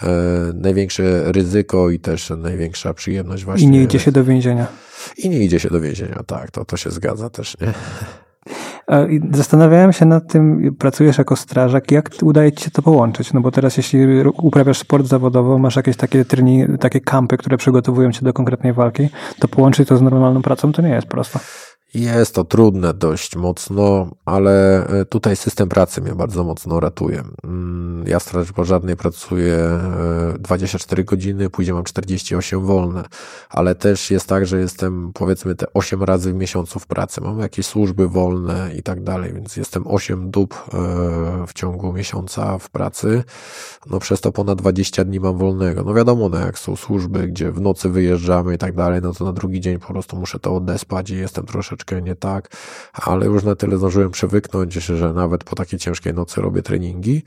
największe ryzyko i też największa przyjemność właśnie. I nie idzie się do więzienia. I nie idzie się do więzienia, tak, to, to się zgadza też, nie? Zastanawiałem się nad tym, pracujesz jako strażak, jak udaje ci się to połączyć? No bo teraz jeśli uprawiasz sport zawodowo, masz jakieś takie treningi, takie kampy, które przygotowują cię do konkretnej walki, to połączyć to z normalną pracą to nie jest prosto. Jest to trudne dość mocno, ale tutaj system pracy mnie bardzo mocno ratuje. Ja w Straży Pożarnej pracuję dwadzieścia cztery godziny, później mam czterdzieści osiem wolne, ale też jest tak, że jestem powiedzmy te osiem razy w miesiącu w pracy. Mam jakieś służby wolne i tak dalej, więc jestem osiem dób w ciągu miesiąca w pracy. No przez to ponad dwadzieścia dni mam wolnego. No wiadomo, no jak są służby, gdzie w nocy wyjeżdżamy i tak dalej, no to na drugi dzień po prostu muszę to odespać i jestem troszeczkę nie tak, ale już na tyle zdążyłem przewyknąć, że nawet po takiej ciężkiej nocy robię treningi.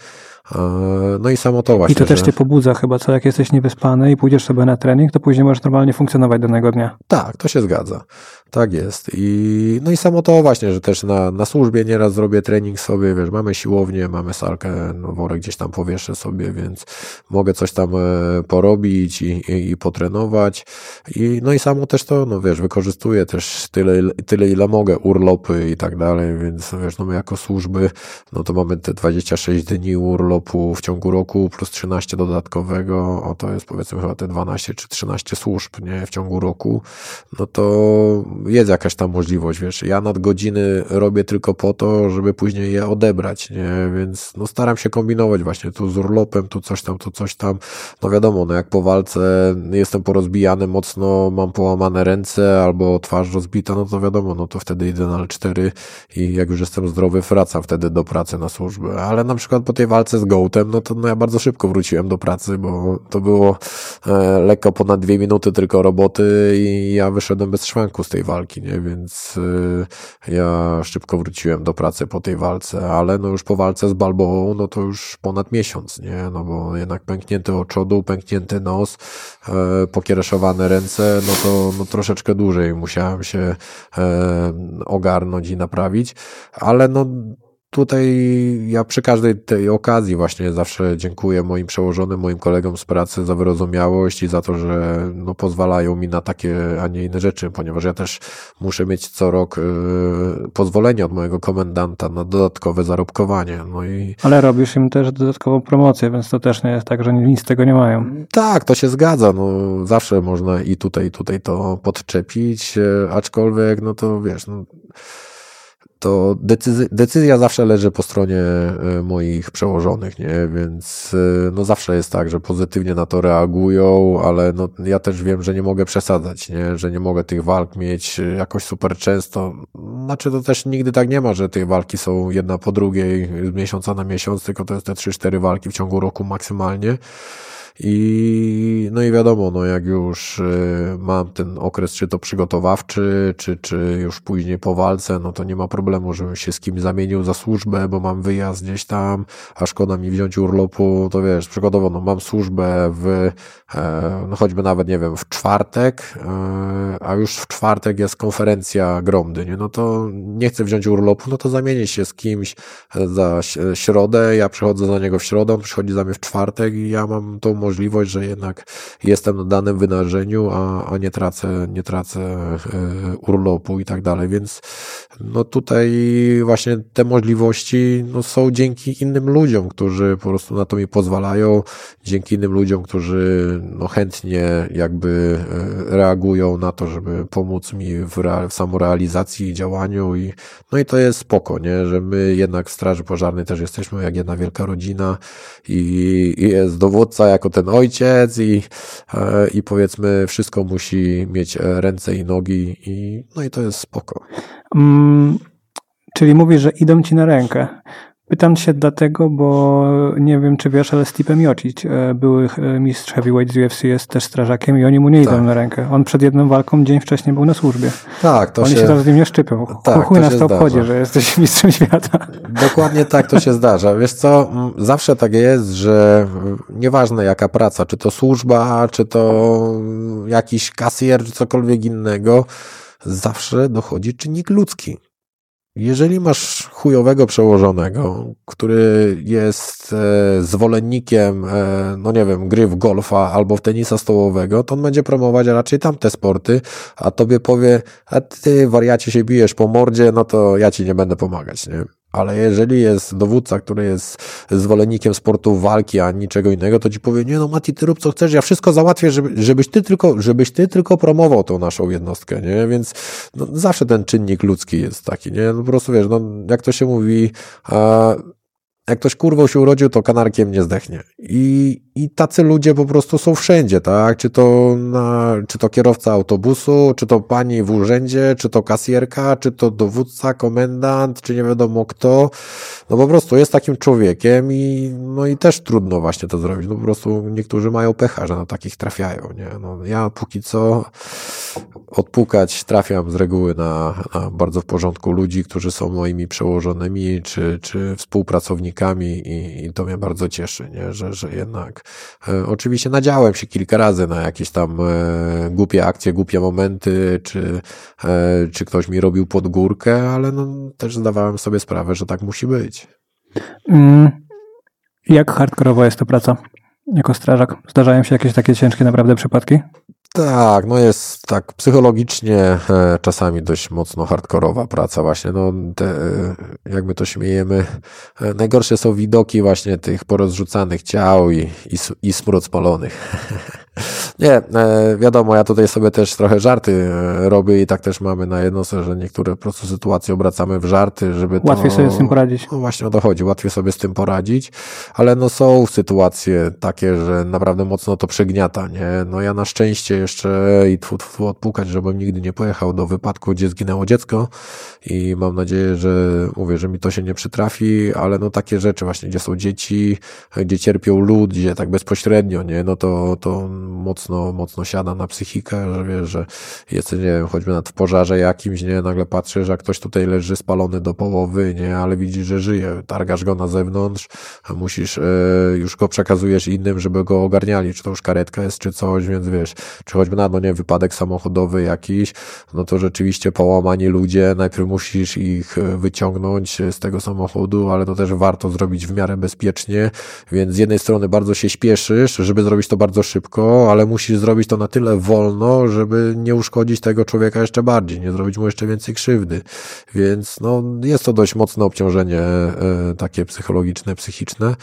No i samo to właśnie. I to też że... cię pobudza chyba, co jak jesteś niewyspany i pójdziesz sobie na trening, to później możesz normalnie funkcjonować danego dnia. Tak, to się zgadza. Tak jest. I no i samo to właśnie, że też na, na służbie nieraz zrobię trening sobie, wiesz, mamy siłownię, mamy salkę, no worek gdzieś tam powieszę sobie, więc mogę coś tam e, porobić i, i, i potrenować. I no i samo też to, no wiesz, wykorzystuję też tyle, tyle ile mogę, urlopy i tak dalej, więc wiesz, no my jako służby, no to mamy te dwadzieścia sześć dni urlopu w ciągu roku plus trzynaście dodatkowego, o to jest powiedzmy chyba te dwanaście czy trzynaście służb, nie, w ciągu roku, no to jest jakaś tam możliwość, wiesz, ja nadgodziny robię tylko po to, żeby później je odebrać, nie, więc no staram się kombinować właśnie tu z urlopem, tu coś tam, tu coś tam, no wiadomo, no jak po walce jestem porozbijany mocno, mam połamane ręce albo twarz rozbita, no to wiadomo, no to wtedy idę na L cztery i jak już jestem zdrowy, wracam wtedy do pracy na służbę, ale na przykład po tej walce z Gołtem, no to no ja bardzo szybko wróciłem do pracy, bo to było e, lekko ponad dwie minuty tylko roboty i ja wyszedłem bez szwanku z tej walki, nie, więc y, ja szybko wróciłem do pracy po tej walce, ale no już po walce z Balboą, no to już ponad miesiąc, nie, no bo jednak pęknięty oczodu, pęknięty nos, e, pokiereszowane ręce, no to no troszeczkę dłużej musiałem się e, ogarnąć i naprawić, ale no tutaj ja przy każdej tej okazji właśnie zawsze dziękuję moim przełożonym, moim kolegom z pracy za wyrozumiałość i za to, że no pozwalają mi na takie, a nie inne rzeczy, ponieważ ja też muszę mieć co rok y, pozwolenie od mojego komendanta na dodatkowe zarobkowanie. No i... Ale robisz im też dodatkową promocję, więc to też nie jest tak, że nic z tego nie mają. Tak, to się zgadza. No, zawsze można i tutaj, i tutaj to podczepić, aczkolwiek no to wiesz... No, to decyzja, decyzja zawsze leży po stronie moich przełożonych, nie, więc no zawsze jest tak, że pozytywnie na to reagują, ale no ja też wiem, że nie mogę przesadzać, nie, że nie mogę tych walk mieć jakoś super często, znaczy to też nigdy tak nie ma, że te walki są jedna po drugiej z miesiąca na miesiąc, tylko to jest te trzy cztery walki w ciągu roku maksymalnie. I no i wiadomo, no jak już y, mam ten okres, czy to przygotowawczy, czy, czy już później po walce, no to nie ma problemu, żebym się z kimś zamienił za służbę, bo mam wyjazd gdzieś tam, a szkoda mi wziąć urlopu, to wiesz, przykładowo, no mam służbę w, e, no choćby nawet, nie wiem, w czwartek, e, a już w czwartek jest konferencja Gromdy, nie, no to nie chcę wziąć urlopu, no to zamienię się z kimś za środę, ja przychodzę za niego w środę, on przychodzi za mnie w czwartek i ja mam tą możliwość, że jednak jestem na danym wydarzeniu, a, a nie tracę, nie tracę y, urlopu i tak dalej, więc no tutaj właśnie te możliwości no, są dzięki innym ludziom, którzy po prostu na to mi pozwalają, dzięki innym ludziom, którzy no, chętnie jakby reagują na to, żeby pomóc mi w, rea- w samorealizacji i działaniu i no i to jest spoko, nie, że my jednak w Straży Pożarnej też jesteśmy jak jedna wielka rodzina i, i jest dowódca jako ten ojciec i, i powiedzmy wszystko musi mieć ręce i nogi i no i to jest spoko. Mm, czyli mówisz, że idą ci na rękę. Pytam się dlatego, bo nie wiem, czy wiesz, ale Stipe Miocic, były mistrz heavyweight z U F C, jest też strażakiem i oni mu nie idą tak. na rękę. On przed jedną walką dzień wcześniej był na służbie. Tak, to oni się... się tam z nim nie szczypią. Tak, chuj to nas się to obchodzi, zdarza. że jesteś mistrzem świata. Dokładnie tak to się zdarza. Wiesz co, zawsze tak jest, że nieważne jaka praca, czy to służba, czy to jakiś kasjer, czy cokolwiek innego, zawsze dochodzi czynnik ludzki. Jeżeli masz chujowego przełożonego, który jest e, zwolennikiem, e, no nie wiem, gry w golfa albo w tenisa stołowego, to on będzie promować raczej tamte sporty, a tobie powie, a ty wariacie się bijesz po mordzie, no to ja ci nie będę pomagać, nie? Ale jeżeli jest dowódca, który jest zwolennikiem sportu walki, a niczego innego, to ci powie, nie no Mati, ty rób co chcesz, ja wszystko załatwię, żeby, żebyś ty tylko, żebyś ty tylko promował tą naszą jednostkę, nie? Więc no, zawsze ten czynnik ludzki jest taki, nie? No po prostu wiesz, no jak to się mówi, a jak ktoś kurwą się urodził, to kanarkiem nie zdechnie. I, i tacy ludzie po prostu są wszędzie, tak? Czy to, na, czy to kierowca autobusu, czy to pani w urzędzie, czy to kasjerka, czy to dowódca, komendant, czy nie wiadomo kto. No po prostu jest takim człowiekiem i no i też trudno właśnie to zrobić. No po prostu niektórzy mają pecha, że na takich trafiają, nie? No ja póki co odpukać trafiam z reguły na, na bardzo w porządku ludzi, którzy są moimi przełożonymi, czy, czy współpracownikami i, i to mnie bardzo cieszy, nie? Że, że jednak e, oczywiście nadziałem się kilka razy na jakieś tam e, głupie akcje, głupie momenty, czy, e, czy ktoś mi robił pod górkę, ale no, też zdawałem sobie sprawę, że tak musi być. Mm, jak hardkorowa jest to praca jako strażak? Zdarzają się jakieś takie ciężkie naprawdę przypadki? Tak, no jest tak psychologicznie e, czasami dość mocno hardkorowa praca właśnie, no te, e, jak my to śmiejemy, e, najgorsze są widoki właśnie tych porozrzucanych ciał i, i, i smród spalonych. Nie, e, wiadomo, ja tutaj sobie też trochę żarty e, robię i tak też mamy na jednostce, że niektóre po prostu sytuacje obracamy w żarty, żeby to... Łatwiej sobie z tym poradzić. No właśnie o to chodzi, łatwiej sobie z tym poradzić, ale no są sytuacje takie, że naprawdę mocno to przygniata, nie? No ja na szczęście jeszcze i tfu, tfu, odpukać, żebym nigdy nie pojechał do wypadku, gdzie zginęło dziecko i mam nadzieję, że mówię, że mi to się nie przytrafi, ale no takie rzeczy właśnie, gdzie są dzieci, gdzie cierpią lud, gdzie tak bezpośrednio, nie? No to, to mocno, mocno siada na psychikę, że wiesz, że jesteś, nie wiem, choćby nad w pożarze jakimś, nie? Nagle patrzysz, że ktoś tutaj leży spalony do połowy, nie? Ale widzisz, że żyje, targasz go na zewnątrz, musisz, e, już go przekazujesz innym, żeby go ogarniali, czy to już karetka jest, czy coś, więc wiesz, czy choćby na, no nie, wypadek samochodowy jakiś, no to rzeczywiście połamani ludzie, najpierw musisz ich wyciągnąć z tego samochodu, ale to też warto zrobić w miarę bezpiecznie, więc z jednej strony bardzo się śpieszysz, żeby zrobić to bardzo szybko, ale musisz zrobić to na tyle wolno, żeby nie uszkodzić tego człowieka jeszcze bardziej, nie zrobić mu jeszcze więcej krzywdy, więc no jest to dość mocne obciążenie e, takie psychologiczne, psychiczne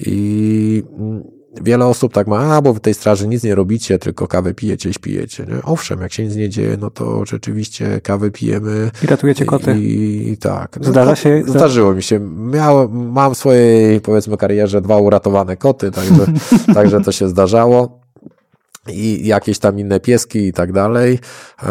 i wiele osób tak ma, a bo w tej straży nic nie robicie, tylko kawę pijecie i śpijecie. Nie? Owszem, jak się nic nie dzieje, no to rzeczywiście kawę pijemy. I ratujecie koty. I, i tak. No, Zdarza się? Zdarzyło mi się. Miałem, mam w swojej, powiedzmy, karierze dwa uratowane koty, także, także to się zdarzało. I jakieś tam inne pieski i tak dalej,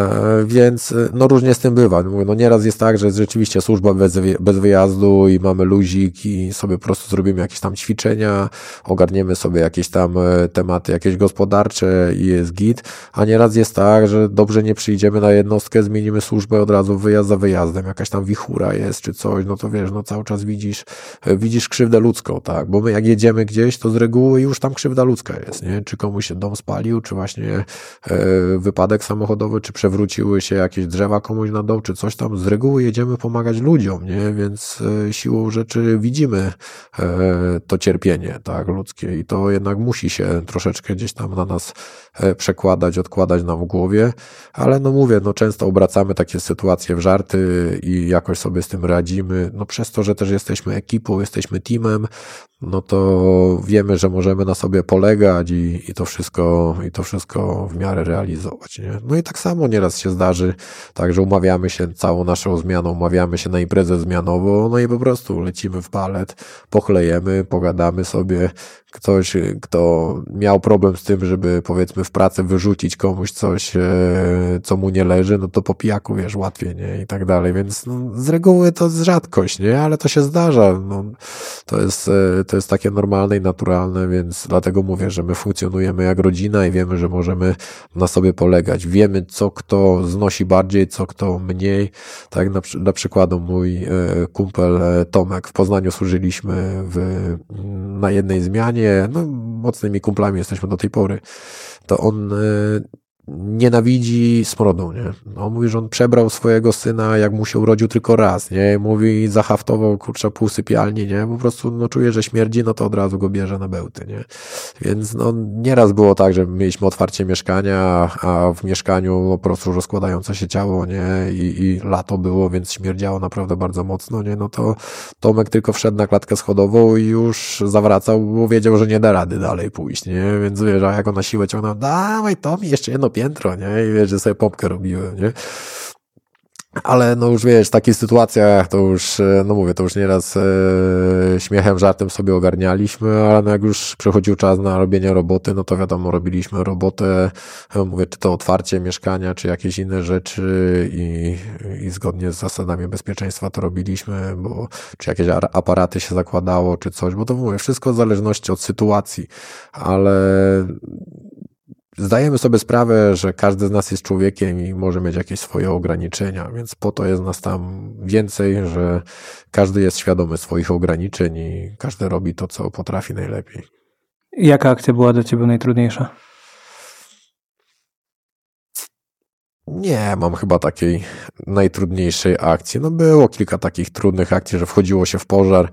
więc no różnie z tym bywa. Mówię, no nieraz jest tak, że jest rzeczywiście służba bez, bez wyjazdu i mamy luzik i sobie po prostu zrobimy jakieś tam ćwiczenia, ogarniemy sobie jakieś tam tematy jakieś gospodarcze i jest git, a nieraz jest tak, że dobrze nie przyjdziemy na jednostkę, zmienimy służbę od razu wyjazd za wyjazdem, jakaś tam wichura jest czy coś, no to wiesz, no cały czas widzisz, widzisz krzywdę ludzką, tak, bo my jak jedziemy gdzieś, to z reguły już tam krzywda ludzka jest, nie, czy komuś się dom spalił, czy właśnie e, wypadek samochodowy, czy przewróciły się jakieś drzewa komuś na dół, czy coś tam, z reguły jedziemy pomagać ludziom, nie? Więc e, siłą rzeczy widzimy e, to cierpienie, tak, ludzkie i to jednak musi się troszeczkę gdzieś tam na nas e, przekładać, odkładać nam w głowie, ale no mówię, no często obracamy takie sytuacje w żarty i jakoś sobie z tym radzimy, no przez to, że też jesteśmy ekipą, jesteśmy teamem, no to wiemy, że możemy na sobie polegać i, i to wszystko, i to wszystko w miarę realizować, nie? No i tak samo nieraz się zdarzy, tak, że umawiamy się całą naszą zmianą, umawiamy się na imprezę zmianową, no i po prostu lecimy w palet, pochlejemy, pogadamy sobie, ktoś, kto miał problem z tym, żeby powiedzmy w pracy wyrzucić komuś coś, co mu nie leży, no to po pijaku, wiesz, łatwiej, nie? I tak dalej, więc no, z reguły to jest rzadkość, nie? Ale to się zdarza, no, to jest, to jest takie normalne i naturalne, więc dlatego mówię, że my funkcjonujemy jak rodzina i wiemy, że możemy na sobie polegać. Wiemy, co kto znosi bardziej, co kto mniej. Tak, na, dla przykładu mój kumpel Tomek, w Poznaniu służyliśmy w, na jednej zmianie, no mocnymi kumplami jesteśmy do tej pory, to on nienawidzi smrodu, nie? On mówi, że on przebrał swojego syna, jak mu się urodził tylko raz, nie? Mówi, zahaftował, kurczę, pół sypialni, nie? Po prostu, no czuje, że śmierdzi, no to od razu go bierze na bełty, nie? Więc, no, nieraz było tak, że mieliśmy otwarcie mieszkania, a w mieszkaniu po prostu rozkładające się ciało, nie? I, i lato było, więc śmierdziało naprawdę bardzo mocno, nie? No to Tomek tylko wszedł na klatkę schodową i już zawracał, bo wiedział, że nie da rady dalej pójść, nie? Więc wiesz, a jak on na siłę ciągnął, dawaj Tomi, jeszcze jedno piętro, nie? I wiesz, że sobie pompkę robiłem, nie? Ale no już wiesz, w takich sytuacjach to już, no mówię, to już nieraz e, śmiechem, żartem sobie ogarnialiśmy, ale no jak już przychodził czas na robienie roboty, no to wiadomo, robiliśmy robotę, mówię, czy to otwarcie mieszkania, czy jakieś inne rzeczy i, i zgodnie z zasadami bezpieczeństwa to robiliśmy, bo czy jakieś aparaty się zakładało, czy coś, bo to mówię, wszystko w zależności od sytuacji, ale zdajemy sobie sprawę, że każdy z nas jest człowiekiem i może mieć jakieś swoje ograniczenia, więc po to jest nas tam więcej, że każdy jest świadomy swoich ograniczeń i każdy robi to, co potrafi najlepiej. Jaka akcja była dla Ciebie najtrudniejsza? Nie mam chyba takiej najtrudniejszej akcji. No było kilka takich trudnych akcji, że wchodziło się w pożar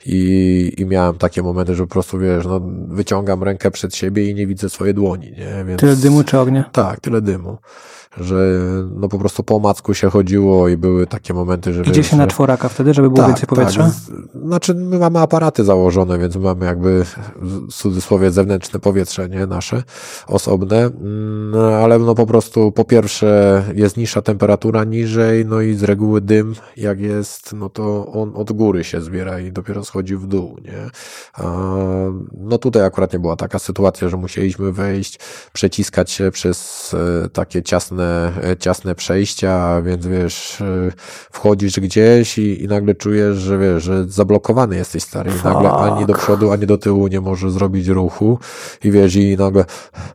i, i miałem takie momenty, że po prostu wiesz, no wyciągam rękę przed siebie i nie widzę swojej dłoni, nie? Więc, tyle dymu czy ognia? Tak, tyle dymu. Że no po prostu po macku się chodziło i były takie momenty, że... Idzie wiesz, się na że... czworaka wtedy, żeby było tak, więcej powietrza? Tak. Znaczy my mamy aparaty założone, więc mamy jakby w cudzysłowie zewnętrzne powietrze, nie? Nasze, osobne, no, ale no po prostu po pierwsze jest niższa temperatura niżej, no i z reguły dym jak jest, no to on od góry się zbiera i dopiero schodzi w dół, nie? A, no tutaj akurat nie była taka sytuacja, że musieliśmy wejść, przeciskać się przez takie ciasne ciasne przejścia, więc wiesz, wchodzisz gdzieś i, i nagle czujesz, że wiesz, że zablokowany jesteś, stary, i nagle ani do przodu, ani do tyłu nie możesz zrobić ruchu i wiesz, i nagle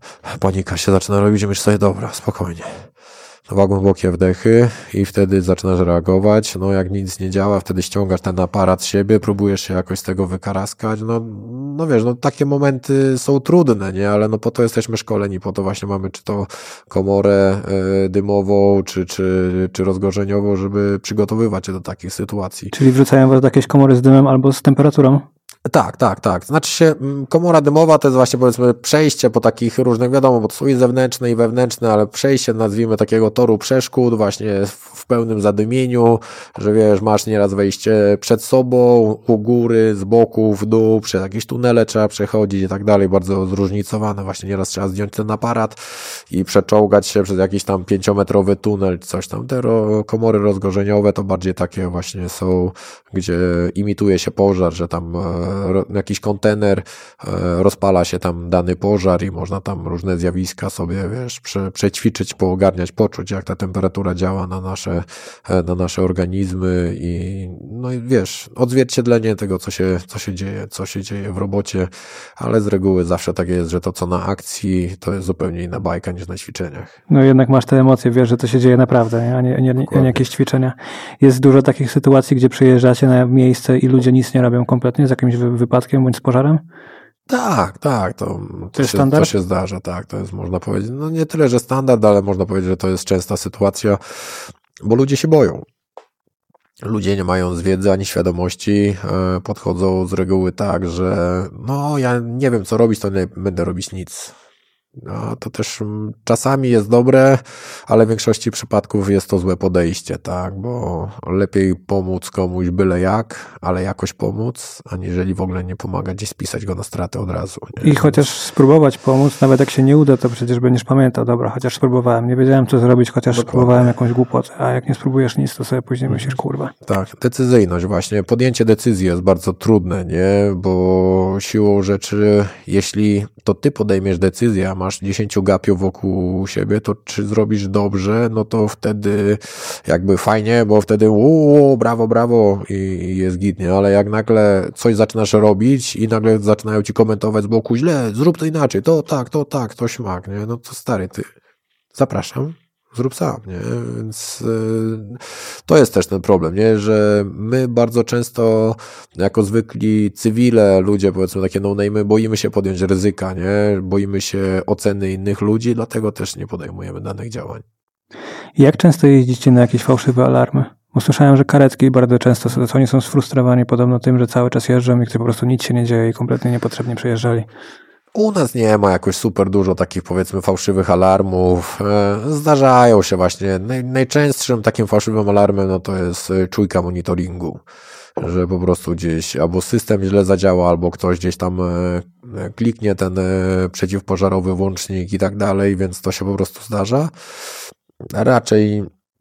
panika się zaczyna robić i myślisz sobie, dobra, spokojnie. Dwa głębokie wdechy i wtedy zaczynasz reagować, no jak nic nie działa, wtedy ściągasz ten aparat z siebie, próbujesz się jakoś z tego wykaraskać, no, no wiesz, no takie momenty są trudne, nie, ale no po to jesteśmy szkoleni, po to właśnie mamy czy to komorę y, dymową, czy, czy, czy rozgorzeniową, żeby przygotowywać się do takich sytuacji. Czyli wrzucają was do jakiejś komory z dymem albo z temperaturą? Tak, tak, tak. Znaczy się, komora dymowa to jest właśnie powiedzmy przejście po takich różnych, wiadomo, bo to są i zewnętrzne i wewnętrzne, ale przejście, nazwijmy, takiego toru przeszkód właśnie w pełnym zadymieniu, że wiesz, masz nieraz wejście przed sobą, u góry, z boku, w dół, przez jakieś tunele trzeba przechodzić i tak dalej, bardzo zróżnicowane, właśnie nieraz trzeba zdjąć ten aparat i przeczołgać się przez jakiś tam pięciometrowy tunel, coś tam. Te ro, komory rozgorzeniowe to bardziej takie właśnie są, gdzie imituje się pożar, że tam jakiś kontener, rozpala się tam dany pożar i można tam różne zjawiska sobie, wiesz, prze, przećwiczyć, poogarniać, poczuć, jak ta temperatura działa na nasze, na nasze organizmy i no i wiesz, odzwierciedlenie tego, co się, co się dzieje, co się dzieje w robocie, ale z reguły zawsze tak jest, że to, co na akcji, to jest zupełnie inna bajka niż na ćwiczeniach. No jednak masz te emocje, wiesz, że to się dzieje naprawdę, a nie, nie, nie, nie jakieś ćwiczenia. Jest dużo takich sytuacji, gdzie przyjeżdżacie na miejsce i ludzie nic nie robią kompletnie z jakimś wypadkiem bądź z pożarem? Tak, tak, to, to, To jest się, standard? to się zdarza, tak, to jest, można powiedzieć, no nie tyle, że standard, ale można powiedzieć, że to jest częsta sytuacja, bo ludzie się boją. Ludzie nie mają wiedzy ani świadomości, podchodzą z reguły tak, że no ja nie wiem co robić, to nie będę robić nic. No, to też czasami jest dobre, ale w większości przypadków jest to złe podejście, tak, bo lepiej pomóc komuś byle jak, ale jakoś pomóc, aniżeli w ogóle nie pomagać, gdzieś spisać go na stratę od razu. Nie? I chociaż spróbować pomóc, nawet jak się nie uda, to przecież będziesz pamiętał, dobra, chociaż spróbowałem, nie wiedziałem co zrobić, chociaż Dokładnie. spróbowałem jakąś głupotę, a jak nie spróbujesz nic, to sobie później myślisz, kurwa. Tak, decyzyjność właśnie, podjęcie decyzji jest bardzo trudne, nie, bo siłą rzeczy, jeśli to ty podejmiesz decyzję, a masz dziesięciu gapiów wokół siebie, to czy zrobisz dobrze, no to wtedy jakby fajnie, bo wtedy uuu, brawo, brawo i, i jest git, nie, ale jak nagle coś zaczynasz robić i nagle zaczynają ci komentować z boku, źle, zrób to inaczej, to tak, to tak, to śmak, nie, no to stary, ty, zapraszam. Zrób sam, nie? Więc y, to jest też ten problem, nie? Że my bardzo często jako zwykli cywile, ludzie powiedzmy takie no-name'y, boimy się podjąć ryzyka, nie? Boimy się oceny innych ludzi, dlatego też nie podejmujemy danych działań. Jak często jeździcie na jakieś fałszywe alarmy? Usłyszałem, że karetki bardzo często, oni są sfrustrowani podobno tym, że cały czas jeżdżą i gdzie po prostu nic się nie dzieje i kompletnie niepotrzebnie przejeżdżali. U nas nie ma jakoś super dużo takich powiedzmy fałszywych alarmów. Zdarzają się właśnie. Naj, najczęstszym takim fałszywym alarmem no to jest czujka monitoringu, że po prostu gdzieś albo system źle zadziała, albo ktoś gdzieś tam kliknie ten przeciwpożarowy włącznik i tak dalej, więc to się po prostu zdarza. Raczej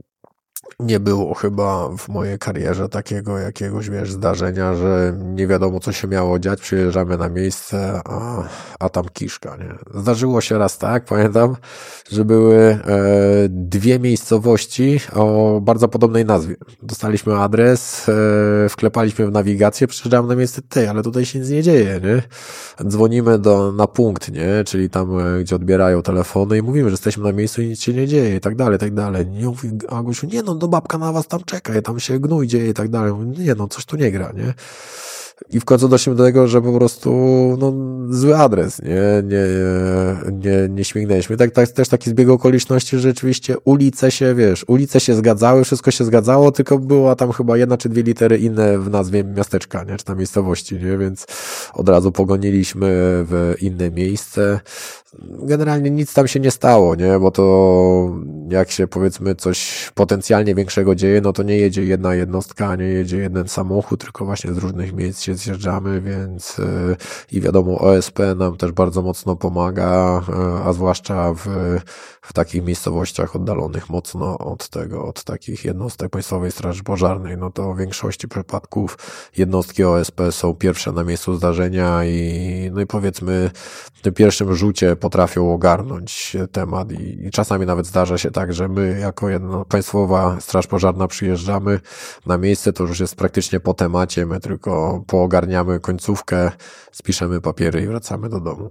nie było chyba w mojej karierze takiego jakiegoś, wiesz, zdarzenia, że nie wiadomo, co się miało dziać, przyjeżdżamy na miejsce, a, a tam kiszka, nie? Zdarzyło się raz tak, pamiętam, że były e, dwie miejscowości o bardzo podobnej nazwie. Dostaliśmy adres, e, wklepaliśmy w nawigację, przyjeżdżamy na miejsce, ty, ale tutaj się nic nie dzieje, nie? Dzwonimy do, na punkt, nie? Czyli tam, e, gdzie odbierają telefony i mówimy, że jesteśmy na miejscu i nic się nie dzieje i tak dalej, i tak dalej. Nie mówi, a Gosiu, nie no, no babka na was tam czeka, tam się gnój dzieje i tak dalej. Mówię, nie no, coś tu nie gra, nie? I w końcu doszliśmy do tego, że po prostu no, zły adres, nie, nie, nie, nie śmignęliśmy. Tak, tak, też taki zbieg okoliczności, że rzeczywiście ulice się, wiesz, ulice się zgadzały, wszystko się zgadzało, tylko była tam chyba jedna czy dwie litery inne w nazwie miasteczka, nie, czy tam miejscowości, nie, więc od razu pogoniliśmy w inne miejsce. Generalnie nic tam się nie stało, nie, bo to jak się powiedzmy coś potencjalnie większego dzieje, no to nie jedzie jedna jednostka, nie jedzie jeden samochód, tylko właśnie z różnych miejsc się zjeżdżamy, więc yy, i wiadomo O S P nam też bardzo mocno pomaga, yy, a zwłaszcza w, w takich miejscowościach oddalonych mocno od tego, od takich jednostek Państwowej Straży Pożarnej, no to w większości przypadków jednostki O S P są pierwsze na miejscu zdarzenia i no i powiedzmy w tym pierwszym rzucie potrafią ogarnąć temat i, i czasami nawet zdarza się tak, że my jako jedna Państwowa Straż Pożarna przyjeżdżamy na miejsce, to już jest praktycznie po temacie, my tylko poogarniamy końcówkę, spiszemy papiery i wracamy do domu.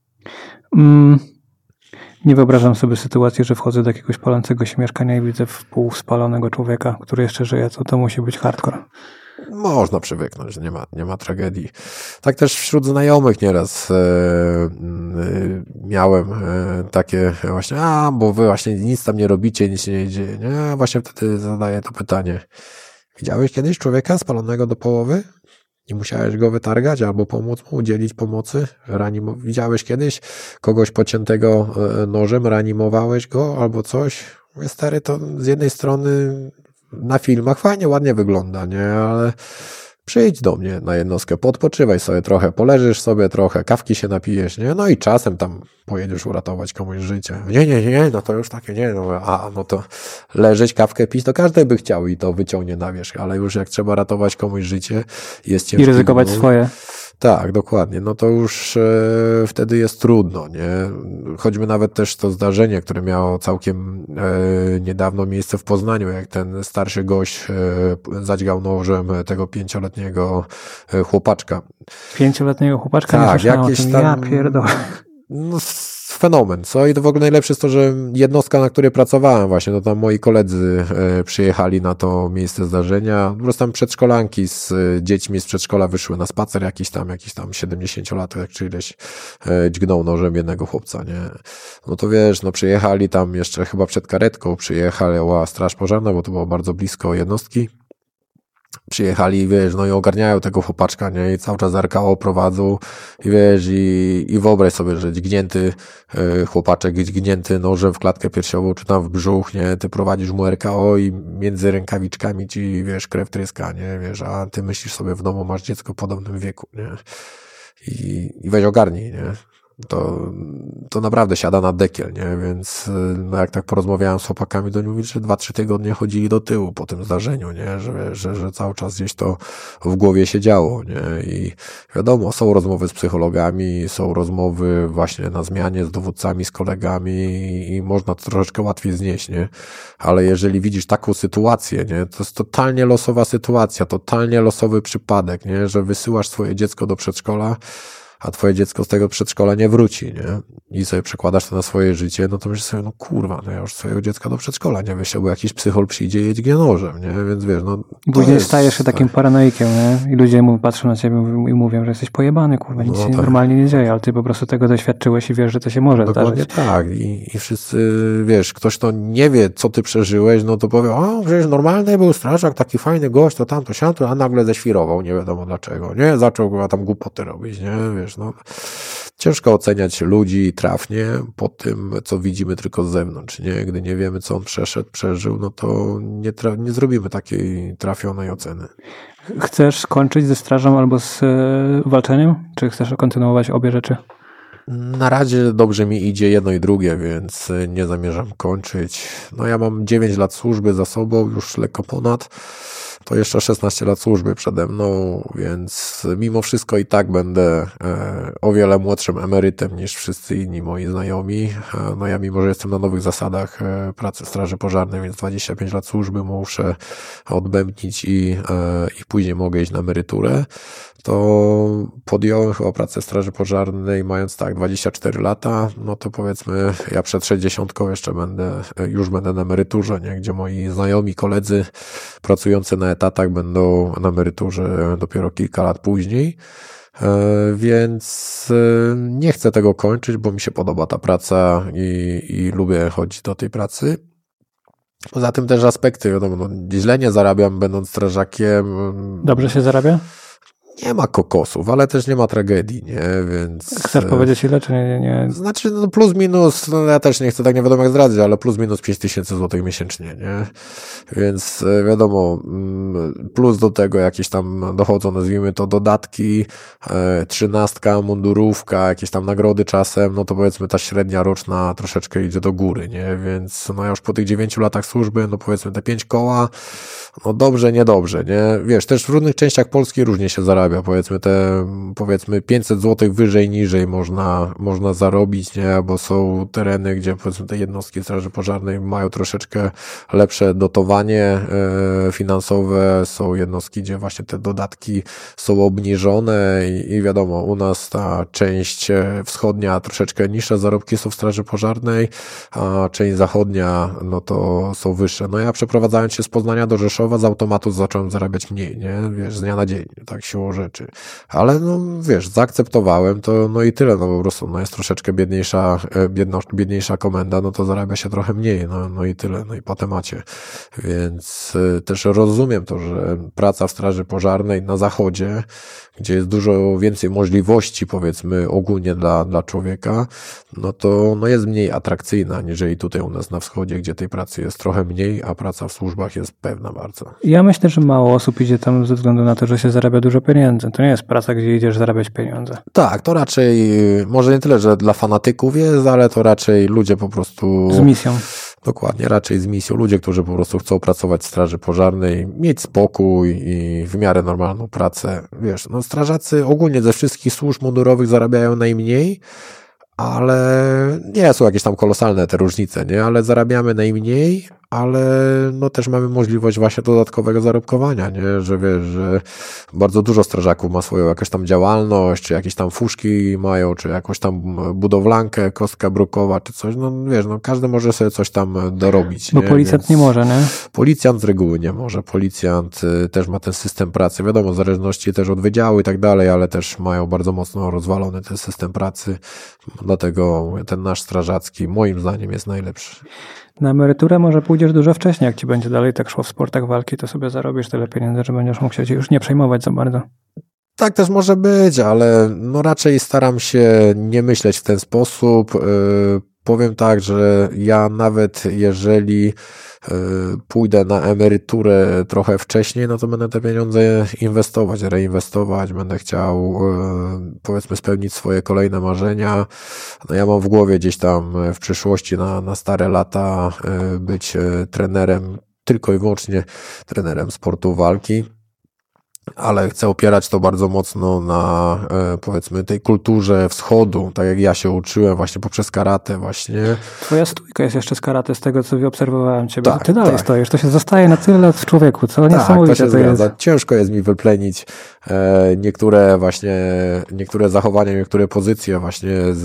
Mm, nie wyobrażam sobie sytuacji, że wchodzę do jakiegoś palącego się mieszkania i widzę wpół spalonego człowieka, który jeszcze żyje, to to musi być hardcore. Można przywyknąć, nie ma, nie ma tragedii. Tak też wśród znajomych nieraz e, e, miałem e, takie właśnie, a bo wy właśnie nic tam nie robicie, nic się nie dzieje. Nie? A właśnie wtedy zadaję to pytanie. Widziałeś kiedyś człowieka spalonego do połowy? Nie musiałeś go wytargać albo pomóc mu, udzielić pomocy? Ranim... Widziałeś kiedyś kogoś pociętego nożem, ranimowałeś go albo coś? Mówię, stary, to z jednej strony na filmach fajnie, ładnie wygląda, nie? Ale przyjdź do mnie na jednostkę, podpoczywaj sobie trochę, poleżysz sobie trochę, kawki się napijesz, nie? No i czasem tam pojedziesz uratować komuś życie. Nie, nie, nie, no to już takie nie, no a no to leżeć, kawkę pić, to każdy by chciał i to wyciągnie na wierzch, ale już jak trzeba ratować komuś życie, jest ciężko. I ryzykować swoje. Tak, dokładnie. No to już e, wtedy jest trudno, nie? Choćby nawet też to zdarzenie, które miało całkiem e, niedawno miejsce w Poznaniu, jak ten starszy gość e, zadźgał nożem tego pięcioletniego e, chłopaczka. Pięcioletniego chłopaczka? Tak, nie jakieś o tym. tam... Ja pierdolę. No, fenomen, co? I to w ogóle najlepsze jest to, że jednostka, na której pracowałem właśnie, to tam moi koledzy e, przyjechali na to miejsce zdarzenia, po prostu tam przedszkolanki z e, dziećmi z przedszkola wyszły na spacer, jakiś tam, jakiś tam siedemdziesięciolatek czy ileś e, dźgnął nożem jednego chłopca, nie? No to wiesz, no przyjechali tam jeszcze chyba przed karetką, przyjechała straż pożarna, bo to było bardzo blisko jednostki. Przyjechali, wiesz, no i ogarniają tego chłopaczka, nie, i cały czas R K O prowadzą i wiesz, i, i wyobraź sobie, że dźgnięty y, chłopaczek, dźgnięty nożem w klatkę piersiową, czy tam w brzuch, nie, ty prowadzisz mu R K O i między rękawiczkami ci, wiesz, krew tryska, nie, wiesz, a ty myślisz sobie w domu, masz dziecko w podobnym wieku, nie, i, i weź ogarnij, nie. To, to naprawdę siada na dekiel, nie? Więc no jak tak porozmawiałem z chłopakami, to oni mówili, że dwa, trzy tygodnie chodzili do tyłu po tym zdarzeniu, nie? Że, że, że cały czas gdzieś to w głowie się działo, nie? I wiadomo, są rozmowy z psychologami, są rozmowy właśnie na zmianie z dowódcami, z kolegami i, i można to troszeczkę łatwiej znieść, nie? Ale jeżeli widzisz taką sytuację, nie? To jest totalnie losowa sytuacja, totalnie losowy przypadek, nie? Że wysyłasz swoje dziecko do przedszkola, a twoje dziecko z tego przedszkola nie wróci, nie? I sobie przekładasz to na swoje życie, no to myślisz sobie, no kurwa, no ja już swojego dziecka do przedszkola nie wyślę, bo jakiś psychol przyjdzie i jedź nożem, nie? Więc wiesz, no... Później jest, stajesz się takim paranoikiem, nie? I ludzie mu patrzą na ciebie i mówią, że jesteś pojebany, kurwa, nic no, się tak. normalnie nie dzieje, ale ty po prostu tego doświadczyłeś i wiesz, że to się może Dokładnie zdarzyć. tak. I, I wszyscy, wiesz, ktoś to nie wie, co ty przeżyłeś, no to powie, o, przecież normalny był strażak, taki fajny gość, to tamto, siamto, a nagle ześwirował, nie wiadomo dlaczego, nie? Zaczął chyba tam głupoty robić, nie? Wiesz, no... Ciężko oceniać ludzi trafnie po tym, co widzimy tylko z zewnątrz, nie? Gdy nie wiemy, co on przeszedł, przeżył, no to nie, tra- nie zrobimy takiej trafionej oceny. Chcesz kończyć ze strażą albo z e, walczeniem? Czy chcesz kontynuować obie rzeczy? Na razie dobrze mi idzie jedno i drugie, więc nie zamierzam kończyć. No ja mam dziewięć lat służby za sobą, już lekko ponad. To jeszcze szesnaście lat służby przede mną, więc mimo wszystko i tak będę e, o wiele młodszym emerytem niż wszyscy inni moi znajomi. E, no ja mimo, że jestem na nowych zasadach e, pracy w Straży Pożarnej, więc dwadzieścia pięć lat służby muszę odbębnić i, e, i później mogę iść na emeryturę, to podjąłem chyba pracę w Straży Pożarnej mając tak dwadzieścia cztery lata, no to powiedzmy ja przed sześćdziesiątką jeszcze będę, już będę na emeryturze, nie? Gdzie moi znajomi, koledzy pracujący na etatach będą na emeryturze dopiero kilka lat później, więc nie chcę tego kończyć, bo mi się podoba ta praca i, i lubię chodzić do tej pracy. Poza tym też aspekty, wiadomo, no, źle nie zarabiam będąc strażakiem. Dobrze się zarabia? Nie ma kokosów, ale też nie ma tragedii, nie, więc... Chcesz powiedzieć ile, czy nie? nie? Znaczy, no plus minus, no ja też nie chcę tak nie wiadomo jak zdradzić, ale plus minus pięć tysięcy złotych miesięcznie, nie, więc wiadomo, plus do tego jakieś tam dochodzą, nazwijmy to dodatki, trzynastka, mundurówka, jakieś tam nagrody czasem, no to powiedzmy ta średnia roczna troszeczkę idzie do góry, nie, więc no ja już po tych dziewięciu latach służby, no powiedzmy te pięć koła, no dobrze, niedobrze, nie, wiesz, też w różnych częściach Polski różnie się zarabia, powiedzmy te, powiedzmy pięćset złotych wyżej, niżej można, można zarobić, nie, bo są tereny, gdzie powiedzmy te jednostki Straży Pożarnej mają troszeczkę lepsze dotowanie e, finansowe, są jednostki, gdzie właśnie te dodatki są obniżone i, i wiadomo, u nas ta część wschodnia troszeczkę niższe zarobki są w Straży Pożarnej, a część zachodnia, no to są wyższe. No ja przeprowadzając się z Poznania do Rzeszowa, z automatu zacząłem zarabiać mniej, nie, wiesz, z dnia na dzień, tak siłą rzeczy. Ale no wiesz, zaakceptowałem to, no i tyle, no po prostu, no jest troszeczkę biedniejsza, biedno, biedniejsza komenda, no to zarabia się trochę mniej, no, no i tyle, no i po temacie. Więc y, też rozumiem to, że praca w Straży Pożarnej na zachodzie, gdzie jest dużo więcej możliwości, powiedzmy, ogólnie dla, dla człowieka, no to no jest mniej atrakcyjna, niżeli tutaj u nas na wschodzie, gdzie tej pracy jest trochę mniej, a praca w służbach jest pewna bardzo. Ja myślę, że mało osób idzie tam ze względu na to, że się zarabia dużo pieniędzy. To nie jest praca, gdzie idziesz zarabiać pieniądze. Tak, to raczej, może nie tyle, że dla fanatyków jest, ale to raczej ludzie po prostu... Z misją. Dokładnie, raczej z misją. Ludzie, którzy po prostu chcą pracować w Straży Pożarnej, mieć spokój i w miarę normalną pracę. Wiesz, no strażacy ogólnie ze wszystkich służb mundurowych zarabiają najmniej, ale nie są jakieś tam kolosalne te różnice, nie? Ale zarabiamy najmniej, ale no też mamy możliwość właśnie dodatkowego zarobkowania, nie? Że wiesz, że bardzo dużo strażaków ma swoją jakąś tam działalność, czy jakieś tam fuszki mają, czy jakąś tam budowlankę, kostka brukowa, czy coś, no wiesz, no każdy może sobie coś tam dorobić. Bo nie? policjant Więc nie może, nie? Policjant z reguły nie może, policjant y, też ma ten system pracy, wiadomo, w zależności też od wydziału i tak dalej, ale też mają bardzo mocno rozwalony ten system pracy, dlatego ten nasz strażacki moim zdaniem jest najlepszy. Na emeryturę może pójdziesz dużo wcześniej, jak ci będzie dalej tak szło w sportach walki, to sobie zarobisz tyle pieniędzy, że będziesz mógł się już nie przejmować za bardzo. Tak też może być, ale no raczej staram się nie myśleć w ten sposób. Yy, powiem tak, że ja nawet jeżeli yy, pójdę na emeryturę trochę wcześniej, no to będę te pieniądze inwestować, reinwestować, będę chciał yy, powiedzmy spełnić swoje kolejne marzenia. No ja mam w głowie gdzieś tam w przyszłości na, na stare lata yy, być yy, trenerem, tylko i wyłącznie trenerem sportu walki. Ale chcę opierać to bardzo mocno na e, powiedzmy tej kulturze wschodu, tak jak ja się uczyłem właśnie poprzez karate właśnie. Twoja stójka jest jeszcze z karate, z tego co obserwowałem ciebie. Tak, Ty dalej tak. stoisz, to się zostaje na tyle lat w człowieku, co Tak, niesamowite to się to zgadza. jest. Ciężko jest mi wyplenić e, niektóre właśnie, niektóre zachowania, niektóre pozycje właśnie z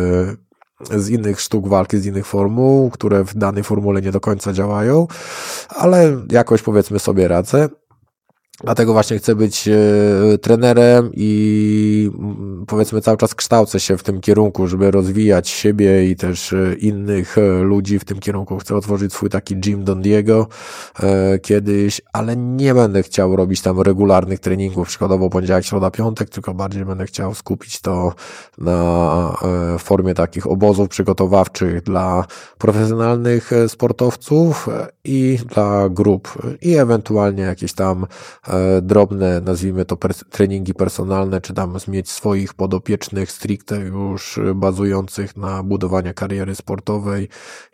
z innych sztuk walki, z innych formuł, które w danej formule nie do końca działają, ale jakoś powiedzmy sobie radzę. Dlatego właśnie chcę być e, trenerem i m, powiedzmy cały czas kształcę się w tym kierunku, żeby rozwijać siebie i też e, innych e, ludzi w tym kierunku. Chcę otworzyć swój taki gym Don Diego e, kiedyś, ale nie będę chciał robić tam regularnych treningów, przykładowo poniedziałek, środa, piątek, tylko bardziej będę chciał skupić to na e, formie takich obozów przygotowawczych dla profesjonalnych e, sportowców e, i dla grup i ewentualnie jakieś tam drobne, nazwijmy to pers- treningi personalne, czy tam mieć swoich podopiecznych stricte już bazujących na budowaniu kariery sportowej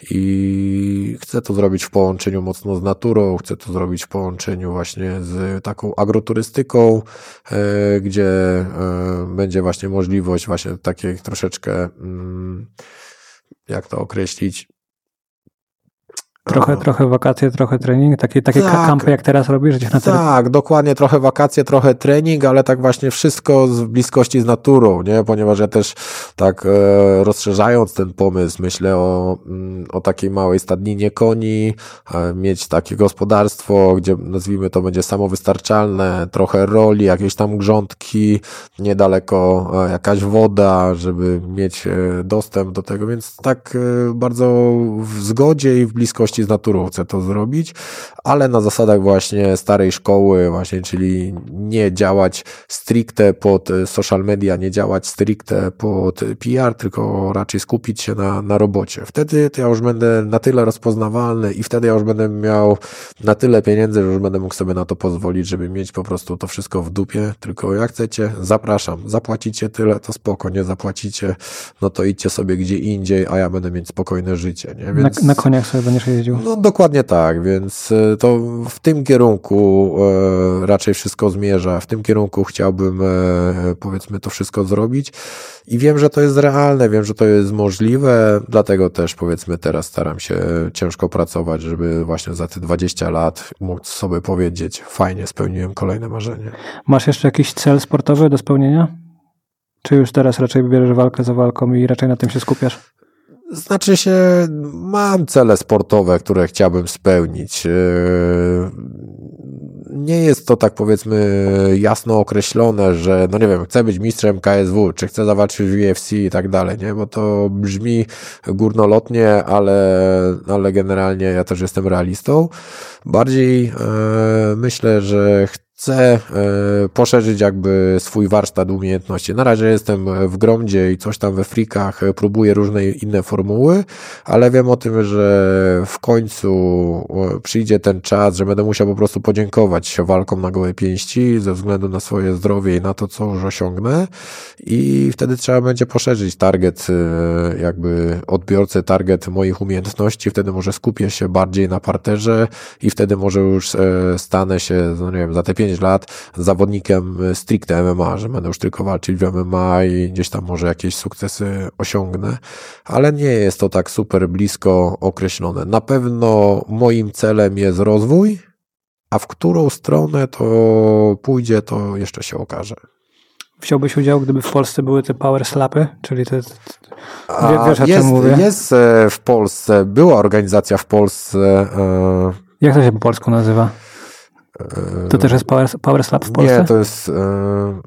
i chcę to zrobić w połączeniu mocno z naturą, chcę to zrobić w połączeniu właśnie z taką agroturystyką, e, gdzie e, będzie właśnie możliwość właśnie takiej troszeczkę, mm, jak to określić, Trochę, trochę wakacje, trochę trening, takie, takie Tak. kampy jak teraz robisz, gdzieś na terytorium. Tak, dokładnie, trochę wakacje, trochę trening, ale tak właśnie wszystko z bliskości z naturą, nie? Ponieważ ja też tak e, rozszerzając ten pomysł, myślę o, mm, o takiej małej stadninie koni, e, mieć takie gospodarstwo, gdzie nazwijmy to będzie samowystarczalne, trochę roli, jakieś tam grządki, niedaleko e, jakaś woda, żeby mieć e, dostęp do tego, więc tak e, bardzo w zgodzie i w bliskości z naturą chcę to zrobić, ale na zasadach właśnie starej szkoły, właśnie, czyli nie działać stricte pod social media, nie działać stricte pod P R, tylko raczej skupić się na, na robocie. Wtedy to ja już będę na tyle rozpoznawalny i wtedy ja już będę miał na tyle pieniędzy, że już będę mógł sobie na to pozwolić, żeby mieć po prostu to wszystko w dupie, tylko jak chcecie, zapraszam, zapłacicie tyle, to spoko, nie zapłacicie, no to idźcie sobie gdzie indziej, a ja będę mieć spokojne życie, nie? Więc... Na, na koniach sobie będziesz jeździł. No dokładnie tak, więc to w tym kierunku e, raczej wszystko zmierza, w tym kierunku chciałbym e, powiedzmy to wszystko zrobić i wiem, że to jest realne, wiem, że to jest możliwe, dlatego też powiedzmy teraz staram się ciężko pracować, żeby właśnie za te dwadzieścia lat móc sobie powiedzieć, fajnie spełniłem kolejne marzenie. Masz jeszcze jakiś cel sportowy do spełnienia? Czy już teraz raczej bierzesz walkę za walką i raczej na tym się skupiasz? Znaczy się, mam cele sportowe, które chciałbym spełnić. Nie jest to tak powiedzmy jasno określone, że no nie wiem, chcę być mistrzem K S W, czy chcę zawalczyć w U F C i tak dalej, nie? Bo to brzmi górnolotnie, ale, ale generalnie ja też jestem realistą. Bardziej e, myślę, że chcę Chcę e, poszerzyć jakby swój warsztat umiejętności. Na razie jestem w Gromdzie i coś tam we frikach, e, próbuję różne inne formuły, ale wiem o tym, że w końcu e, przyjdzie ten czas, że będę musiał po prostu podziękować się walką na gołe pięści ze względu na swoje zdrowie i na to, co już osiągnę i wtedy trzeba będzie poszerzyć target e, jakby odbiorcę, target moich umiejętności, wtedy może skupię się bardziej na parterze i wtedy może już e, stanę się, no nie wiem, za te pięć pięć lat zawodnikiem stricte M M A, że będę już tylko walczyć w M M A i gdzieś tam może jakieś sukcesy osiągnę, ale nie jest to tak super blisko określone. Na pewno moim celem jest rozwój, a w którą stronę to pójdzie, to jeszcze się okaże. Wziąłbyś udział, gdyby w Polsce były te power slapy, czyli te... A wiesz, o jest, czym mówię? Jest w Polsce, była organizacja w Polsce. E, Jak to się po polsku nazywa? To też jest power, power slap w Polsce? Nie, to jest... E,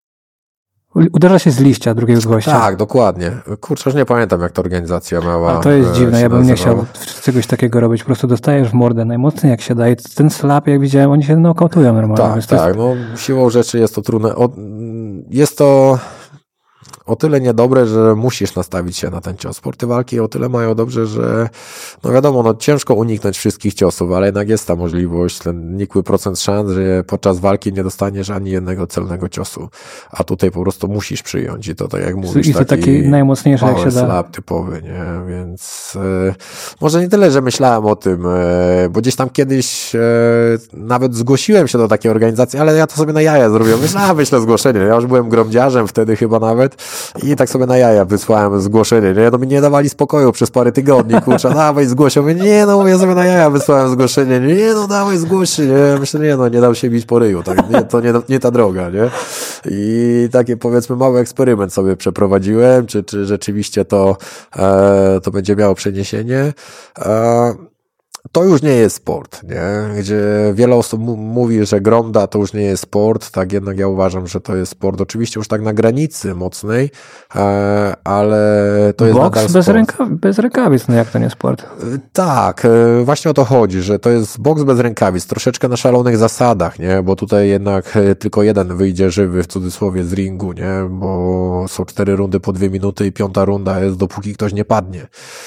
Uderza się z liścia drugiego gościa. Tak, dokładnie. Kurczę, już nie pamiętam, jak ta organizacja miała. A to jest dziwne, ja bym nazywa. nie chciał czegoś takiego robić. Po prostu dostajesz w mordę najmocniej, jak się daje. Ten slap, jak widziałem, oni się nokautują normalnie. Tak, Więc tak. jest... No, siłą rzeczy jest to trudne. O, jest to o tyle niedobre, że musisz nastawić się na ten cios. Sporty walki o tyle mają dobrze, że no wiadomo, no ciężko uniknąć wszystkich ciosów, ale jednak jest ta możliwość, ten nikły procent szans, że podczas walki nie dostaniesz ani jednego celnego ciosu. A tutaj po prostu musisz przyjąć i to tak jak mówisz, I to taki, taki najmocniejszy jak się da. Slap typowy, nie? Więc e, może nie tyle, że myślałem o tym, e, bo gdzieś tam kiedyś e, nawet zgłosiłem się do takiej organizacji, ale ja to sobie na jaja zrobiłem. Myślałem, wyślę zgłoszenie. Ja już byłem gromdziarzem wtedy chyba nawet. I tak sobie na jaja wysłałem zgłoszenie, nie? No mi nie dawali spokoju przez parę tygodni, kurczę, dawaj zgłoś. Ja mówię, nie no, ja sobie na jaja wysłałem zgłoszenie, nie no, dawaj zgłoś się, nie? Myślę, nie no, nie dam się bić po ryju, tak? Nie, to nie, nie ta droga, nie? I taki powiedzmy mały eksperyment sobie przeprowadziłem, czy, czy rzeczywiście to, e, to będzie miało przeniesienie. E, To już nie jest sport, nie? Gdzie wiele osób m- mówi, że Gromda to już nie jest sport, tak jednak ja uważam, że to jest sport. Oczywiście już tak na granicy mocnej, e, ale to jest Boks nadal bez, sport. ręka, bez rękawic, no jak to nie sport? E, Tak, e, właśnie o to chodzi, że to jest boks bez rękawic, troszeczkę na szalonych zasadach, nie? Bo tutaj jednak e, tylko jeden wyjdzie żywy w cudzysłowie z ringu, nie? Bo są cztery rundy po dwie minuty i piąta runda jest dopóki ktoś nie padnie.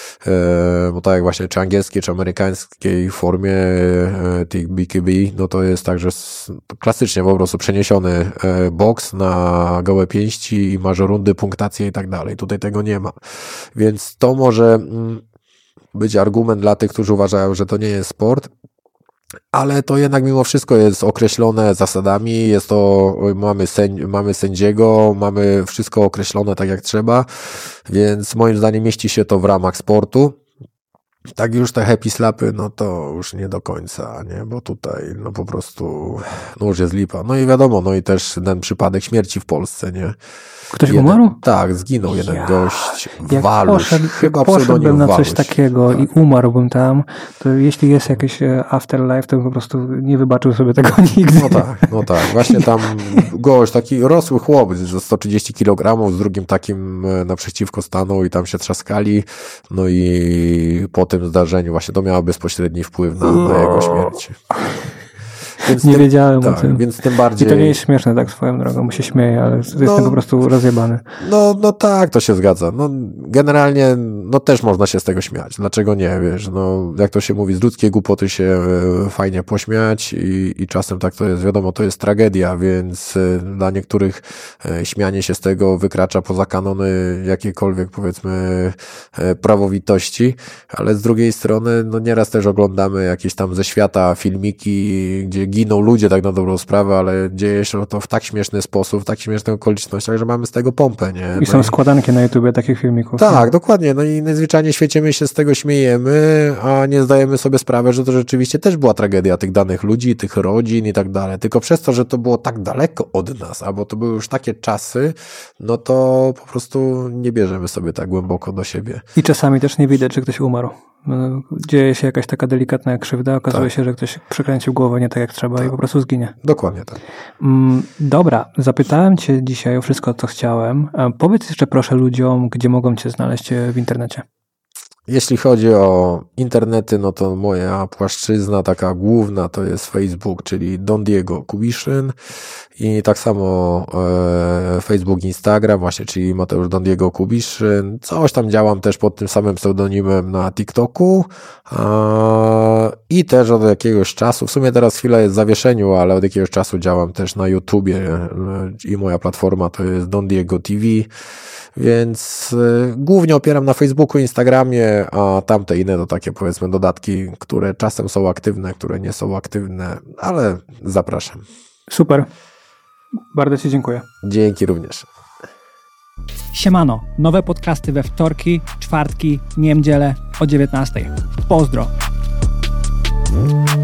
E, Bo tak jak właśnie czy angielskiej, czy amerykańskiej formie e, tych B K B, no to jest tak, że s- klasycznie po prostu przeniesiony e, boks na gołe pięści i masz rundy, punktacje i tak dalej. Tutaj tego nie ma. Więc to może mm, być argument dla tych, którzy uważają, że to nie jest sport, ale to jednak mimo wszystko jest określone zasadami, jest to, mamy, sędzi, mamy sędziego, mamy wszystko określone tak jak trzeba, więc moim zdaniem mieści się to w ramach sportu. Tak już te happy slapy, no to już nie do końca, nie, bo tutaj no po prostu no już jest lipa. No i wiadomo, no i też ten przypadek śmierci w Polsce, nie. Ktoś jeden, umarł? Tak, zginął jeden Ja, gość, Jak Waluś, poszedł, chyba jak poszedłbym pseudonim na coś Waluś. takiego Tak. i umarłbym tam, to jeśli jest jakiś e, afterlife, to bym po prostu nie wybaczył sobie tego nigdy. No tak, no tak. Właśnie tam gość, taki rosły chłop ze sto trzydzieści kilogramów, z drugim takim e, naprzeciwko stanął i tam się trzaskali. No i po tym zdarzeniu właśnie to miało bezpośredni wpływ na, na jego śmierć. Więc Nie tym, wiedziałem tak, o tym. Więc tym bardziej... I to nie jest śmieszne tak swoją drogą, mu się śmieję, ale jestem No. po prostu rozjebany. No, no tak, to się zgadza. No, generalnie, no też można się z tego śmiać. Dlaczego nie, wiesz, no, jak to się mówi, z ludzkiej głupoty się e, fajnie pośmiać i, i czasem tak to jest, wiadomo, to jest tragedia, więc e, dla niektórych e, śmianie się z tego wykracza poza kanony jakiejkolwiek, powiedzmy, e, prawowitości, ale z drugiej strony, no nieraz też oglądamy jakieś tam ze świata filmiki, gdzie giną ludzie tak na dobrą sprawę, ale dzieje się to w tak śmieszny sposób, w tak śmiesznych okolicznościach, że mamy z tego pompę, nie? I są składanki na YouTubie takich filmików. Tak, dokładnie. No i najzwyczajniej w świecie my się z tego śmiejemy, a nie zdajemy sobie sprawy, że to rzeczywiście też była tragedia tych danych ludzi, tych rodzin i tak dalej. Tylko przez to, że to było tak daleko od nas, albo to były już takie czasy, no to po prostu nie bierzemy sobie tak głęboko do siebie. I czasami też nie widać, że ktoś umarł. Dzieje się jakaś taka delikatna krzywda, okazuje Tak. się, że ktoś przekręcił głowę nie tak jak trzeba Tak. i po prostu zginie. Dokładnie tak. Mm, Dobra, zapytałem Cię dzisiaj o wszystko, co chciałem. A powiedz jeszcze proszę ludziom, gdzie mogą Cię znaleźć w internecie. Jeśli chodzi o internety, no to moja płaszczyzna taka główna to jest Facebook, czyli Don Diego Kubiszyn i tak samo e, Facebook, Instagram właśnie, czyli Mateusz Don Diego Kubiszyn. Coś tam działam też pod tym samym pseudonimem na TikToku e, i też od jakiegoś czasu, w sumie teraz chwila jest w zawieszeniu, ale od jakiegoś czasu działam też na YouTubie e, i moja platforma to jest Don Diego T V. Więc y, głównie opieram na Facebooku, Instagramie, a tamte inne to takie powiedzmy dodatki, które czasem są aktywne, które nie są aktywne, ale zapraszam. Super. Bardzo Ci dziękuję. Dzięki również. Siemano. Nowe podcasty we wtorki, czwartki, niedzielę o dziewiętnastej. Pozdro.